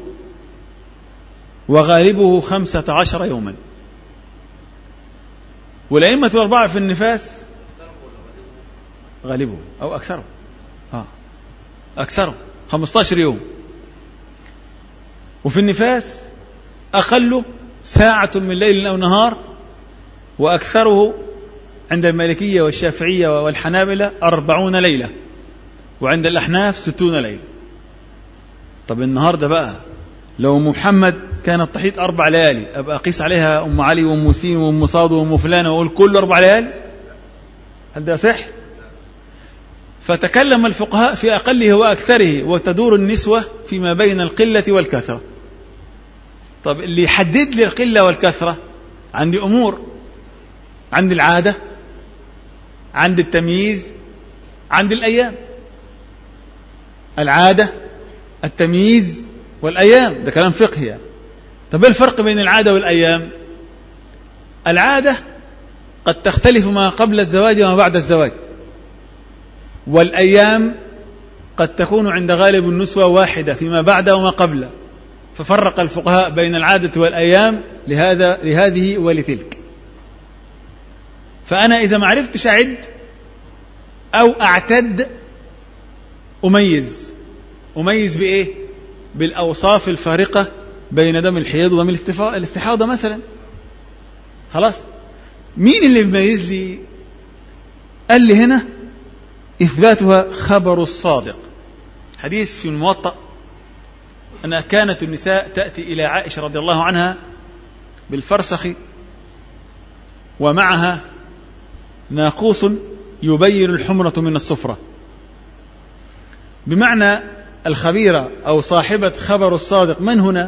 وغالبه خمسة عشر يوما، والأئمة الأربعة في النفاس غالبه أو أكثره آه. أكثره خمسة عشر يوم، وفي النفاس أقله ساعة من ليل أو نهار، وأكثره عند المالكية والشافعية والحنابلة أربعون ليلة، وعند الأحناف ستون ليلة. طب النهاردة بقى لو محمد كانت تحيط أربع ليالي، أبقى أقيس عليها أم علي وأم سين وأم صاد وأم فلان وأقول كل أربع ليالي؟ هل ده صح؟ فتكلم الفقهاء في أقله وأكثره، وتدور النسوة فيما بين القلة والكثرة. طب اللي يحدد لي القلة والكثرة عندي أمور، عندي العادة، عندي التمييز، عندي الأيام. العادة، التمييز، والأيام، ده كلام فقهي يعني. طب الفرق بين العادة والأيام؟ العادة قد تختلف ما قبل الزواج وما بعد الزواج، والأيام قد تكون عند غالب النسوة واحدة فيما بعد وما قبله، ففرق الفقهاء بين العادة والأيام لهذا لهذه ولتلك. فأنا إذا ما عرفتش أعد أو أعتد أميز أميز بإيه؟ بالأوصاف الفارقة بين دم الحيض ودم الاستحاضة مثلا. خلاص، مين اللي بيميز لي؟ قال لي هنا إثباتها خبر الصادق. حديث في الموطأ أن كانت النساء تأتي إلى عائشة رضي الله عنها بالفرسخ ومعها ناقوس يبين الحمرة من الصفرة، بمعنى الخبيرة أو صاحبة خبر الصادق من هنا؟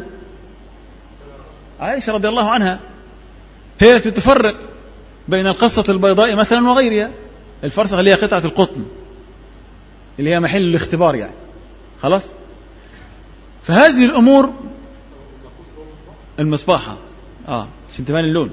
عائشة رضي الله عنها، هي التي تفرق بين القصة البيضاء مثلا وغيرها. الفرسخ اللي هي قطعة القطن اللي هي محل الاختبار يعني. خلاص، فهذه الأمور المصباحة آه عشان تبان اللون.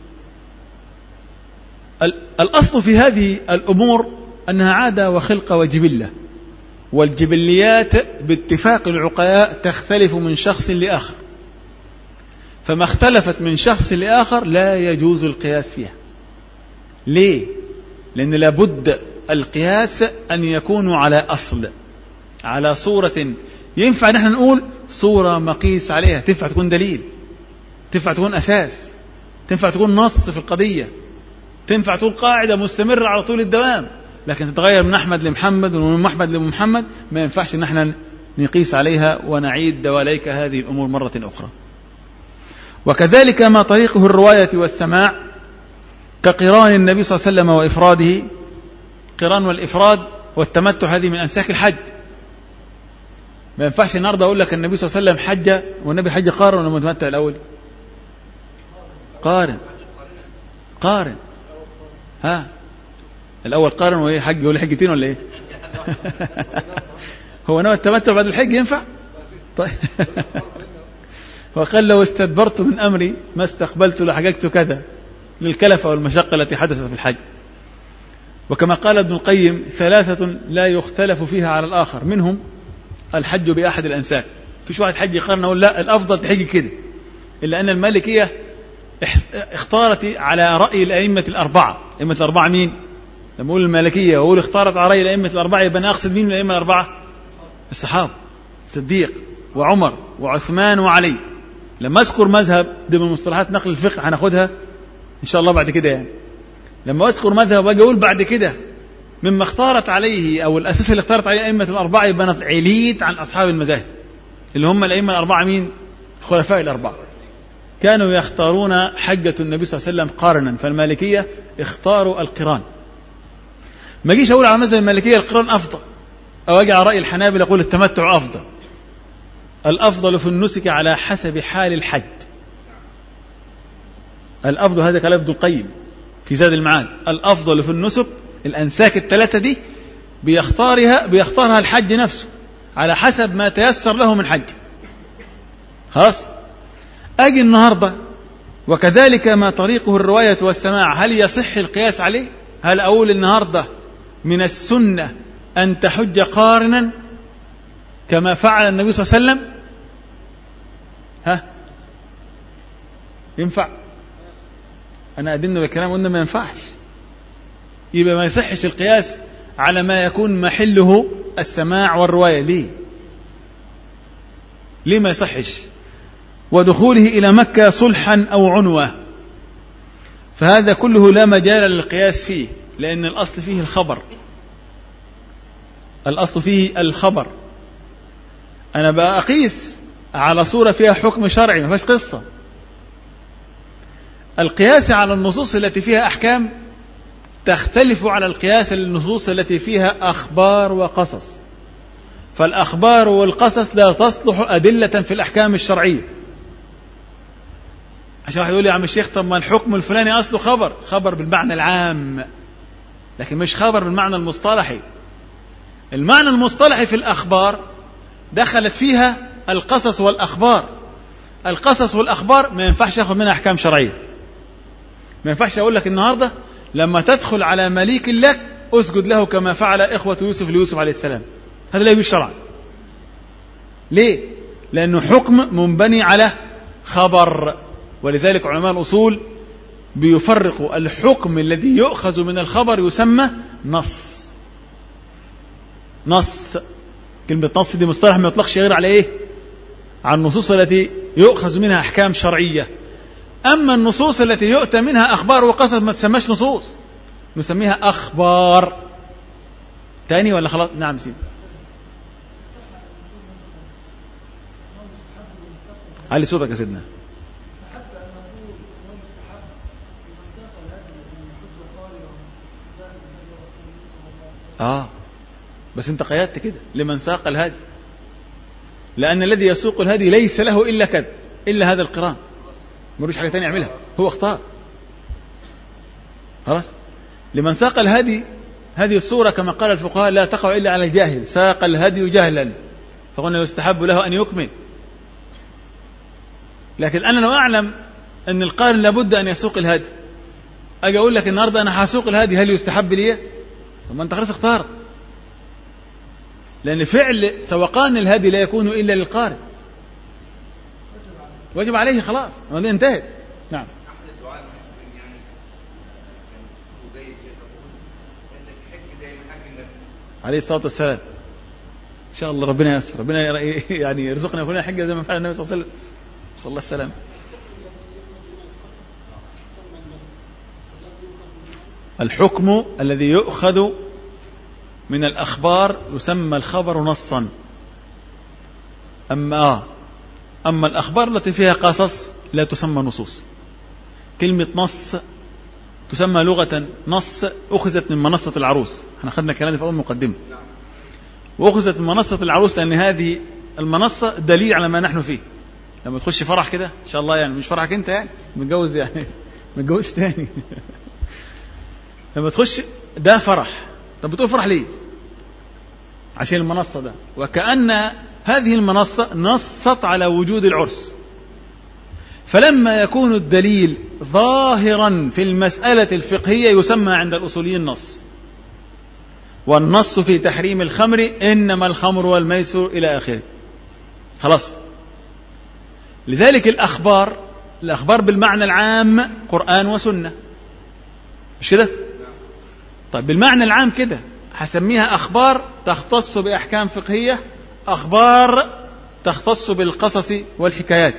الأصل في هذه الأمور أنها عادة وخلقة وجبلة، والجبليات باتفاق العقلاء تختلف من شخص لآخر، فما اختلفت من شخص لآخر لا يجوز القياس فيها. ليه؟ لأن لابد القياس أن يكون على أصل، على صورة ينفع نحن نقول صورة مقيس عليها، تنفع تكون دليل، تنفع تكون أساس، تنفع تكون نص في القضية، تنفع تكون قاعدة مستمرة على طول الدوام. لكن تتغير من أحمد لمحمد ومن محمد لمحمد، ما ينفعش نحن نقيس عليها ونعيد دواليك هذه الأمور مرة أخرى. وكذلك ما طريقه الرواية والسماع كقران النبي صلى الله عليه وسلم وإفراده. قران والإفراد والتمتع هذه من أنساك الحج، ما ينفعش النهارده اقول لك النبي صلى الله عليه وسلم حج والنبي حج قارن ولا متمتع الاول؟ قارن قارن ها الاول قارن وايه حج ولا حجتين ولا ايه؟ هو نوى التمتع بعد الحج ينفع؟ طيب وقال لو استدبرت من امري ما استقبلت لحججت كذا للكلفة والمشقة التي حدثت في الحج. وكما قال ابن القيم ثلاثة لا يختلف فيها على الآخر، منهم الحج بأحد الأنساك. فيش واحد حج يقارن أقول لا الأفضل تحج كده، إلا أن المالكية اختارت على رأي الأئمة الأربعة. الأئمة الأربعة مين؟ لما أقول المالكية وأقول اختارت على رأي الأئمة الأربعة يبقى أنا أقصد مين من الأئمة الأربعة؟ الصحابة، الصديق وعمر وعثمان وعلي. لما أذكر مذهب ضمن مصطلحات نقل الفقه هناخدها إن شاء الله بعد كده يعني. لما أذكر مذهب واجي أقول بعد كده مما اختارت عليه أو الأساس اللي اختارت عليه الأئمة الأربعة يبقى أنا عليت عن أصحاب المذاهب اللي هم الأئمة الأربعة. مين؟ الخلفاء الأربعة كانوا يختارون حجة النبي صلى الله عليه وسلم قارنا، فالمالكية اختاروا القران. ما جيش أقول على مذهب المالكية القران أفضل، أو أجي على رأي الحنابلة أقول التمتع أفضل. الأفضل في النسك على حسب حال الحج. الأفضل، هذا كلام ابن القيم في زاد المعاد، الأفضل في النسك الأنساك الثلاثة دي بيختارها بيختارها الحج نفسه على حسب ما تيسر له من حج. خلاص. أجي النهاردة وكذلك ما طريقه الرواية والسماع، هل يصح القياس عليه؟ هل أقول النهاردة من السنة أن تحج قارنا كما فعل النبي صلى الله عليه وسلم؟ ها ينفع؟ أنا أدن بالكلام قلنا ما ينفعش، يبقى ما يصحش القياس على ما يكون محله السماع والرواية. ليه؟ ليه ما يصحش؟ ودخوله إلى مكة صلحا أو عنوة، فهذا كله لا مجال للقياس فيه، لأن الأصل فيه الخبر. الأصل فيه الخبر. أنا بقى أقيس على صورة فيها حكم شرعي ما فيش قصة. القياس على النصوص التي فيها أحكام تختلف على القياس النصوص التي فيها أخبار وقصص. فالأخبار والقصص لا تصلح أدلة في الأحكام الشرعية. عشان واحد يقول لي يا عم الشيخ طب ما الحكم الفلاني أصله خبر، خبر بالمعنى العام لكن مش خبر بالمعنى المصطلحي. المعنى المصطلحي في الأخبار دخلت فيها القصص والأخبار. القصص والأخبار ما ينفعش ياخذ منها أحكام شرعية. ما ينفعش أقول لك النهاردة لما تدخل على مليك لك أسجد له كما فعل إخوة يوسف ليوسف عليه السلام، هذا لا يجوز شرعا. ليه؟ لأنه حكم منبني على خبر. ولذلك علماء الأصول بيفرقوا الحكم الذي يؤخذ من الخبر يسمى نص. نص، كلمة نص دي مصطلح ما يطلقش غير على إيه؟ على النصوص التي يؤخذ منها أحكام شرعية. أما النصوص التي يؤتى منها أخبار وقصص ما تسمىش نصوص، نسميها أخبار. تاني ولا خلاص؟ نعم سيدي. علي صوتك يا سيدنا. آه بس أنت قيدت كده لمن ساق الهدي، لأن الذي يسوق الهدي ليس له إلا كذا، إلا هذا القران، ملوش حاجة تانية يعملها، هو اختار. خلاص. لمن ساق الهدي هذه الصورة كما قال الفقهاء لا تقع إلا على الجاهل. ساق الهدي جهلا فقلنا يستحب له أن يكمل. لكن أنا لو أعلم أن القارن لابد أن يسوق الهدي، أجي أقول لك النهاردة أنا هسوق الهدي، هل يستحب لي؟ طب ما أنت خلاص اختار. لأن فعل سوقان الهدي لا يكون إلا للقارئ، واجب عليه خلاص، هذه انتهت. نعم. عليه الصلاة والسلام. إن شاء الله ربنا يسر، ربنا يعني يرزقنا كلنا حجة زي ما فعل النبي صلى الله عليه وسلم صلى الله عليه وسلم. الحكم الذي يؤخذ من الأخبار يسمى الخبر نصا. أما آه أما الأخبار التي فيها قصص لا تسمى نصوص. كلمة نص تسمى لغة نص أخذت من منصة العروس. احنا أخذنا الكلام في أول مقدمة. وأخذت من منصة العروس لأن هذه المنصة دليل على ما نحن فيه. لما تخش فرح كده إن شاء الله، يعني مش فرحك أنت يعني متجوز، يعني متجوز تاني لما تخش ده فرح. طب بتقول فرح ليه؟ عشان المنصة ده، وكأن هذه المنصة نصت على وجود العرس. فلما يكون الدليل ظاهرا في المسألة الفقهية يسمى عند الأصوليين نص. والنص في تحريم الخمر إنما الخمر والميسر إلى آخره. خلاص. لذلك الأخبار الأخبار بالمعنى العام قرآن وسنة، مش كده؟ طيب بالمعنى العام كده هسميها أخبار تختص بأحكام فقهية، أخبار تختص بالقصص والحكايات.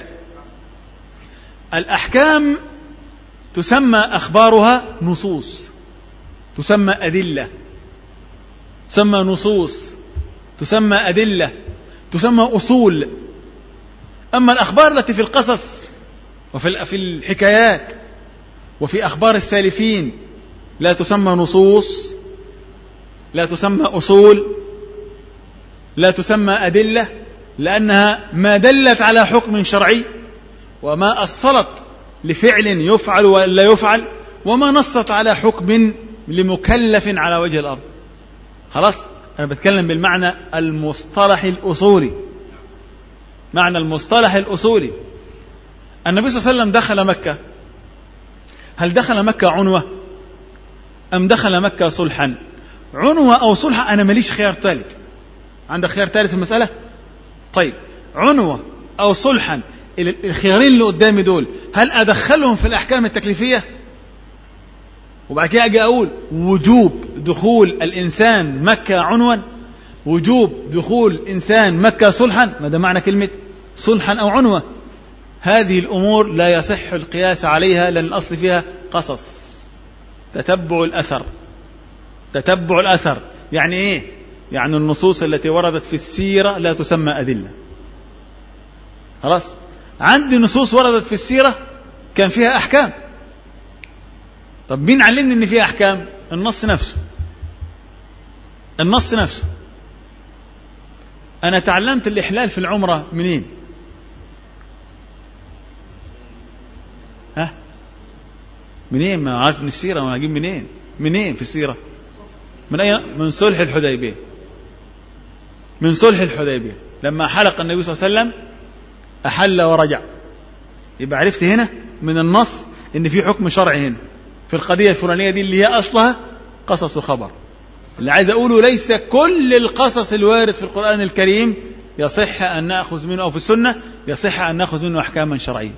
الأحكام تسمى أخبارها نصوص، تسمى أدلة، تسمى نصوص، تسمى أدلة، تسمى أصول. أما الأخبار التي في القصص وفي الحكايات وفي أخبار السالفين لا تسمى نصوص، لا تسمى أصول، لا تسمى أدلة، لأنها ما دلت على حكم شرعي، وما أصلت لفعل يفعل ولا يفعل، وما نصت على حكم لمكلف على وجه الأرض. خلاص. أنا بتكلم بالمعنى المصطلح الأصولي، معنى المصطلح الأصولي. النبي صلى الله عليه وسلم دخل مكة، هل دخل مكة عنوة أم دخل مكة صلحا؟ عنوة أو صلحا أنا ماليش خيار ثالث. عندك خيار ثالث في المسألة؟ طيب عنوة أو صلحا، الخيارين اللي قدامي دول هل أدخلهم في الأحكام التكليفية؟ وبعد كده أجي أقول وجوب دخول الإنسان مكة عنوا، وجوب دخول إنسان مكة صلحا، ما ده معنى كلمة صلحا أو عنوة. هذه الأمور لا يصح القياس عليها، لأن الأصل فيها قصص، تتبع الأثر. تتبع الأثر يعني إيه؟ يعني النصوص التي وردت في السيرة لا تسمى أدلة. خلاص. عندي نصوص وردت في السيرة كان فيها أحكام. طب مين علمني إن فيها أحكام؟ النص نفسه. النص نفسه. أنا تعلمت الإحلال في العمرة منين؟ ها؟ منين؟ ما عارف من السيرة، ما أجيب منين؟ منين في السيرة؟ من أي؟ من صلح الحديبية. من صلح الحديبية لما حلق النبي صلى الله عليه وسلم أحل ورجع. يبقى عرفت هنا من النص إن في حكم شرعي هنا في القضية الفلانية دي اللي هي أصلها قصص وخبر. اللي عايز أقوله ليس كل القصص الوارد في القرآن الكريم يصح أن نأخذ منه، أو في السنة يصح أن نأخذ منه أحكاما شرعية.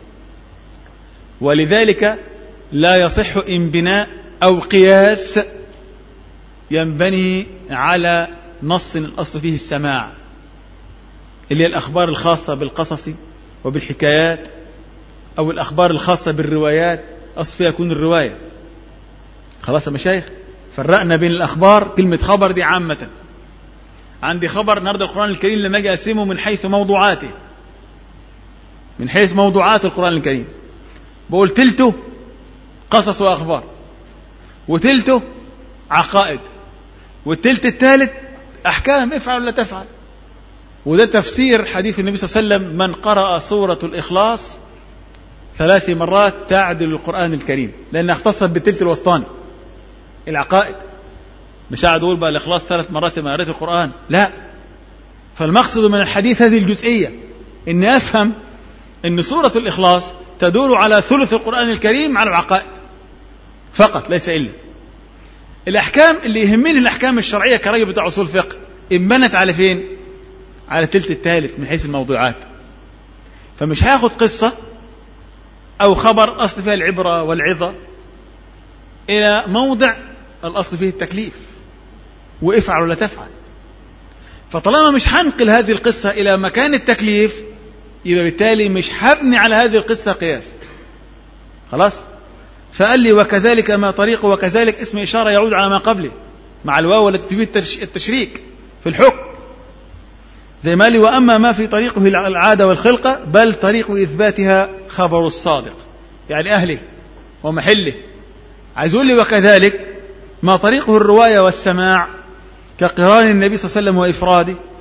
ولذلك لا يصح انبناء أو قياس ينبني على نص الأصل فيه السماع، اللي هي الأخبار الخاصة بالقصص وبالحكايات، أو الأخبار الخاصة بالروايات أصل فيها يكون الرواية. خلاص يا مشايخ، فرقنا بين الأخبار. كلمة خبر دي عامة. عندي خبر النهارده القرآن الكريم لما أجي أقسمه من حيث موضوعاته، من حيث موضوعات القرآن الكريم، بقول تلته قصص وأخبار، وتلته عقائد، والتلت الثالث أحكام افعل ولا تفعل. وده تفسير حديث النبي صلى الله عليه وسلم: من قرأ سورة الإخلاص ثلاث مرات تعدل القرآن الكريم، لأنها اختصت بالتلت الوسطاني العقائد. مش قاعد أقول بقى الإخلاص ثلاث مرات ما قرأت القرآن، لا. فالمقصد من الحديث هذه الجزئية، إن أفهم أن سورة الإخلاص تدور على ثلث القرآن الكريم على العقائد فقط، ليس إلا. الأحكام اللي يهمني الأحكام الشرعية كراجل بتاع أصول فقه انبنت على فين؟ على التلت الثالث من حيث الموضوعات. فمش هاخد قصة أو خبر أصل فيها العبرة والعظة إلى موضع الأصل فيه التكليف وافعل ولا تفعل. فطالما مش هنقل هذه القصة إلى مكان التكليف، يبقى بالتالي مش هبني على هذه القصة قياس. خلاص. فقال لي: وكذلك ما طريقه، وكذلك اسم إشارة يعود على ما قبله مع الواو التي تفيد التشريك في الحكم. زي ما لي: وأما ما في طريقه العادة والخلقة بل طريق إثباتها خبر الصادق، يعني أهله ومحله. عايز يقول لي: وكذلك ما طريقه الرواية والسماع كقران النبي صلى الله عليه وسلم وإفراده،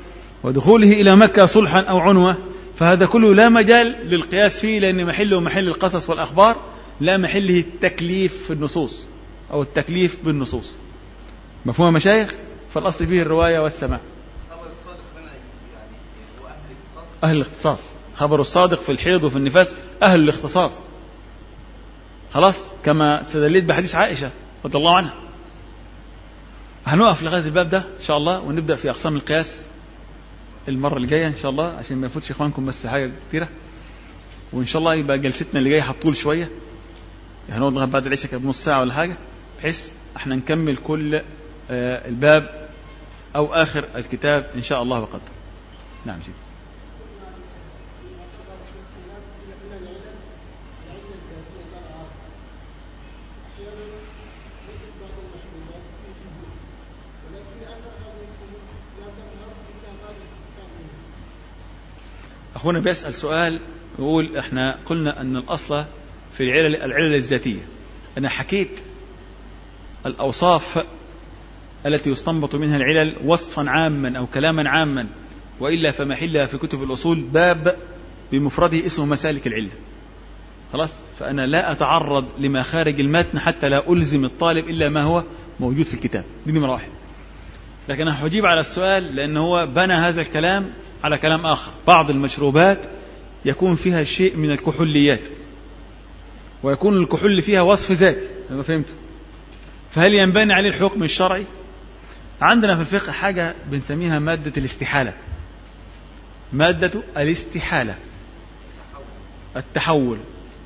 ودخوله إلى مكة صلحا أو عنوة، فهذا كله لا مجال للقياس فيه، لأن محله محل القصص والأخبار، لا محله التكليف في النصوص أو التكليف بالنصوص. مفهوم مشايخ؟ فالأصل فيه الرواية والسماع. أهل الاختصاص، خبر الصادق في الحيض وفي النفاس أهل الاختصاص، خلاص، كما استدلت بحديث عائشة رضي الله عنها. هنقف لغاية الباب ده إن شاء الله، ونبدأ في أقسام القياس المرة اللي جاية إن شاء الله، عشان ما يفوتش إخوانكم بس حاجة كتيرة. وإن شاء الله يبقى جلستنا اللي جاية هتطول شوية، هنقعد لغاية بعد العشاء كده بنص ساعة ولا حاجة، بحيث احنا نكمل كل آه الباب أو آخر الكتاب إن شاء الله وقدر. نعم جدا. أخونا بيسأل سؤال يقول احنا قلنا أن الأصل في العلل العلل الذاتية. أنا حكيت الأوصاف التي يستنبط منها العلل وصفا عاما أو كلاما عاما، وإلا فمحلها في كتب الأصول باب بمفرده اسمه مسالك العلة. خلاص، فأنا لا أتعرض لما خارج المتن حتى لا ألزم الطالب إلا ما هو موجود في الكتاب. دي نمرة واحد. لكن أنا هجيب على السؤال لأنه هو بنى هذا الكلام على كلام آخر. بعض المشروبات يكون فيها شيء من الكحوليات، ويكون الكحول فيها وصف ذاتي، ما فهمته، فهل ينبني عليه الحكم الشرعي؟ عندنا في الفقه حاجة بنسميها مادة الاستحالة. مادة الاستحالة، التحول،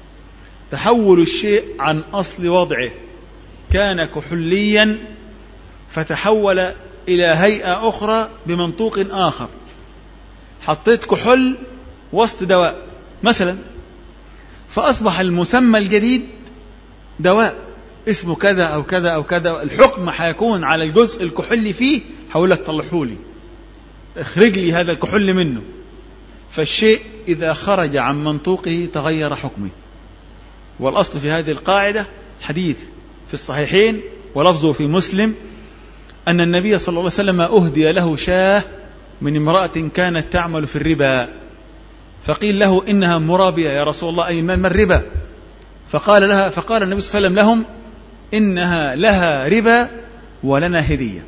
تحول الشيء عن أصل وضعه. كان كحوليا فتحول إلى هيئة أخرى بمنطوق آخر. حطيت كحول وسط دواء مثلا، فأصبح المسمى الجديد دواء اسمه كذا أو كذا أو كذا. الحكم حيكون على الجزء الكحولي فيه، هقول لك طلعهولي، اخرج لي هذا الكحول منه. فالشيء إذا خرج عن منطوقه تغير حكمه. والأصل في هذه القاعدة حديث في الصحيحين ولفظه في مسلم أن النبي صلى الله عليه وسلم أهدي له شاة من امرأة كانت تعمل في الربا، فقيل له إنها مرابية يا رسول الله، أي ما الربا؟ فقال لها فقال النبي صلى الله عليه وسلم لهم إنها لها ربا ولنا هدية.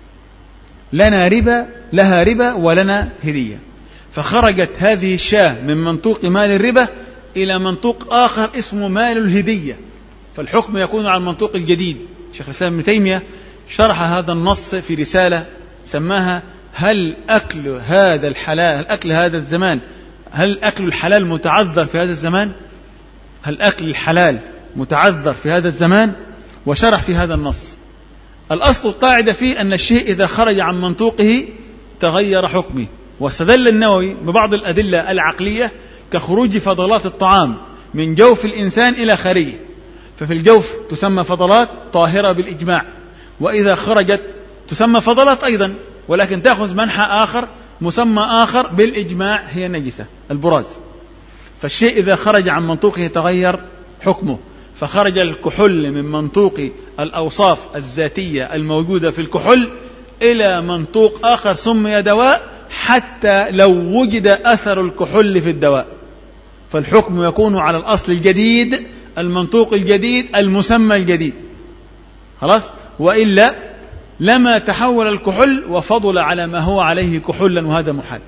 لنا ربا، لها ربا ولنا هدية. فخرجت هذه الشاة من منطوق مال الربا إلى منطوق آخر اسمه مال الهدية، فالحكم يكون على المنطوق الجديد. شيخ الإسلام ابن تيمية شرح هذا النص في رسالة سماها هل أكل هذا الحلال هل أكل هذا الزمان هل أكل الحلال متعذر في هذا الزمان؟ هل أكل الحلال متعذر في هذا الزمان؟ وشرح في هذا النص. الأصل القاعدة فيه أن الشيء إذا خرج عن منطوقه تغير حكمه. واستدل النووي ببعض الأدلة العقلية كخروج فضلات الطعام من جوف الإنسان إلى خارجه، ففي الجوف تسمى فضلات طاهرة بالإجماع، وإذا خرجت تسمى فضلات أيضا، ولكن تأخذ منحى آخر مسمى آخر بالإجماع، هي نجسة البراز. فالشيء إذا خرج عن منطوقه تغير حكمه. فخرج الكحول من منطوق الأوصاف الذاتية الموجودة في الكحول إلى منطوق آخر سمي دواء، حتى لو وجد أثر الكحول في الدواء فالحكم يكون على الأصل الجديد، المنطوق الجديد، المسمى الجديد. خلاص، وإلا لما تحول الكحول وفضل على ما هو عليه كحولا، وهذا محال.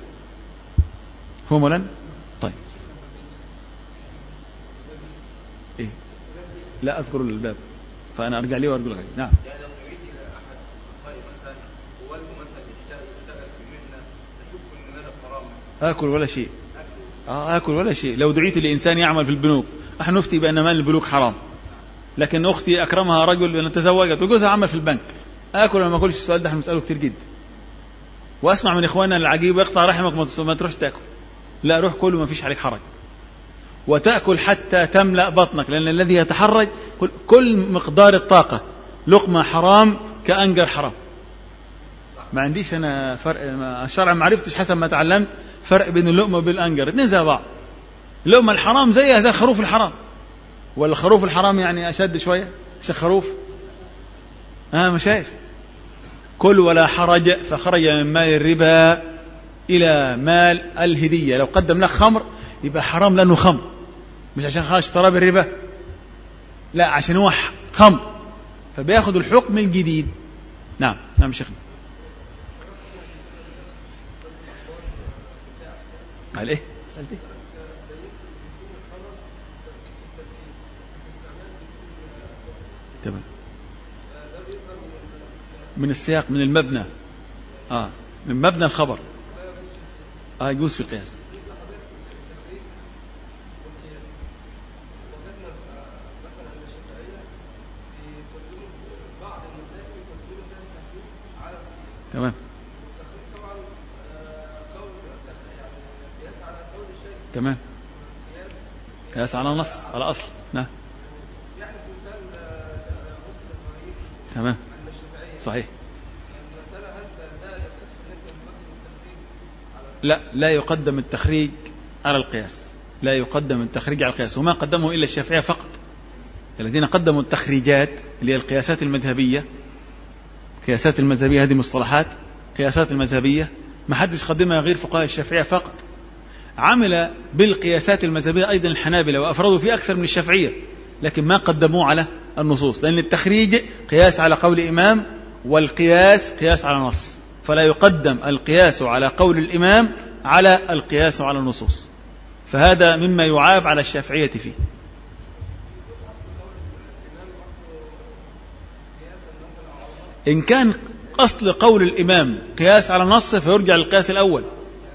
فهم لن؟ طيب إيه؟ لا أذكر الباب، فأنا أرجع ليه وأرجع لغاية. نعم. آكل ولا شيء. آه آكل ولا شيء. لو دعيت لإنسان يعمل في البنوك، أحن نفتي بأن مال البنوك حرام، لكن أختي أكرمها رجل تزوجت وجوزها عمل في البنك، آكل ولا ما أكلش؟ السؤال ده احنا بنسأله كتير جدا، وأسمع من إخواننا العجيب يقطع رحمك ما تروحش تأكل. لا، روح كل ما فيش عليك حرج، وتأكل حتى تملأ بطنك، لأن الذي يتحرج كل مقدار الطاقة. لقمة حرام كأنجر حرام. ما عنديش أنا فرق، الشرع ما عرفتش حسب ما تعلمت فرق بين اللقمة وبالأنجر، اثنين زي بعض. اللقمة الحرام زيها زي الخروف الحرام، ولا الخروف الحرام يعني أشد شوية مش الخروف. آه مشايخ، كل ولا حرج. فخرج من مال الربا إلى مال الهدية، لو قدم لك خمر يبقى حرام لأنه خمر، مش عشان خلاص اشتراه بالربا، لا عشان هو خمر، فبياخد الحكم الجديد. نعم نعم شيخنا. على ايه سألتي؟ تمام. من السياق، من المبنى، اه من مبنى الخبر، اه يجوز في القياس. تمام تمام. قياس على نص، على أصل. نعم تمام صحيح. لا لا يقدم التخريج على القياس، لا يقدم التخريج على القياس، وما قدمه إلا الشافعية فقط، الذين قدموا التخريجات اللي هي القياسات المذهبية. قياسات المذهبية هذه مصطلحات، قياسات المذهبية ما حدش قدمها غير فقهاء الشافعية فقط. عمل بالقياسات المذهبية أيضا الحنابلة وأفردوا فيه أكثر من الشافعية، لكن ما قدموه على النصوص، لأن التخريج قياس على قول إمام، والقياس قياس على نص، فلا يقدم القياس على قول الإمام على القياس على النصوص، فهذا مما يعاب على الشافعية فيه. إن كان أصل قول الإمام قياس على نص فيرجع للقياس الأول.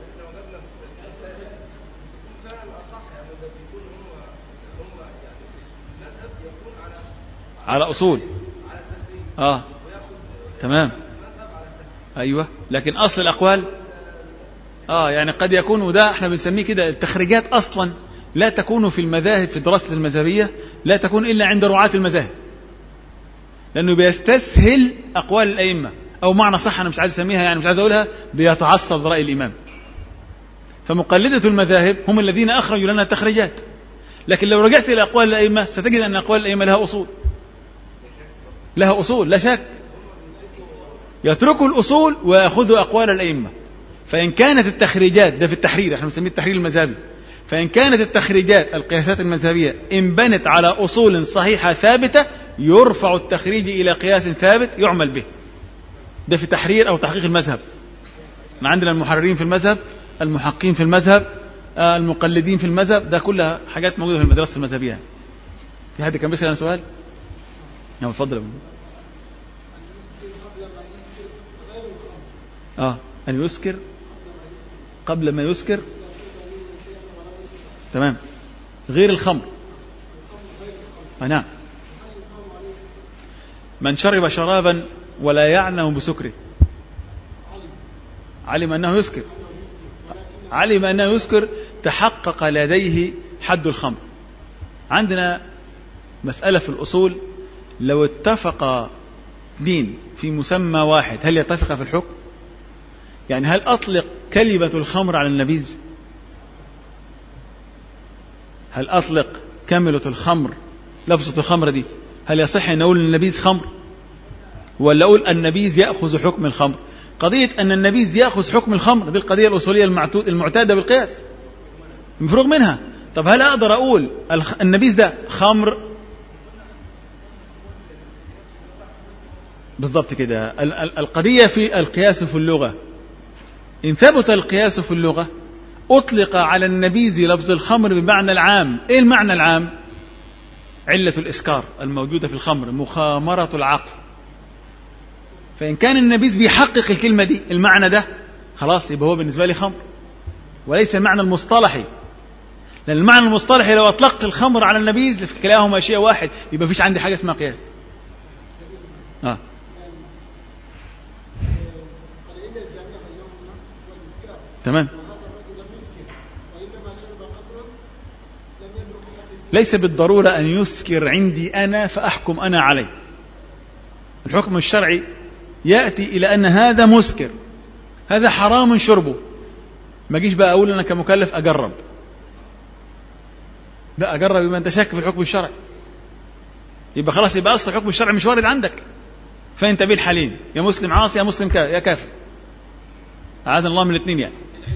على أصول، آه تمام أيوة، لكن أصل الأقوال آه يعني قد يكون، وده احنا بنسميه كده التخريجات أصلا لا تكون في المذاهب، في دراسة المذهبية لا تكون إلا عند رعاة المذاهب، لأنه بيستسهل أقوال الأئمة، أو معنى صح أنا مش عايز أسميها، يعني مش عايز أقولها، بيتعصب رأي الإمام. فمقلدة المذاهب هم الذين أخرجوا لنا تخريجات، لكن لو رجعت إلى أقوال الأئمة ستجد أن أقوال الأئمة لها أصول، لها أصول لا شك. يتركوا الأصول ويأخذوا أقوال الأئمة. فإن كانت التخريجات، ده في التحرير، احنا بنسميه التحرير المذهبي، فإن كانت التخريجات القياسات المذهبية إن بنت على أصول صحيحة ثابتة يرفع التخريج إلى قياس ثابت يعمل به. ده في تحرير أو تحقيق المذهب. ما عندنا المحررين في المذهب، المحققين في المذهب، المقلدين في المذهب، ده كلها حاجات موجودة في المدرسة المذهبية. في حد كان بيسأل عن سؤال؟ نعم اتفضل. اه أن يسكر قبل ما يسكر، تمام، غير الخمر. آه نعم. من شرب شرابا ولا يعلم بسكره علم أنه يسكر، علم أنه يسكر، تحقق لديه حد الخمر. عندنا مسألة في الأصول، لو اتفق اثنين في مسمى واحد هل يتفق في الحكم؟ يعني هل أطلق كلمة الخمر على النبيذ؟ هل أطلق كلمة الخمر، لفظة الخمر دي، هل يصح أن أقول النبيذ خمر، ولا أقول النبيذ يأخذ حكم الخمر؟ قضية أن النبيذ يأخذ حكم الخمر دي القضية الأصولية المعتادة بالقياس مفروغ منها. طب هل أقدر أقول النبيذ ده خمر؟ بالضبط كده. القضية في القياس في اللغة، إن ثبت القياس في اللغة أطلق على النبيذ لفظ الخمر بمعنى العام. إيه المعنى العام؟ علة الإسكار الموجودة في الخمر، مخامرة العقل. فإن كان النبيذ بيحقق الكلمة دي، المعنى ده، خلاص يبقى هو بالنسبة لي خمر، وليس المعنى المصطلحي. لأن المعنى المصطلحي لو أطلقت الخمر على النبيذ كلاهما شيء واحد، يبقى فيش عندي حاجة اسمها قياس. آه. تمام. ليس بالضرورة أن يسكر عندي أنا فأحكم أنا عليه. الحكم الشرعي يأتي إلى أن هذا مسكر، هذا حرام شربه، ما جيش بقى أقول أنا كمكلف أجرب، لا أجرب بما أنت شاك في الحكم الشرعي، يبقى خلاص، يبقى أصل الحكم الشرعي مش وارد عندك، فأنت بيه الحالين، يا مسلم عاصي يا مسلم يا كافر، أعاذنا الله من الاثنين يعني.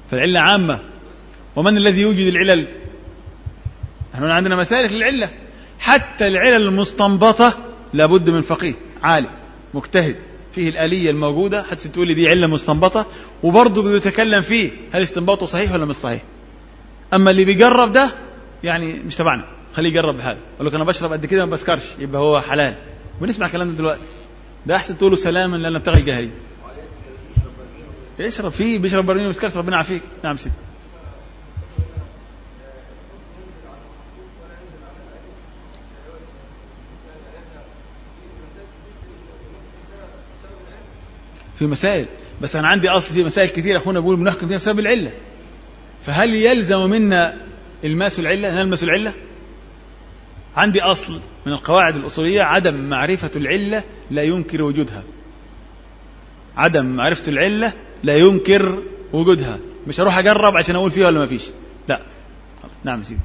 فالعلة عامة. ومن الذي يوجد العلل؟ نحن عندنا مسالك للعلة. حتى العلل المستنبطة لابد من فقيه عالم مجتهد فيه الآلية الموجودة حتى تقول لي دي علة مستنبطة، وبرضه بيتكلم فيه هل استنباطه صحيح ولا مش صحيح. أما اللي بيجرب ده يعني مش تبعنا، خليه يجرب بحاله. أقول لك أنا بشرب قد كده ما بسكرش يبقى هو حلال، ونسمع كلام ده دلوقتي. ده أحسن تقوله سلاما لأن نبتغي الجاهلية. يشرب فيه بيشرب برميل ويسكرش ربنا يعافيك. نعم سيدي. في مسائل، بس أنا عندي أصل في مسائل كثيرة أخونا بيقول بنحكم فيها بسبب العلة. فهل يلزم منا الماس العلة نلمس العلة؟ عندي أصل من القواعد الأصولية عدم معرفة العلة لا ينكر وجودها. عدم معرفة العلة لا ينكر وجودها. مش هروح أجرب عشان أقول فيها ولا ما فيش. لا. نعم سيدي.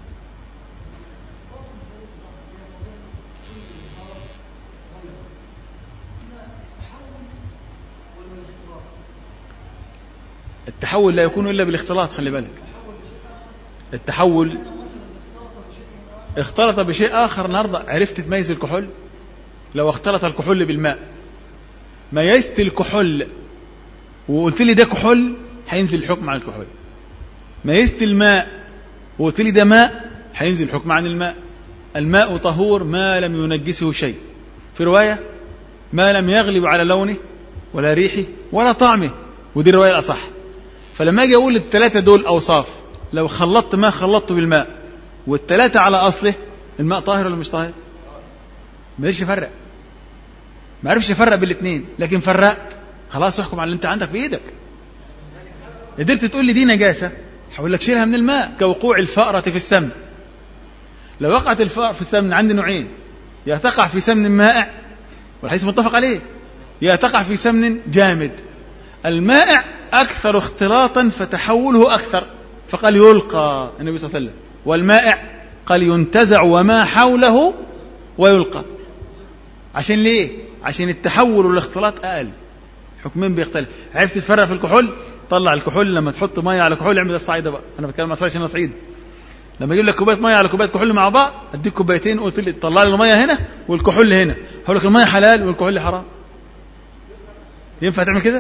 التحول لا يكون إلا بالاختلاط. خلي بالك التحول اختلط بشيء آخر. النهاردة عرفت تميز الكحول؟ لو اختلط الكحول بالماء ميزت الكحول وقلت لي ده كحول هينزل الحكم عن الكحول. ميزت الماء وقلت لي ده ماء هينزل الحكم عن الماء. الماء طهور ما لم ينجسه شيء. في رواية ما لم يغلب على لونه ولا ريحه ولا طعمه، ودي الرواية الأصح. فلما أجي أقول الثلاثة دول أوصاف، لو خلطت ما خلطته بالماء والثلاثة على أصله، الماء طاهر ولا مش طاهر؟ ما يقدرش يفرق، ما عرفش يفرق بالاثنين. لكن فرقت خلاص احكم على اللي انت عندك بإيدك. قدرت تقول لي دي نجاسة، هقول لك شيلها من الماء. كوقوع الفأرة في السمن. لو وقعت الفأرة في السمن عندي نوعين، يا تقع في سمن مائع والحديث متفق عليه، يا تقع في سمن جامد. المائع أكثر اختلاطا فتحوله أكثر، فقال يلقى النبي صلى الله عليه وسلم. والمائع قال ينتزع وما حوله ويلقى. عشان ليه؟ عشان التحول والاختلاط أقل. حكمين بيختلف. عرفت تفرق في الكحول؟ طلع الكحول. لما تحط مية على كحول اعمل الصعيدة بقى. أنا بتكلم عن عشان صعيد. لما اجيب لك كوبايه ميه على كوبايه كحول مع بعض، اديك كوبايتين قلت لي طلع لي الميه هنا والكحول هنا، هقول لك الميه حلال والكحول حرام. ينفع تعمل كده؟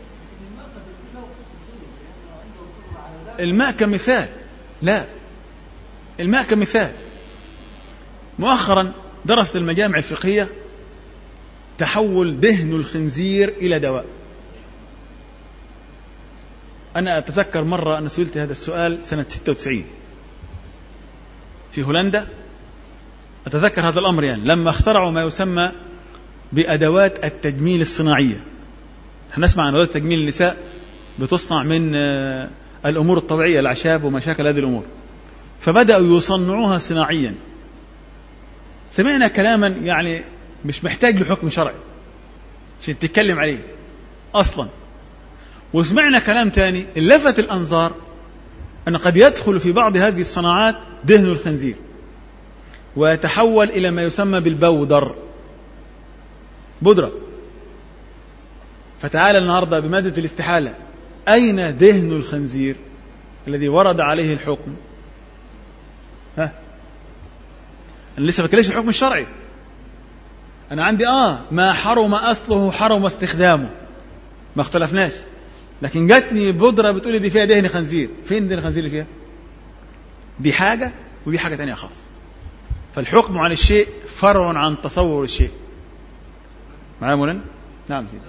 الماء كمثال. لا، الماء كمثال. مؤخرا درست المجامع الفقهية تحول دهن الخنزير إلى دواء. أنا أتذكر مرة أنا سئلت هذا السؤال سنة ستة وتسعين في هولندا. أتذكر هذا الأمر يعني لما اخترعوا ما يسمى بأدوات التجميل الصناعية. نحن نسمع عن أدوات تجميل النساء بتصنع من الأمور الطبيعية، الأعشاب ومشاكل هذه الأمور، فبدأوا يصنعوها صناعيا. سمعنا كلاما يعني مش محتاج لحكم شرعي عشان تتكلم عليه أصلا. وسمعنا كلام تاني لفت الأنظار أن قد يدخل في بعض هذه الصناعات دهن الخنزير ويتحول إلى ما يسمى بالبودر، بودرة. فتعالى النهاردة بمادة الاستحالة، أين دهن الخنزير الذي ورد عليه الحكم؟ ها؟ أنا لسه بكلمش الحكم الشرعي. أنا عندي آه ما حرم أصله حرم استخدامه، ما اختلفناش. لكن جاتني بودرة بتقولي دي فيها دهن خنزير. فين دهن الخنزير اللي فيها؟ دي حاجة ودي حاجة تانية خالص. فالحكم عن الشيء فرع عن تصور الشيء. معايا مولانا؟ نعم سيدي.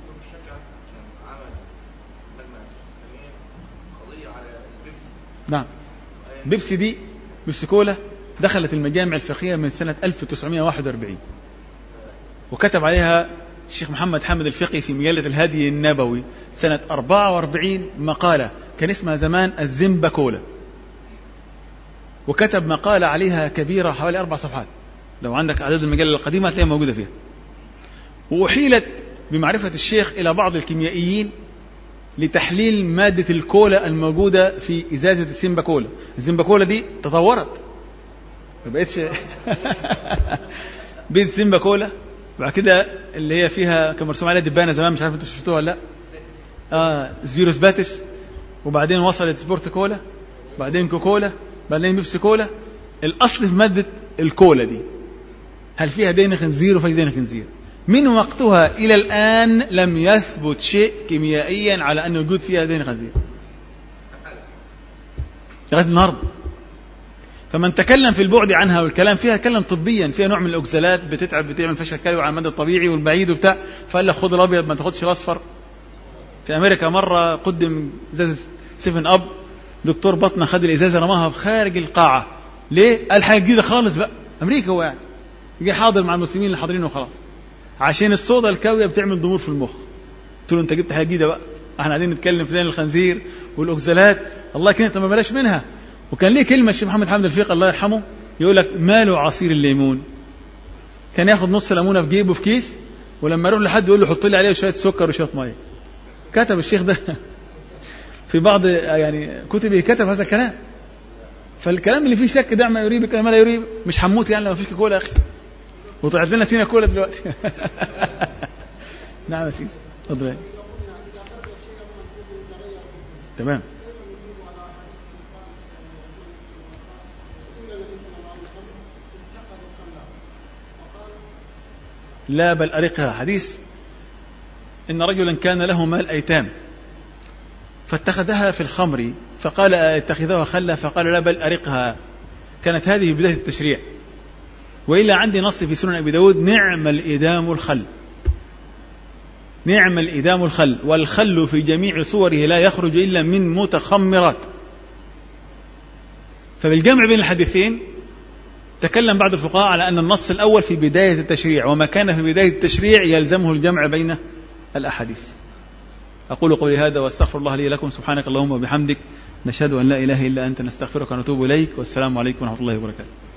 نعم. بيبسي دي بيبسي كولا دخلت المجامع الفقهية من سنة ألف وتسعمائة وواحد وأربعين، وكتب عليها الشيخ محمد حامد الفقي في مجلة الهدي النبوي سنة أربعة وأربعين مقالة كان اسمها زمان الزنبة كولا، وكتب مقالة عليها كبيرة حوالي أربع صفحات. لو عندك أعداد المجلة القديمة هتلاقيها موجودة فيها. وأحيلت بمعرفة الشيخ إلى بعض الكيميائيين لتحليل مادة الكولا الموجودة في إزازة الزنبة كولا. الزنبة كولا دي تطورت، ما بقتش بيت زنبة كولا بعد كده اللي هي فيها كان مرسوم عليها دبانة زمان، مش عارف انتوا شفتوها ولا لا. اه زفيروس باتس، وبعدين وصلت سبورت كولا، بعدين كوكولا، بعدين بيبسي كولا. الأصل في مادة الكولا دي هل فيها دين خنزير وفيها دين خنزير؟ من وقتها إلى الآن لم يثبت شيء كيميائيا على أن وجود فيها دين خنزير لغاية النهاردة. فمن تكلم في البعد عنها والكلام فيها تكلم طبيا، فيها نوع من الأكسلات بتتعب بتعمل فشل كلوي على المدى الطبيعي والبعيد وبتاع، فقال لك خد الأبيض ما تاخدش الأصفر. في أمريكا مرة قدم إزازة سيفن أب، دكتور بطنة خد الإزازة رماها بخارج القاعة. ليه؟ قال حاجة جديدة خالص بقى، أمريكا هو يعني يجي حاضر مع المسلمين اللي حاضرين وخلاص، عشان الصودا الكاوية بتعمل ضمور في المخ. قلت له أنت جبت حاجة جديدة بقى، احنا قاعدين نتكلم في دين الخنزير والأكسلات، الله كانت ما بلاش منها. وكان ليه كلمة الشيخ محمد حامد الفقي الله يرحمه يقول لك ماله عصير الليمون، كان ياخد نص ليمونة في جيبه في كيس، ولما يروح لحد يقول له حط لي عليه شوية سكر وشوية مية. كتب الشيخ ده في بعض يعني كتبه كتب هذا الكلام. فالكلام اللي فيه شك دع ما يريبك ما لا يريب، مش حموت يعني لما فيش كولا يا أخي، وطلعت لنا سينا كولا دلوقتي. نعم يا سيدي اتفضل. تمام. لا بل أرقها، حديث إن رجلا كان له مال أيتام فاتخذها في الخمر فقال اتخذها خلا، فقال لا بل أرقها. كانت هذه بداية التشريع. وإلا عندي نص في سنن أبي داود نعم الإدام الخل، نعم الإدام الخل، والخل في جميع صوره لا يخرج إلا من متخمرات. فبالجمع بين الحديثين تكلم بعض الفقهاء على أن النص الأول في بداية التشريع، وما كان في بداية التشريع يلزمه الجمع بين الأحاديث. أقول قولي هذا واستغفر الله لي لكم، سبحانك اللهم وبحمدك، نشهد أن لا إله إلا أنت، نستغفرك ونتوب إليك، والسلام عليكم ورحمة الله وبركاته.